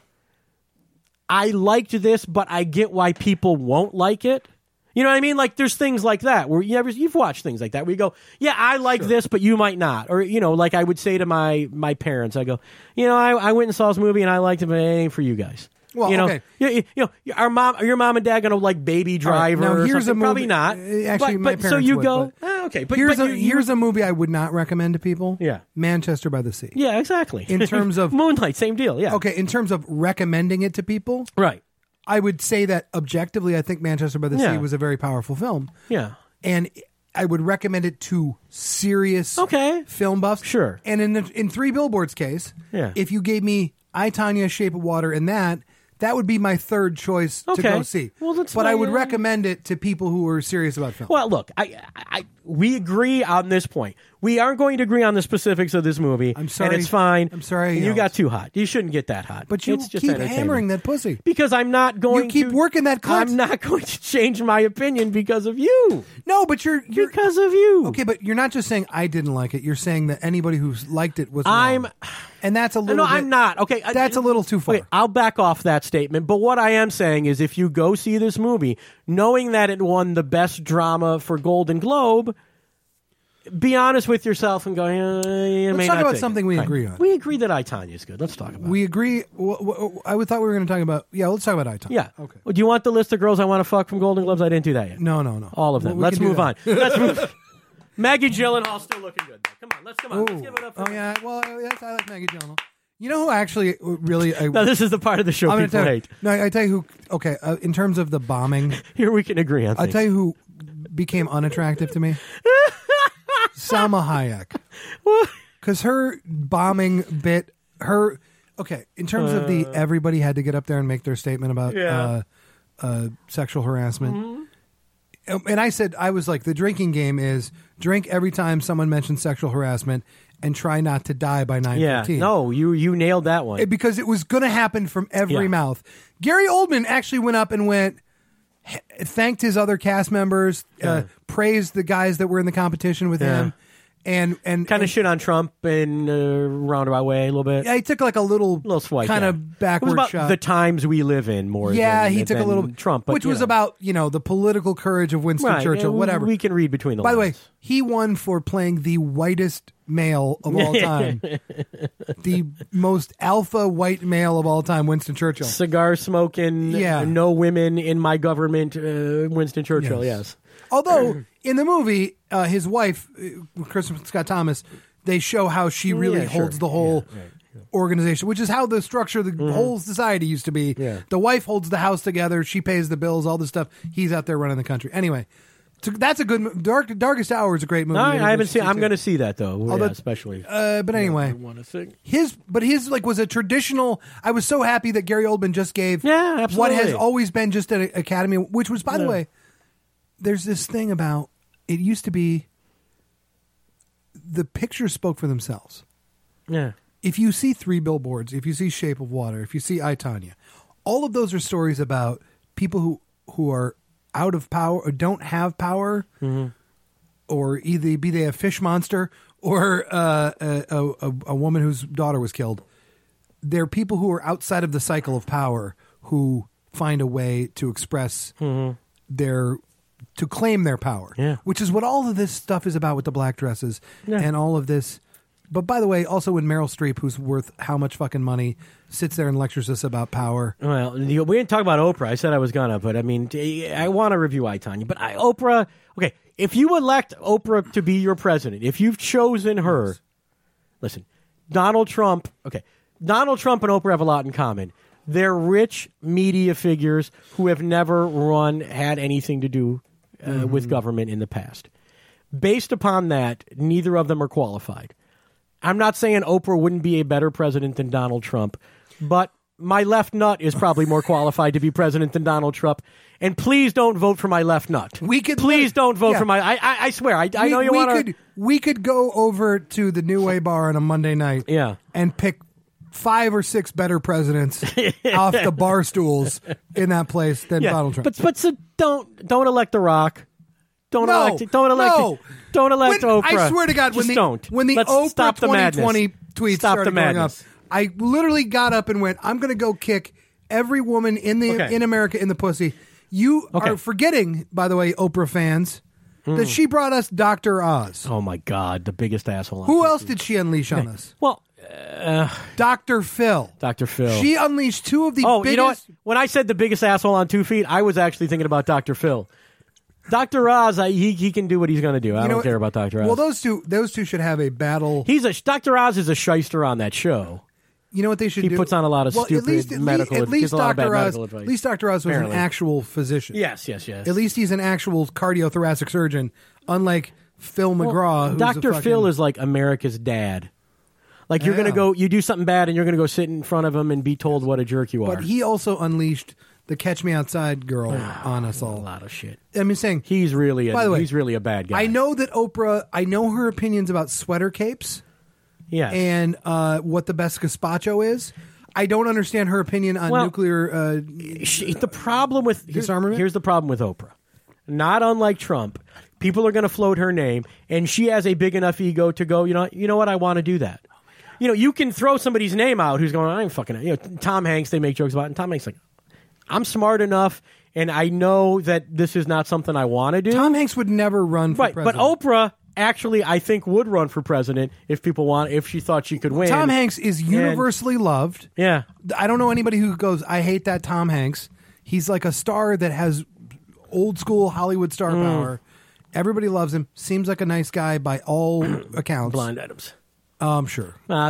I liked this, but I get why people won't like it. You know what I mean? Like, there's things like that where you've watched things like that where you go, yeah, I like this, but you might not. Or, like I would say to my parents, I go, I went and saw this movie and I liked it, but it ain't for you guys. Well, okay. Your mom and dad gonna like Baby Driver? Now, or here's something? a movie, probably not. Actually, my parents so you would, go, but okay. But here's a movie I would not recommend to people. Yeah, Manchester by the Sea. Yeah, exactly. In terms of Moonlight, same deal. Yeah. Okay, in terms of recommending it to people, right? I would say that objectively, I think Manchester by the Sea was a very powerful film. Yeah, and I would recommend it to serious film buffs. Sure. And in 3 Billboards case, if you gave me I, Tonya, Shape of Water, and that would be my third choice to go see. Well, but I would recommend it to people who are serious about film. Well, look, we agree on this point. We aren't going to agree on the specifics of this movie. I'm sorry. And it's fine. I'm sorry. And you got too hot. You shouldn't get that hot. But you keep hammering that pussy. Because I'm not going to... You keep working that clit. I'm not going to change my opinion because of you. No, but you're... Because of you. Okay, but you're not just saying I didn't like it. You're saying that anybody who's liked it was wrong. And that's a little No, I'm not. Okay. That's a little too far. Okay, I'll back off that statement. But what I am saying is if you go see this movie, knowing that it won the best drama for Golden Globe... Be honest with yourself and go, let's talk about something we agree on. We agree that I, Tonya is good. Let's talk about it. We agree. I thought we were going to talk about... Yeah, let's talk about I, Tonya. Yeah. Okay. Well, do you want the list of girls I want to fuck from Golden Globes? I didn't do that yet. No. All of them. Let's move on. Let's move. Maggie Gyllenhaal still looking good. Come on. Let's give it up for yeah. Well, yes, I like Maggie Gyllenhaal. You know who actually really... Now, this is the part of the show people hate. No, I tell you who... Okay, in terms of the bombing... Here we can agree on things. I'll tell you who became unattractive to me. Salma Hayek. Because her bombing bit... in terms of the everybody had to get up there and make their statement about sexual harassment. Mm-hmm. And I was like, the drinking game is drink every time someone mentions sexual harassment and try not to die by 9:15. Yeah, no, you nailed that one. Because it was going to happen from every mouth. Gary Oldman actually went up and thanked his other cast members, praised the guys that were in the competition with him. And kind of shit on Trump in a roundabout way a little bit. Yeah, he took like a little swipe, kind of backward it was about shot. The times we live in more. Yeah, he took a little Trump, which was about the political courage of Winston Churchill. Whatever, we can read between the lines. By the way, lines. He won for playing the whitest male of all time, the most alpha white male of all time, Winston Churchill. Cigar smoking, no women in my government, Winston Churchill. Yes. Although in the movie, his wife, Kristen Scott Thomas, they show how she really holds the whole organization, which is how the structure of the whole society used to be. Yeah. The wife holds the house together, she pays the bills, all this stuff. He's out there running the country. Anyway, that's a good Darkest Hour is a great movie. I haven't seen. I'm going to see that though, especially. But anyway, his was a traditional. I was so happy that Gary Oldman just gave what has always been just an Academy, which was, by the way. There's this thing about it used to be the pictures spoke for themselves. Yeah. If you see 3 Billboards, if you see Shape of Water, if you see I, Tonya, all of those are stories about people who are out of power or don't have power, or either be they a fish monster or a woman whose daughter was killed. They're people who are outside of the cycle of power who find a way to express to claim their power, which is what all of this stuff is about with the black dresses and all of this. But by the way, also when Meryl Streep, who's worth how much fucking money, sits there and lectures us about power. Well, we didn't talk about Oprah. I said I was gonna, but I mean, I want to review I, Tonya. But Oprah, okay, if you elect Oprah to be your president, if you've chosen her, listen, Donald Trump and Oprah have a lot in common. They're rich media figures who have never had anything to do with government in the past. Based upon that, neither of them are qualified. I'm not saying Oprah wouldn't be a better president than Donald Trump, but my left nut is probably more qualified to be president than Donald Trump. And please don't vote for my left nut. Please don't vote for my. I swear. I know you want to. We could go over to the New Way Bar on a Monday night. And pick 5 or 6 better presidents off the bar stools in that place than Donald Trump. But so don't elect The Rock. Don't elect Oprah. I swear to God, when the Oprah 2020 tweets started going up, I literally got up and went, I'm going to go kick every woman in America in the pussy. You are forgetting, by the way, Oprah fans, that she brought us Dr. Oz. Oh my God, the biggest asshole. Who else did she unleash on us? Well, Dr. Phil. Dr. Phil. She unleashed 2 of the biggest. You know what? When I said the biggest asshole on 2 feet, I was actually thinking about Dr. Phil. Dr. Oz, he can do what he's going to do. I don't care about Dr. Oz. Well, those two should have a battle. Dr. Oz is a shyster on that show. You know what they should do? He puts on a lot of stupid medical advice. At least Dr. Oz was an actual physician. Yes. At least he's an actual cardiothoracic surgeon, unlike Phil McGraw. Dr. Phil is like America's dad. Like you're going to go, you do something bad and you're going to go sit in front of him and be told what a jerk you are. But he also unleashed the Catch Me Outside girl on us all. A lot of shit. I'm just saying. He's really a bad guy. I know that Oprah, I know her opinions about sweater capes. Yes. And what the best gazpacho is. I don't understand her opinion on nuclear the problem with disarmament. Here's the problem with Oprah. Not unlike Trump, people are going to float her name, and she has a big enough ego to go, you know what, I want to do that. You can throw somebody's name out who's going, I ain't fucking, Tom Hanks, they make jokes about it, and Tom Hanks like, I'm smart enough, and I know that this is not something I want to do. Tom Hanks would never run for president. But Oprah actually, I think, would run for president if she thought she could win. Tom Hanks is universally loved. Yeah. I don't know anybody who goes, I hate that Tom Hanks. He's like a star that has old school Hollywood star power. Everybody loves him. Seems like a nice guy by all accounts. Blind items. Sure.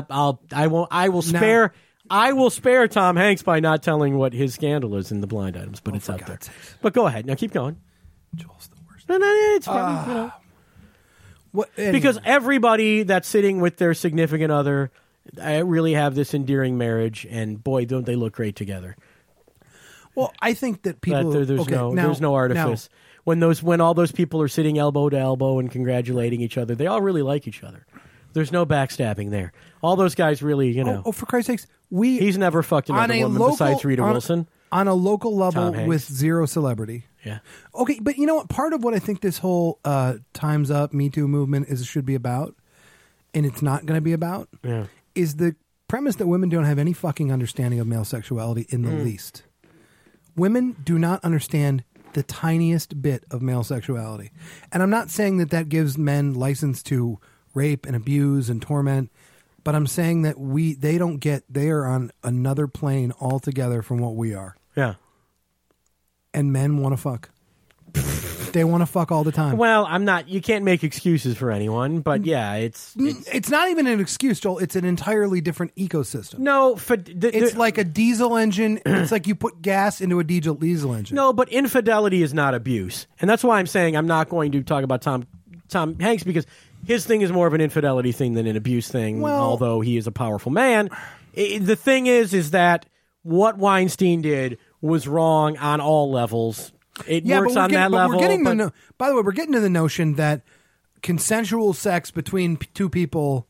I will spare Tom Hanks by not telling what his scandal is in the blind items, but it's out there. But go ahead. Now keep going. Joel's the worst. No, it's probably, anyway. Because everybody that's sitting with their significant other really have this endearing marriage, and boy, don't they look great together. Well, I think that people... There's no artifice. When all those people are sitting elbow to elbow and congratulating each other, they all really like each other. There's no backstabbing there. All those guys really, Oh, for Christ's sakes, he's never fucked another woman besides Rita Wilson. On a local level with zero celebrity. Yeah. Okay, but you know what? Part of what I think this whole Time's Up, Me Too movement should be about, and it's not going to be about, is the premise that women don't have any fucking understanding of male sexuality in the least. Women do not understand the tiniest bit of male sexuality. And I'm not saying that gives men license to rape and abuse and torment, but I'm saying that they are on another plane altogether from what we are. Yeah. And men want to fuck. They want to fuck all the time. Well, you can't make excuses for anyone, but yeah, it's not even an excuse, Joel. It's an entirely different ecosystem. No, it's like a diesel engine. It's like you put gas into a diesel engine. No, but infidelity is not abuse. And that's why I'm saying I'm not going to talk about Tom Hanks, because his thing is more of an infidelity thing than an abuse thing, although he is a powerful man. The thing is that what Weinstein did was wrong on all levels. It works on that level. By the way, we're getting to the notion that consensual sex between two people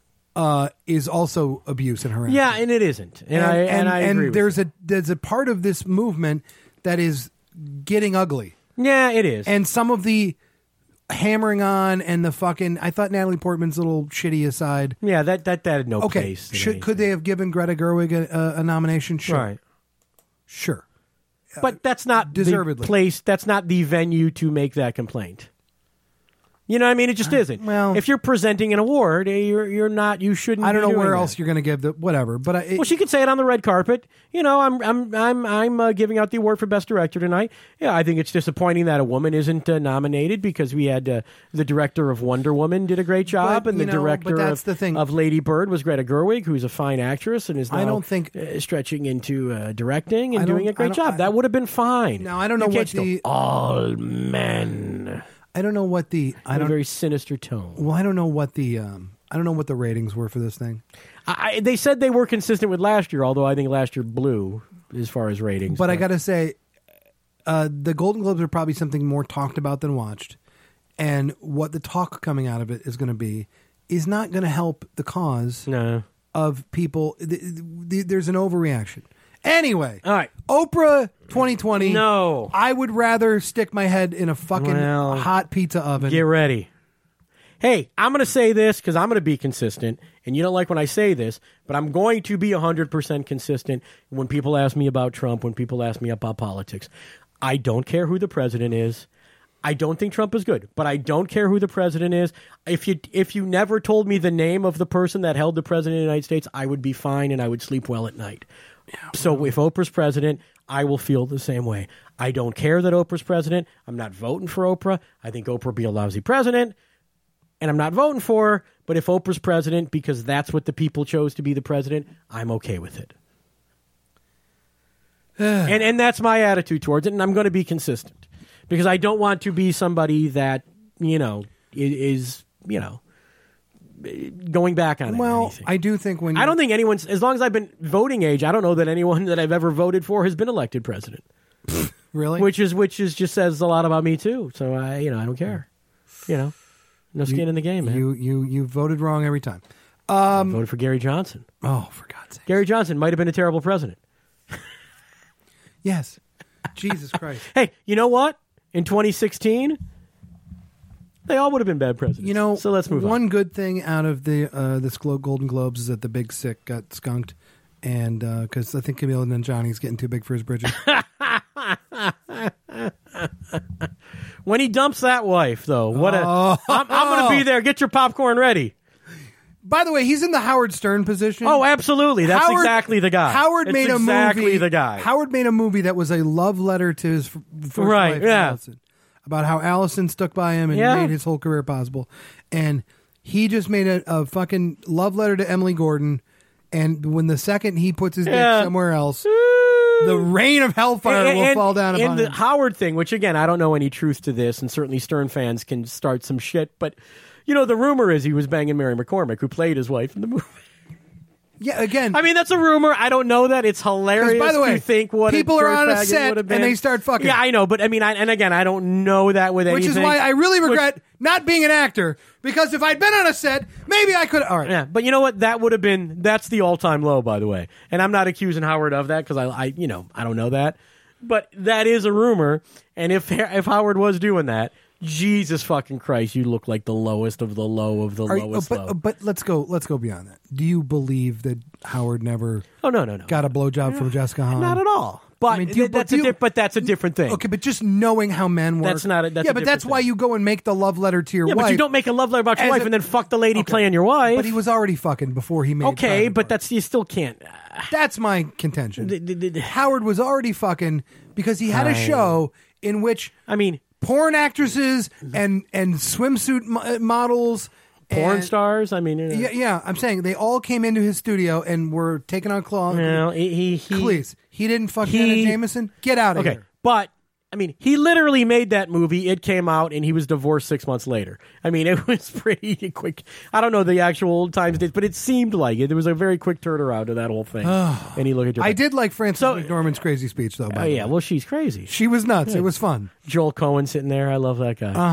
is also abuse and harassment. Yeah, and it isn't. And I agree with there's a part of this movement that is getting ugly. Yeah, it is. And some of the hammering on and the fucking, I thought Natalie Portman's a little shitty aside. Yeah, that had no place. Could they have given Greta Gerwig a nomination? Sure. Right. Sure. But that's not deservedly. The place, that's not the venue to make that complaint. You know what I mean? It just isn't. Well, if you're presenting an award, you're not. You shouldn't. I don't know where that. else you're going to give the whatever. But well, she could say it on the red carpet. You know, I'm giving out the award for best director tonight. Yeah, I think it's disappointing that a woman isn't nominated because we had the director of Wonder Woman did a great job, and the director of Lady Bird was Greta Gerwig, who's a fine actress and is now stretching into directing and doing a great job. That would have been fine. Now I don't know what all men. I don't know what the very sinister tone. Well, I don't know what the ratings were for this thing. They said they were consistent with last year, although I think last year blew as far as ratings. But I got to say, the Golden Globes are probably something more talked about than watched, and what the talk coming out of it is going to be is not going to help the cause of people. There's an overreaction. Anyway, all right. Oprah 2020. No. I would rather stick my head in a fucking hot pizza oven. Get ready. Hey, I'm going to say this because I'm going to be consistent, and you don't like when I say this, but I'm going to be 100% consistent when people ask me about Trump, when people ask me about politics. I don't care who the president is. I don't think Trump is good, but I don't care who the president is. If you never told me the name of the person that held the president of the United States, I would be fine and I would sleep well at night. So if Oprah's president, I will feel the same way. I don't care that Oprah's president. I'm not voting for Oprah. I think Oprah will be a lousy president, and I'm not voting for her. But if Oprah's president, because that's what the people chose to be the president, I'm okay with it. and that's my attitude towards it, and I'm going to be consistent because I don't want to be somebody that, is going back on it. Well, I do think I don't think anyone's, as long as I've been voting age, I don't know that anyone that I've ever voted for has been elected president. Really? Which is just says a lot about me too. So I don't care. No skin in the game, man. You voted wrong every time. I voted for Gary Johnson. Oh, for God's sake. Gary Johnson might have been a terrible president. Yes. Jesus Christ. Hey, you know what? In 2016, they all would have been bad presidents. So let's move on. One good thing out of this Golden Globes is that the Big Sick got skunked, and because I think Camille Nanjiani's getting too big for his britches. When he dumps that wife, though, I'm going to be there. Get your popcorn ready. By the way, he's in the Howard Stern position. Oh, absolutely. That's exactly the guy. Howard made a movie. The guy. Howard made a movie that was a love letter to his first wife, Allison, about how Allison stuck by him and made his whole career possible. And he just made a fucking love letter to Emily Gordon. And when the second he puts his dick somewhere else, the rain of hellfire will fall down upon him. And the Howard thing, which again, I don't know any truth to this, and certainly Stern fans can start some shit, but the rumor is he was banging Mary McCormick, who played his wife in the movie. Yeah, again. I mean, that's a rumor. I don't know that. It's hilarious. By the way, to think what people are on a set and they start fucking. Yeah, I know, but I mean, I don't know that with anything. Which is why I really regret not being an actor, because if I'd been on a set, maybe I could. All right. Yeah, but you know what? That's the all-time low, by the way. And I'm not accusing Howard of that because I don't know that, but that is a rumor. And if Howard was doing that, Jesus fucking Christ, you look like the lowest of the low of the lowest low. But let's go beyond that. Do you believe that Howard never no. got a blowjob from Jessica Hahn? Not at all. But I mean, that's a different thing. Okay, but just knowing how men work. That's why you go and make the love letter to your wife. But you don't make a love letter about your wife and then fuck the lady playing your wife. But he was already fucking before he made. Okay, but you still can't. That's my contention. Howard was already fucking because he had a show in which porn actresses and swimsuit models, porn stars. I mean, yeah. I'm saying they all came into his studio and were taking on clothes. No, please, he didn't fuck Hannah Jameson. Get out of here. But I mean, he literally made that movie. It came out, and he was divorced 6 months later. I mean, it was pretty quick. I don't know the actual times dates, but it seemed like it. There was a very quick turnaround to that whole thing. And he looked at. I did like Frances McDormand's crazy speech, though. Oh yeah, well, she's crazy. She was nuts. It was fun. Joel Cohen sitting there. I love that guy.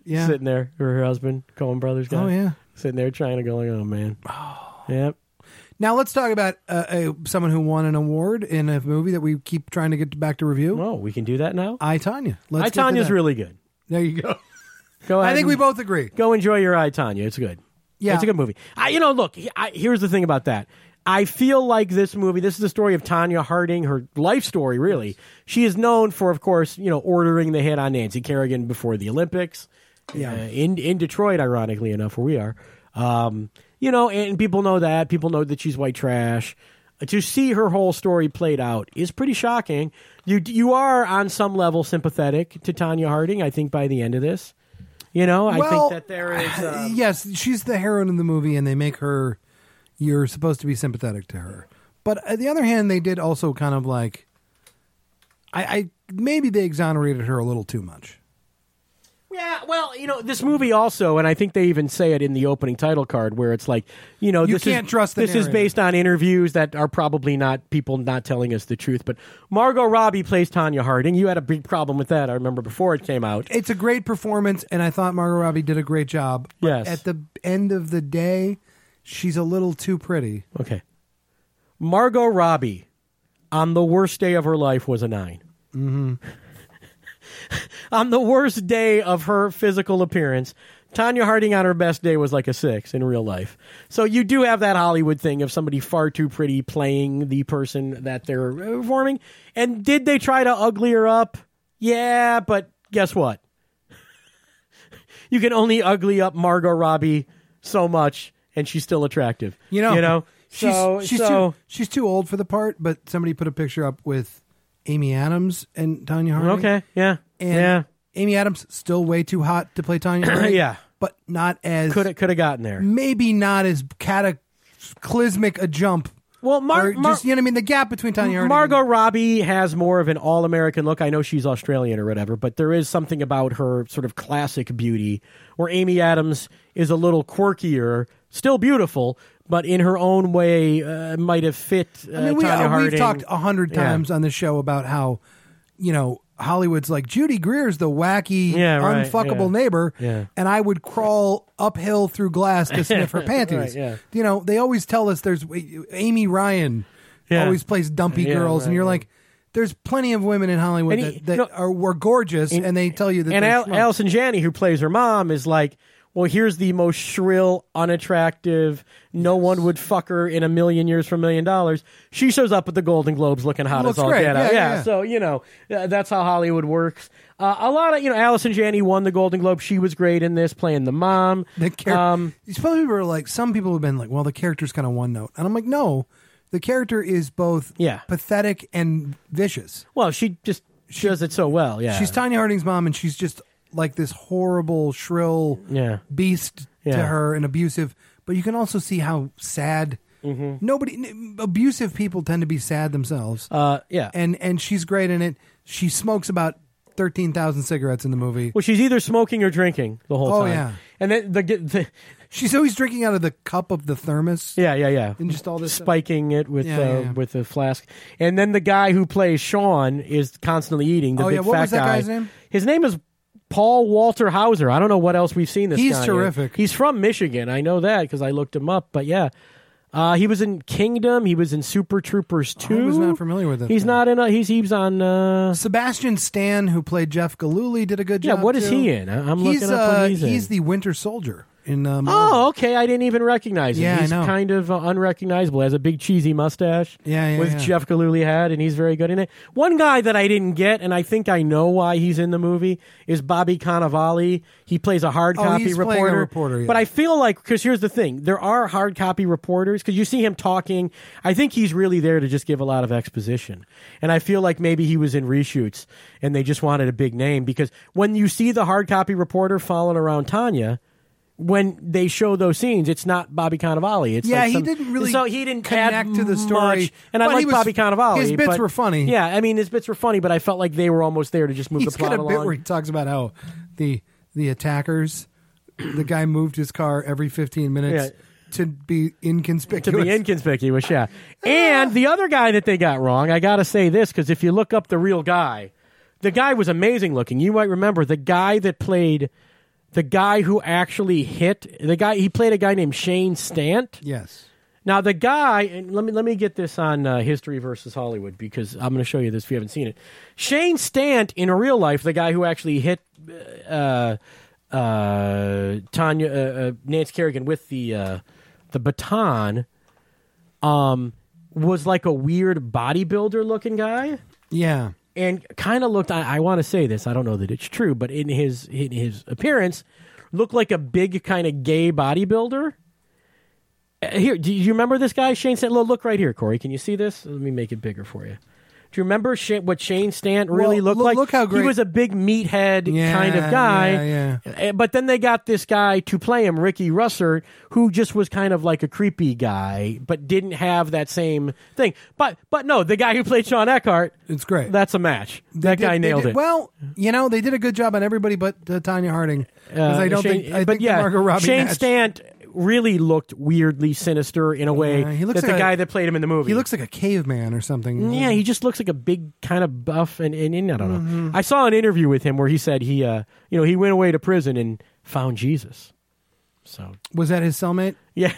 sitting there, her husband, Coen Brothers guy. Oh, yeah. Sitting there trying to go like, oh, man. Oh. Yep. Now let's talk about someone who won an award in a movie that we keep trying to get back to review. Oh, we can do that now? I, Tonya. I, Tonya's really good. There you go. Go ahead. I think we both agree. Go enjoy your I, Tonya. It's good. Yeah. It's a good movie. Look, here's the thing about that. I feel like this movie, this is the story of Tonya Harding, her life story, really. Yes. She is known for, of course, ordering the hit on Nancy Kerrigan before the Olympics. Yeah. In Detroit, ironically enough, where we are. And people know that. People know that she's white trash. To see her whole story played out is pretty shocking. You are, on some level, sympathetic to Tonya Harding, I think, by the end of this. I think that there is... yes, she's the heroine in the movie, and they make her... You're supposed to be sympathetic to her. But on the other hand, they did also kind of like... maybe they exonerated her a little too much. Yeah, well, this movie also, and I think they even say it in the opening title card, where it's like, this can't trust the this narrator. Is based on interviews that are probably not people not telling us the truth. But Margot Robbie plays Tonya Harding. You had a big problem with that, I remember, before it came out. It's a great performance, and I thought Margot Robbie did a great job. But yes. At the end of the day, she's a little too pretty. Okay. Margot Robbie, on the worst day of her life, was a 9. Mm-hmm. On the worst day of her physical appearance, Tonya Harding on her best day was like a 6 in real life. So you do have that Hollywood thing of somebody far too pretty playing the person that they're performing. And did they try to ugly her up? Yeah, but guess what? You can only ugly up Margot Robbie so much, and she's still attractive. She's too old for the part, but somebody put a picture up with Amy Adams and Tonya Harding. Okay, yeah. And Amy Adams still way too hot to play Tonya Harding. Yeah. But not as... Could have gotten there. Maybe not as cataclysmic a jump. Well, the gap between Tonya Harding Margot Robbie has more of an all-American look. I know she's Australian or whatever, but there is something about her sort of classic beauty where Amy Adams is a little quirkier, still beautiful, but in her own way might have fit Tonya Harding. We've talked 100 times on this show about how, Hollywood's like, Judy Greer's the wacky, unfuckable neighbor, and I would crawl uphill through glass to sniff her panties. They always tell us there's Amy Ryan always plays dumpy girls, and you're like, there's plenty of women in Hollywood that were gorgeous, and they tell you that. And Allison Janney, who plays her mom, is like, well, here's the most shrill, unattractive, no one would fuck her in a million years for $1 million. She shows up at the Golden Globes looking hot as all get out. Yeah. So, that's how Hollywood works. A lot of, Allison Janney won the Golden Globe. She was great in this, playing the mom. Some people have been like, well, the character's kind of one note. And I'm like, no, the character is both pathetic and vicious. Well, she does it so well, yeah. She's Tonya Harding's mom, and she's just like this horrible, shrill beast to her and abusive. But you can also see how sad. Abusive people tend to be sad themselves. And she's great in it. She smokes about 13,000 cigarettes in the movie. Well, she's either smoking or drinking the whole time. Oh yeah, and then she's always drinking out of the cup of the thermos. Yeah. And just all this spiking it with the flask. And then the guy who plays Sean is constantly eating. The big what fat was that guy. guy's name? His name is Paul Walter Hauser. I don't know what else we've seen this guy. He's terrific. He's from Michigan. I know that because I looked him up. But yeah, he was in Kingdom. He was in Super Troopers 2. I was not familiar with it. He's not in. He's on. Sebastian Stan, who played Jeff Galooly, did a good job. Yeah, what is he in? I'm looking up what he's in. He's the Winter Soldier. Okay. I didn't even recognize him. Yeah, he's I know. Kind of unrecognizable. Has a big cheesy mustache. With Jeff Galooly had, and he's very good in it. One guy that I didn't get, and I think I know why he's in the movie, is Bobby Cannavale. He plays a hard copy he's reporter. Playing a reporter, yeah. But I feel like, because here's the thing, there are hard copy reporters, because you see him talking. I think he's really there to just give a lot of exposition. And I feel like maybe he was in reshoots, and they just wanted a big name, because when you see the hard copy reporter following around Tonya, when they show those scenes, it's not Bobby Cannavale. It's he didn't really connect to the story. Much, and I like Bobby Cannavale. His bits were funny. Yeah, I mean, his bits were funny, but I felt like they were almost there to just move the plot along. He's got a bit where he talks about how the attackers, the guy moved his car every 15 minutes to be inconspicuous. Yeah. And the other guy that they got wrong, I got to say this, because if you look up the real guy, the guy was amazing looking. You might remember the guy that played the guy who actually he played a guy named Shane Stant. Yes. Now the guy, and let me get this on History versus Hollywood, because I'm going to show you this if you haven't seen it. Shane Stant in real life, the guy who actually hit Nancy Kerrigan with the baton, was like a weird bodybuilder looking guy. Yeah. And kind of looked, I want to say this, I don't know that it's true, but in his appearance, looked like a big kind of gay bodybuilder. Here, do you remember this guy, Shane Stant? Look right here, Corey. Can you see this? Let me make it bigger for you. Do you remember what Shane Stant really looked like? Look how great. He was a big meathead kind of guy. Yeah. But then they got this guy to play him, Ricky Russert, who just was kind of like a creepy guy, but didn't have that same thing. But no, the guy who played Sean Eckhart, it's great. That's a match. That guy nailed it. Well, they did a good job on everybody but Tanya Harding. I think Margot Robbie Shane Stant really looked weirdly sinister in a way he looks that like the guy that played him in the movie. He looks like a caveman or something. Yeah, he just looks like a big kind of buff, and I don't know. Mm-hmm. I saw an interview with him where he said he went away to prison and found Jesus. So was that his cellmate? Yeah.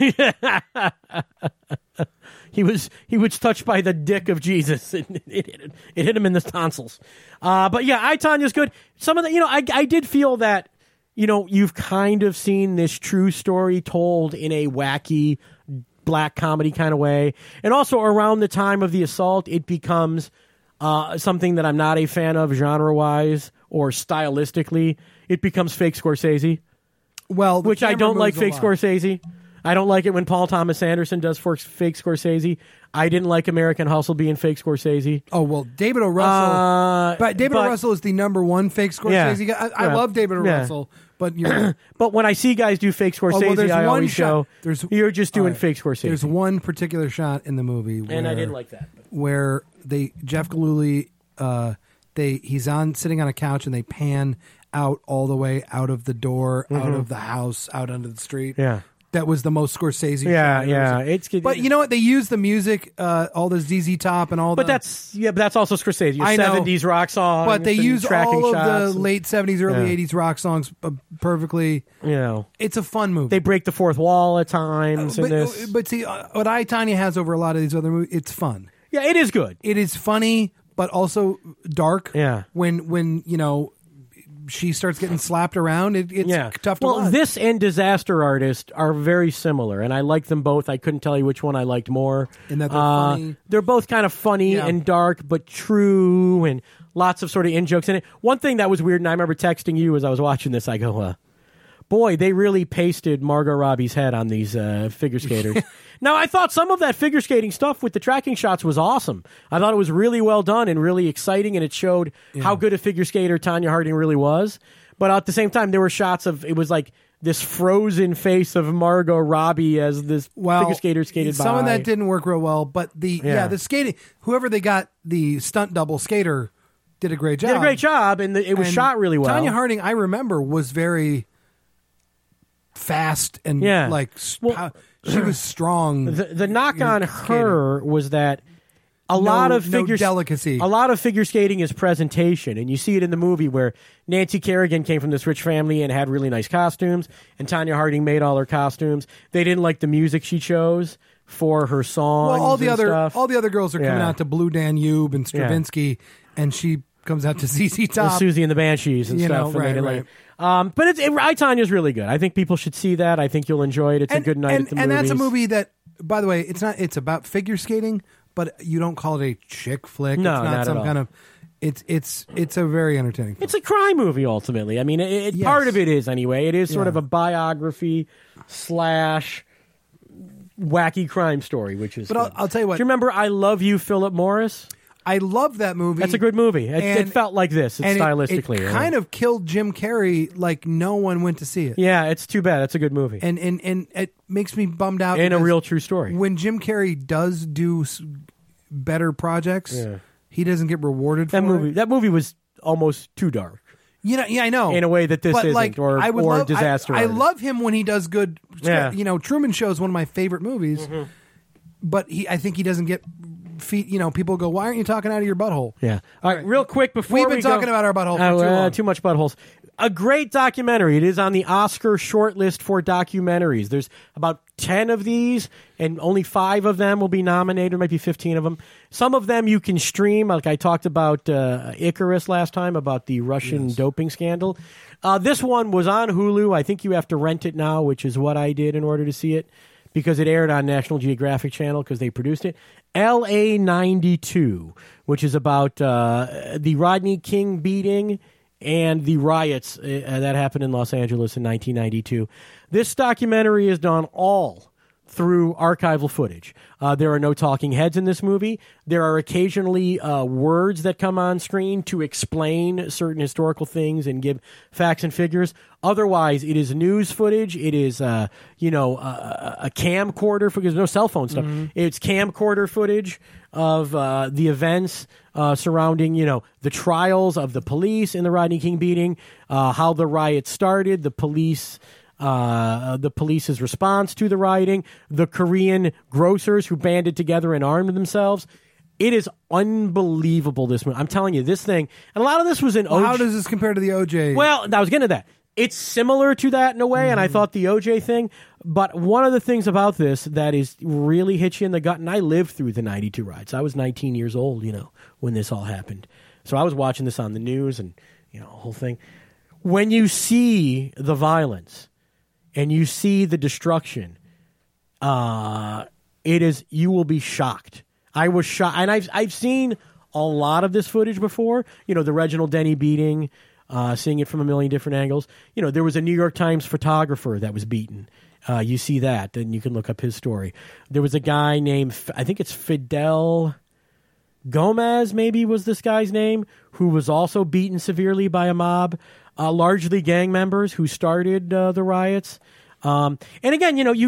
He was touched by the dick of Jesus, and it hit him in the tonsils. But yeah, I, Tanya's good. Some of the, I did feel that, you've kind of seen this true story told in a wacky black comedy kind of way. And also around the time of the assault, it becomes something that I'm not a fan of genre-wise or stylistically. It becomes fake Scorsese. Well, which I don't like fake Scorsese. I don't like it when Paul Thomas Anderson does fake Scorsese. I didn't like American Hustle being fake Scorsese. Oh, well, David O. Russell. But David O. Russell is the number one fake Scorsese guy. I love David O. Russell, but you're... But when I see guys do fake Scorsese, I always go, you're just doing fake Scorsese. There's one particular shot in the movie where... And I didn't like that. Where Jeff Gillooly, he's sitting on a couch and they pan out all the way out of the door, out of the house, out onto the street. Yeah. That was the most Scorsese. Yeah. It's good. But you know what? They use the music, all the ZZ Top and all. But that's also Scorsese. Your 70s rock songs. But they use all of the late 70s, early 80s rock songs perfectly. It's a fun movie. They break the fourth wall at times. But see, what Tanya has over a lot of these other movies, it's fun. Yeah, it is good. It is funny, but also dark. Yeah. When she starts getting slapped around, it's tough to watch. Well, this and Disaster Artist are very similar, and I like them both. I couldn't tell you which one I liked more. And that they're funny. They're both kind of funny and dark, but true, and lots of sort of in-jokes in it. One thing that was weird, and I remember texting you as I was watching this, I go, boy, they really pasted Margot Robbie's head on these figure skaters. Now, I thought some of that figure skating stuff with the tracking shots was awesome. I thought it was really well done and really exciting, and it showed how good a figure skater Tanya Harding really was. But at the same time, there were shots of, it was like this frozen face of Margot Robbie as this figure skater skated by. Some of that didn't work real well, but the skating, whoever they got, the stunt double skater, did a great job. Did a great job, and it was shot really well. Tanya Harding, I remember, was very fast and she was strong. The knock on her was that a lot of figure skating is presentation, and you see it in the movie where Nancy Kerrigan came from this rich family and had really nice costumes, and Tanya Harding made all her costumes. They didn't like the music she chose for her songs. Well, all the other girls are coming out to Blue Danube and Stravinsky, and she comes out to ZZ Top, Susie and the Banshees and stuff. Right. But I, Tanya's really good. I think people should see that. I think you'll enjoy it. It's a good night at the movies. And that's a movie that, by the way, it's about figure skating, but you don't call it a chick flick. No, it's not some kind of. It's a very entertaining film. It's a crime movie ultimately. I mean, part of it is anyway. It is sort of a biography / wacky crime story, which is. But I'll tell you what. Do you remember "I Love You, Philip Morris"? I love that movie. That's a good movie. It felt like this. It's stylistically. It kind of killed Jim Carrey. Like no one went to see it. Yeah, it's too bad. It's a good movie, and it makes me bummed out. And a real true story. When Jim Carrey does do better projects, he doesn't get rewarded for it. That movie was almost too dark. I know. In a way that this isn't, or Disaster I Artist. love him when he does good. Truman Show is one of my favorite movies, but I think he doesn't get people go, why aren't you talking out of your butthole? Yeah. All right, real quick before we've been talking about our butthole for too long. Too much buttholes. A great documentary. It is on the Oscar shortlist for documentaries. There's about 10 of these, and only 5 of them will be nominated. There might be 15 of them. Some of them you can stream. Like I talked about Icarus last time, about the Russian doping scandal. This one was on Hulu. I think you have to rent it now, which is what I did in order to see it, because it aired on National Geographic Channel because they produced it. LA 92, which is about the Rodney King beating and the riots that happened in Los Angeles in 1992. This documentary is done all through archival footage. There are no talking heads in this movie. There are occasionally words that come on screen to explain certain historical things and give facts and figures. Otherwise, it is news footage. It is, a camcorder because there's no cell phone stuff. Mm-hmm. It's camcorder footage of the events surrounding, the trials of the police in the Rodney King beating, how the riot started, the police's response to the rioting, the Korean grocers who banded together and armed themselves. It is unbelievable, this movie. I'm telling you, this thing, and a lot of this was in OJ. How does this compare to the OJ? Well, I was getting to that. It's similar to that in a way, and I thought the OJ thing, but one of the things about this that is really hits you in the gut, and I lived through the 92 riots. I was 19 years old, when this all happened. So I was watching this on the news and, the whole thing. When you see the violence and you see the destruction, you will be shocked. I was shocked, and I've seen a lot of this footage before. The Reginald Denny beating, seeing it from a million different angles. There was a New York Times photographer that was beaten. You see that, and you can look up his story. There was a guy named, I think it's Fidel Gomez, maybe was this guy's name, who was also beaten severely by a mob, largely gang members who started the riots. And again, you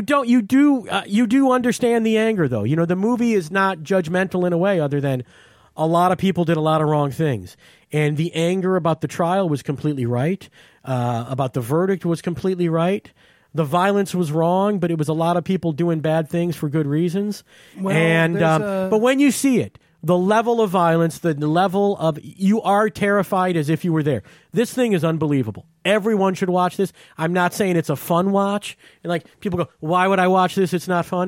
do understand the anger, though. The movie is not judgmental in a way, other than a lot of people did a lot of wrong things, and the anger about the trial was completely right. About the verdict was completely right. The violence was wrong, but it was a lot of people doing bad things for good reasons. Well, but when you see it, the level of violence, the level of, you are terrified as if you were there. This thing is unbelievable. Everyone should watch this. I'm not saying it's a fun watch. And people go, why would I watch this? It's not fun.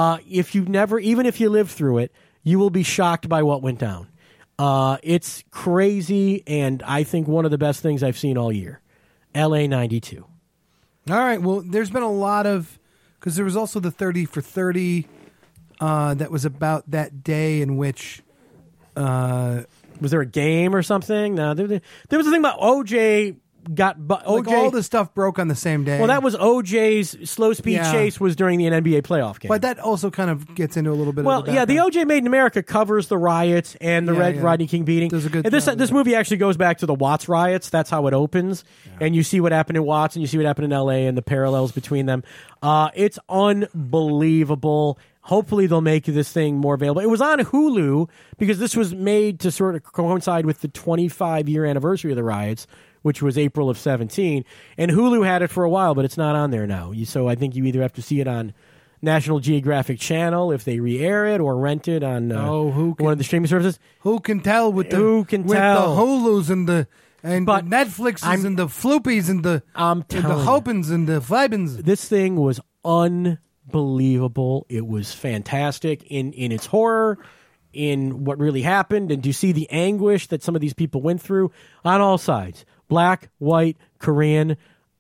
Even if you lived through it, you will be shocked by what went down. It's crazy, and I think one of the best things I've seen all year. LA 92. All right. Well, there's been a lot of, because there was also the 30 for 30 that was about that day in which... was there a game or something? No, there was a thing about OJ all the stuff broke on the same day. Well, that was OJ's slow speed chase was during the NBA playoff game. But that also kind of gets into a little bit of the the OJ Made in America covers the riots and the Rodney King beating. Does a good this movie actually goes back to the Watts riots. That's how it opens. Yeah. And you see what happened in Watts and you see what happened in LA and the parallels between them. It's unbelievable. Hopefully they'll make this thing more available. It was on Hulu because this was made to sort of coincide with the 25-year anniversary of the riots, which was April of 17. And Hulu had it for a while, but it's not on there now. So I think you either have to see it on National Geographic Channel if they re-air it, or rent it on one of the streaming services. Who can tell with the Hulus and the Netflixes and the Floopies and the Hopins and the Flybins. This thing was unbelievable. It was fantastic in its horror, in what really happened, and to see the anguish that some of these people went through on all sides. Black, white, Korean,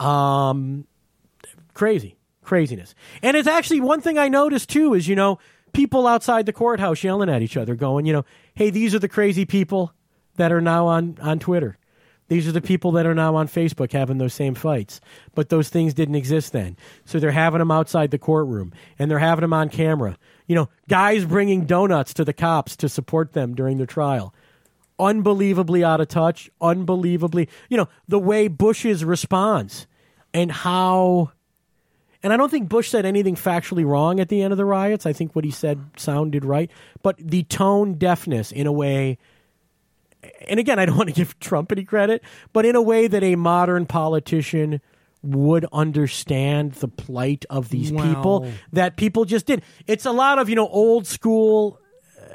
craziness. And it's actually one thing I noticed too is, people outside the courthouse yelling at each other going, hey, these are the crazy people that are now on Twitter. These are the people that are now on Facebook having those same fights. But those things didn't exist then. So they're having them outside the courtroom, and they're having them on camera. Guys bringing donuts to the cops to support them during their trial. Unbelievably out of touch. Unbelievably, the way Bush's response and how... And I don't think Bush said anything factually wrong at the end of the riots. I think what he said sounded right. But the tone deafness in a way... And again, I don't want to give Trump any credit, but in a way that a modern politician would understand the plight of these people that people just did. It's a lot of, old school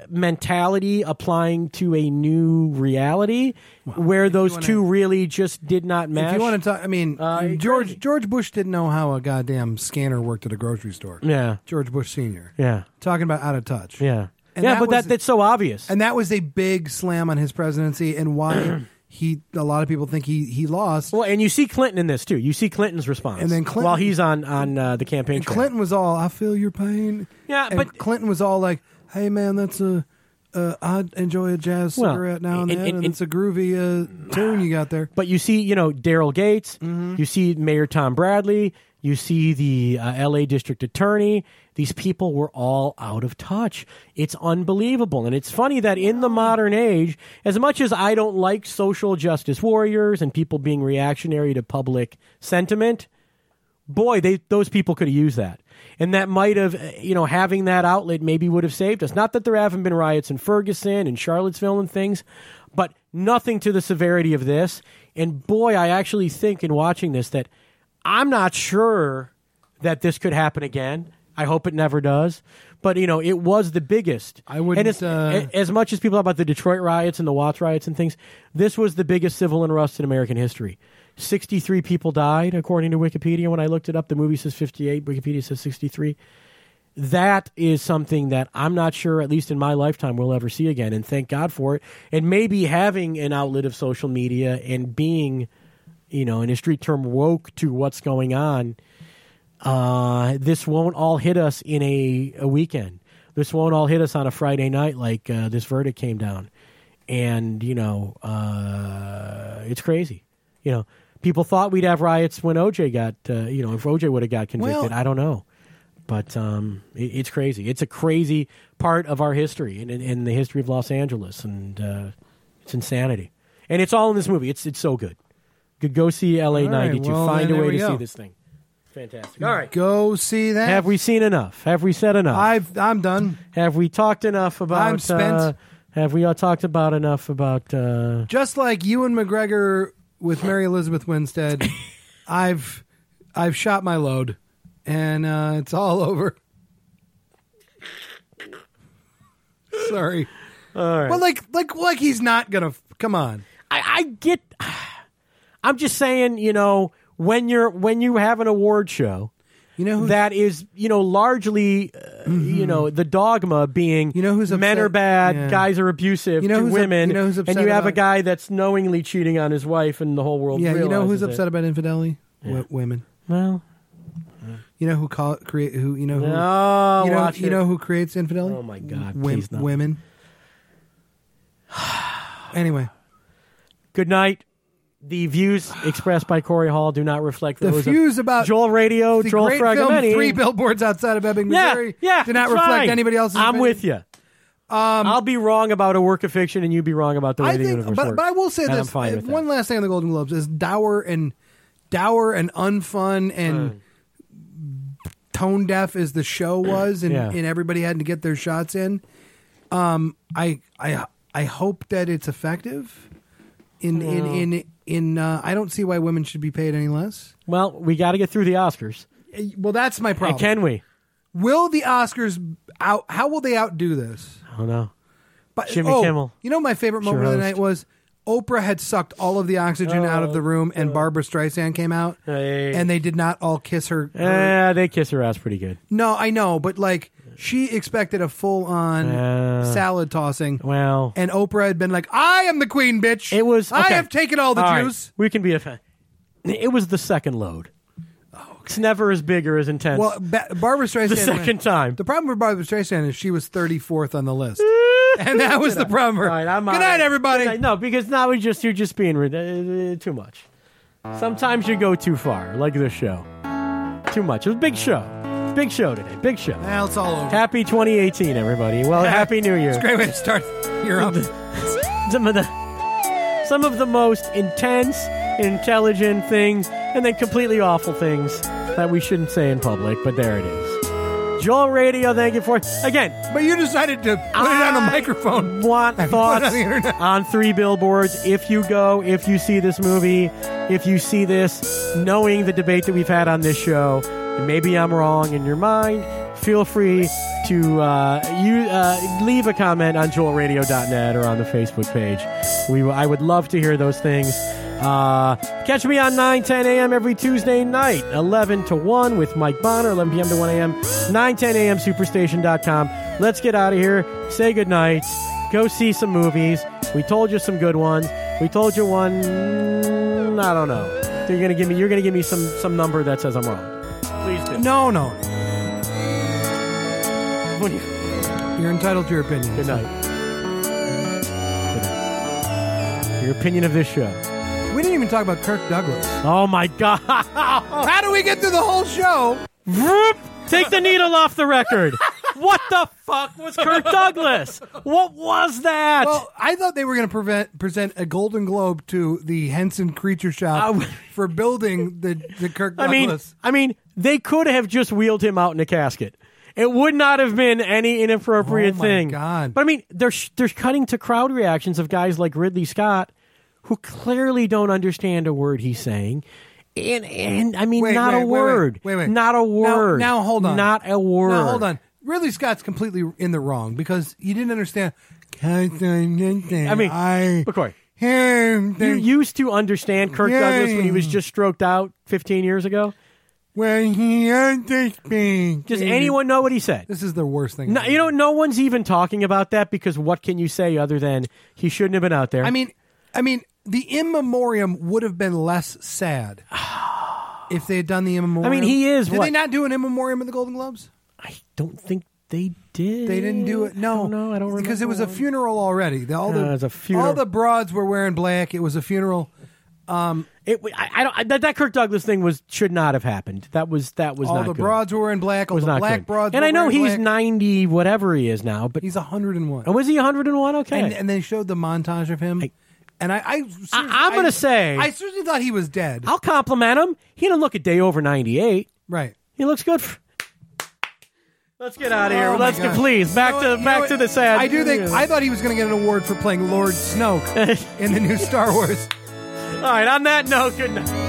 mentality applying to a new reality where those two really just did not mesh. If you want to talk, I mean, George Bush didn't know how a goddamn scanner worked at a grocery store. Yeah. George Bush Sr. Yeah. Talking about out of touch. Yeah. And that's so obvious. And that was a big slam on his presidency and why a lot of people think he lost. Well, and you see Clinton in this too. You see Clinton's response, and then Clinton, while he's on the campaign trail. Clinton was all, "I feel your pain." Yeah, and but Clinton was all like, "Hey, man, that's I enjoy a jazz cigarette now and then, and it's a groovy tune you got there." But you see, Daryl Gates. Mm-hmm. You see Mayor Tom Bradley. You see the L.A. District Attorney. These people were all out of touch. It's unbelievable. And it's funny that in the modern age, as much as I don't like social justice warriors and people being reactionary to public sentiment, boy, those people could have used that. And that might have, having that outlet maybe would have saved us. Not that there haven't been riots in Ferguson and Charlottesville and things, but nothing to the severity of this. And boy, I actually think in watching this that I'm not sure that this could happen again. I hope it never does. But, it was the biggest. I wouldn't... And as much as people talk about the Detroit riots and the Watts riots and things, this was the biggest civil unrest in American history. 63 people died, according to Wikipedia. When I looked it up, the movie says 58. Wikipedia says 63. That is something that I'm not sure, at least in my lifetime, we'll ever see again. And thank God for it. And maybe having an outlet of social media and being, in a street term, woke to what's going on, this won't all hit us in a weekend. This won't all hit us on a Friday night like this verdict came down. And, it's crazy. People thought we'd have riots when OJ got, if OJ would have got convicted. I don't know. But it's crazy. It's a crazy part of our history in the history of Los Angeles. And it's insanity. And it's all in this movie. It's so good. Go see LA 92. Find a way to see this thing. Fantastic. All right. Go see that. Have we seen enough? Have we said enough? I'm done. Have we talked enough about... I'm spent. Have we all talked about enough about... Just like Ewan McGregor with Mary Elizabeth Winstead, I've shot my load, and it's all over. Sorry. All right. Well, like he's not going to... Come on. I get... I'm just saying, when you have an award show, that is, largely, the dogma being, who's upset? Men are bad, guys are abusive to women, who's upset and you have about... a guy that's knowingly cheating on his wife, and the whole world. Yeah, who's it. upset about infidelity? Yeah. Women. Well, who creates infidelity? Oh my God, please not. Women. Anyway, good night. The views expressed by Corey Hall do not reflect the those views of about Joel Radio, the Joel great Fragomeni. Film 3 Billboards Outside of Ebbing, Missouri. Yeah, do not reflect fine. anybody else's. I'm opinion. with you. I'll be wrong about a work of fiction, and you be wrong about the way the universe works. But I will say and this: I'm fine with one that. last thing on the Golden Globes is dour and unfun and tone deaf as the show was, and everybody had to get their shots in. I hope that it's effective. I don't see why women should be paid any less. Well, we got to get through the Oscars. Well, that's my problem. And can we? Will the Oscars how will they outdo this? I don't know. But, Jimmy Kimmel. My favorite moment of the night was Oprah had sucked all of the oxygen out of the room, and Barbara Streisand came out, and they did not all kiss her. They kiss her ass pretty good. No, I know, but she expected a full-on salad tossing. Well, and Oprah had been like, "I am the queen, bitch. It was. Okay. I have taken all the juice." Right. We can be a fan. It was the second load. It's never as big or as intense. Well, Barbara Streisand. The second time. The problem with Barbara Streisand is she was 34th on the list. And that was the problem. All right, Good night, everybody. Good night. No, because now you're just being too much. Sometimes you go too far, like this show. Too much. It was a big show. Big show today. Big show. Well, it's all over. Happy 2018, everybody. Well, Happy New Year. It's a great way to start. You're up. Some of the most intense, intelligent things, and then completely awful things that we shouldn't say in public, but there it is. Joel Radio, thank you for it. Again. But you decided to put it on a microphone. Want thoughts on 3 Billboards. If you go, if you see this movie, if you see this, knowing the debate that we've had on this show, and maybe I'm wrong in your mind, feel free leave a comment on joelradio.net or on the Facebook page. I would love to hear those things. Catch me on 9:10 a.m. every Tuesday night, 11 to 1 with Mike Bonner, 11 p.m. to 1 a.m., 9:10 a.m. superstation.com. Let's get out of here. Say goodnight. Go see some movies. We told you some good ones. We told you one, I don't know. You're gonna give me some number that says I'm wrong. Please do. No. You're entitled to your opinion. Good night. Your opinion of this show. We didn't even talk about Kirk Douglas. Oh my God! How do we get through the whole show? Take the needle off the record. What the fuck was Kirk Douglas? What was that? Well, I thought they were going to present a Golden Globe to the Henson Creature Shop for building the Kirk Douglas. I mean, they could have just wheeled him out in a casket. It would not have been any inappropriate thing. Oh, my God. But, I mean, they're cutting to crowd reactions of guys like Ridley Scott who clearly don't understand a word he's saying. And I mean, not a word. Wait. Not a word. Now, hold on. Not a word. Now, hold on. Ridley Scott's completely in the wrong because you didn't understand. I mean, McCoy, you used to understand Kirk Douglas when he was just stroked out 15 years ago? When he understands. Does anyone know what he said? This is the worst thing. No, no one's even talking about that because what can you say other than he shouldn't have been out there? I mean, the in memoriam would have been less sad if they had done the in memoriam. I mean, he is. Did they not do an in memoriam in the Golden Globes? I don't think they did. They didn't do it. No, I don't remember. Because it was a funeral already. It was a funeral. All the broads were wearing black. It was a funeral. That Kirk Douglas thing should not have happened. That was not good. All the broads were wearing black. All the black broads. And I know he's black. 90, whatever he is now, but he's 101. Oh, was he 101? Okay. And they showed the montage of him. I'm going to say, I seriously thought he was dead. I'll compliment him. He didn't look a day over 98. Right. He looks good. Let's get out of here. Let's get, please, back to the sad. I do think I thought he was going to get an award for playing Lord Snoke in the new Star Wars. All right. On that note, good night.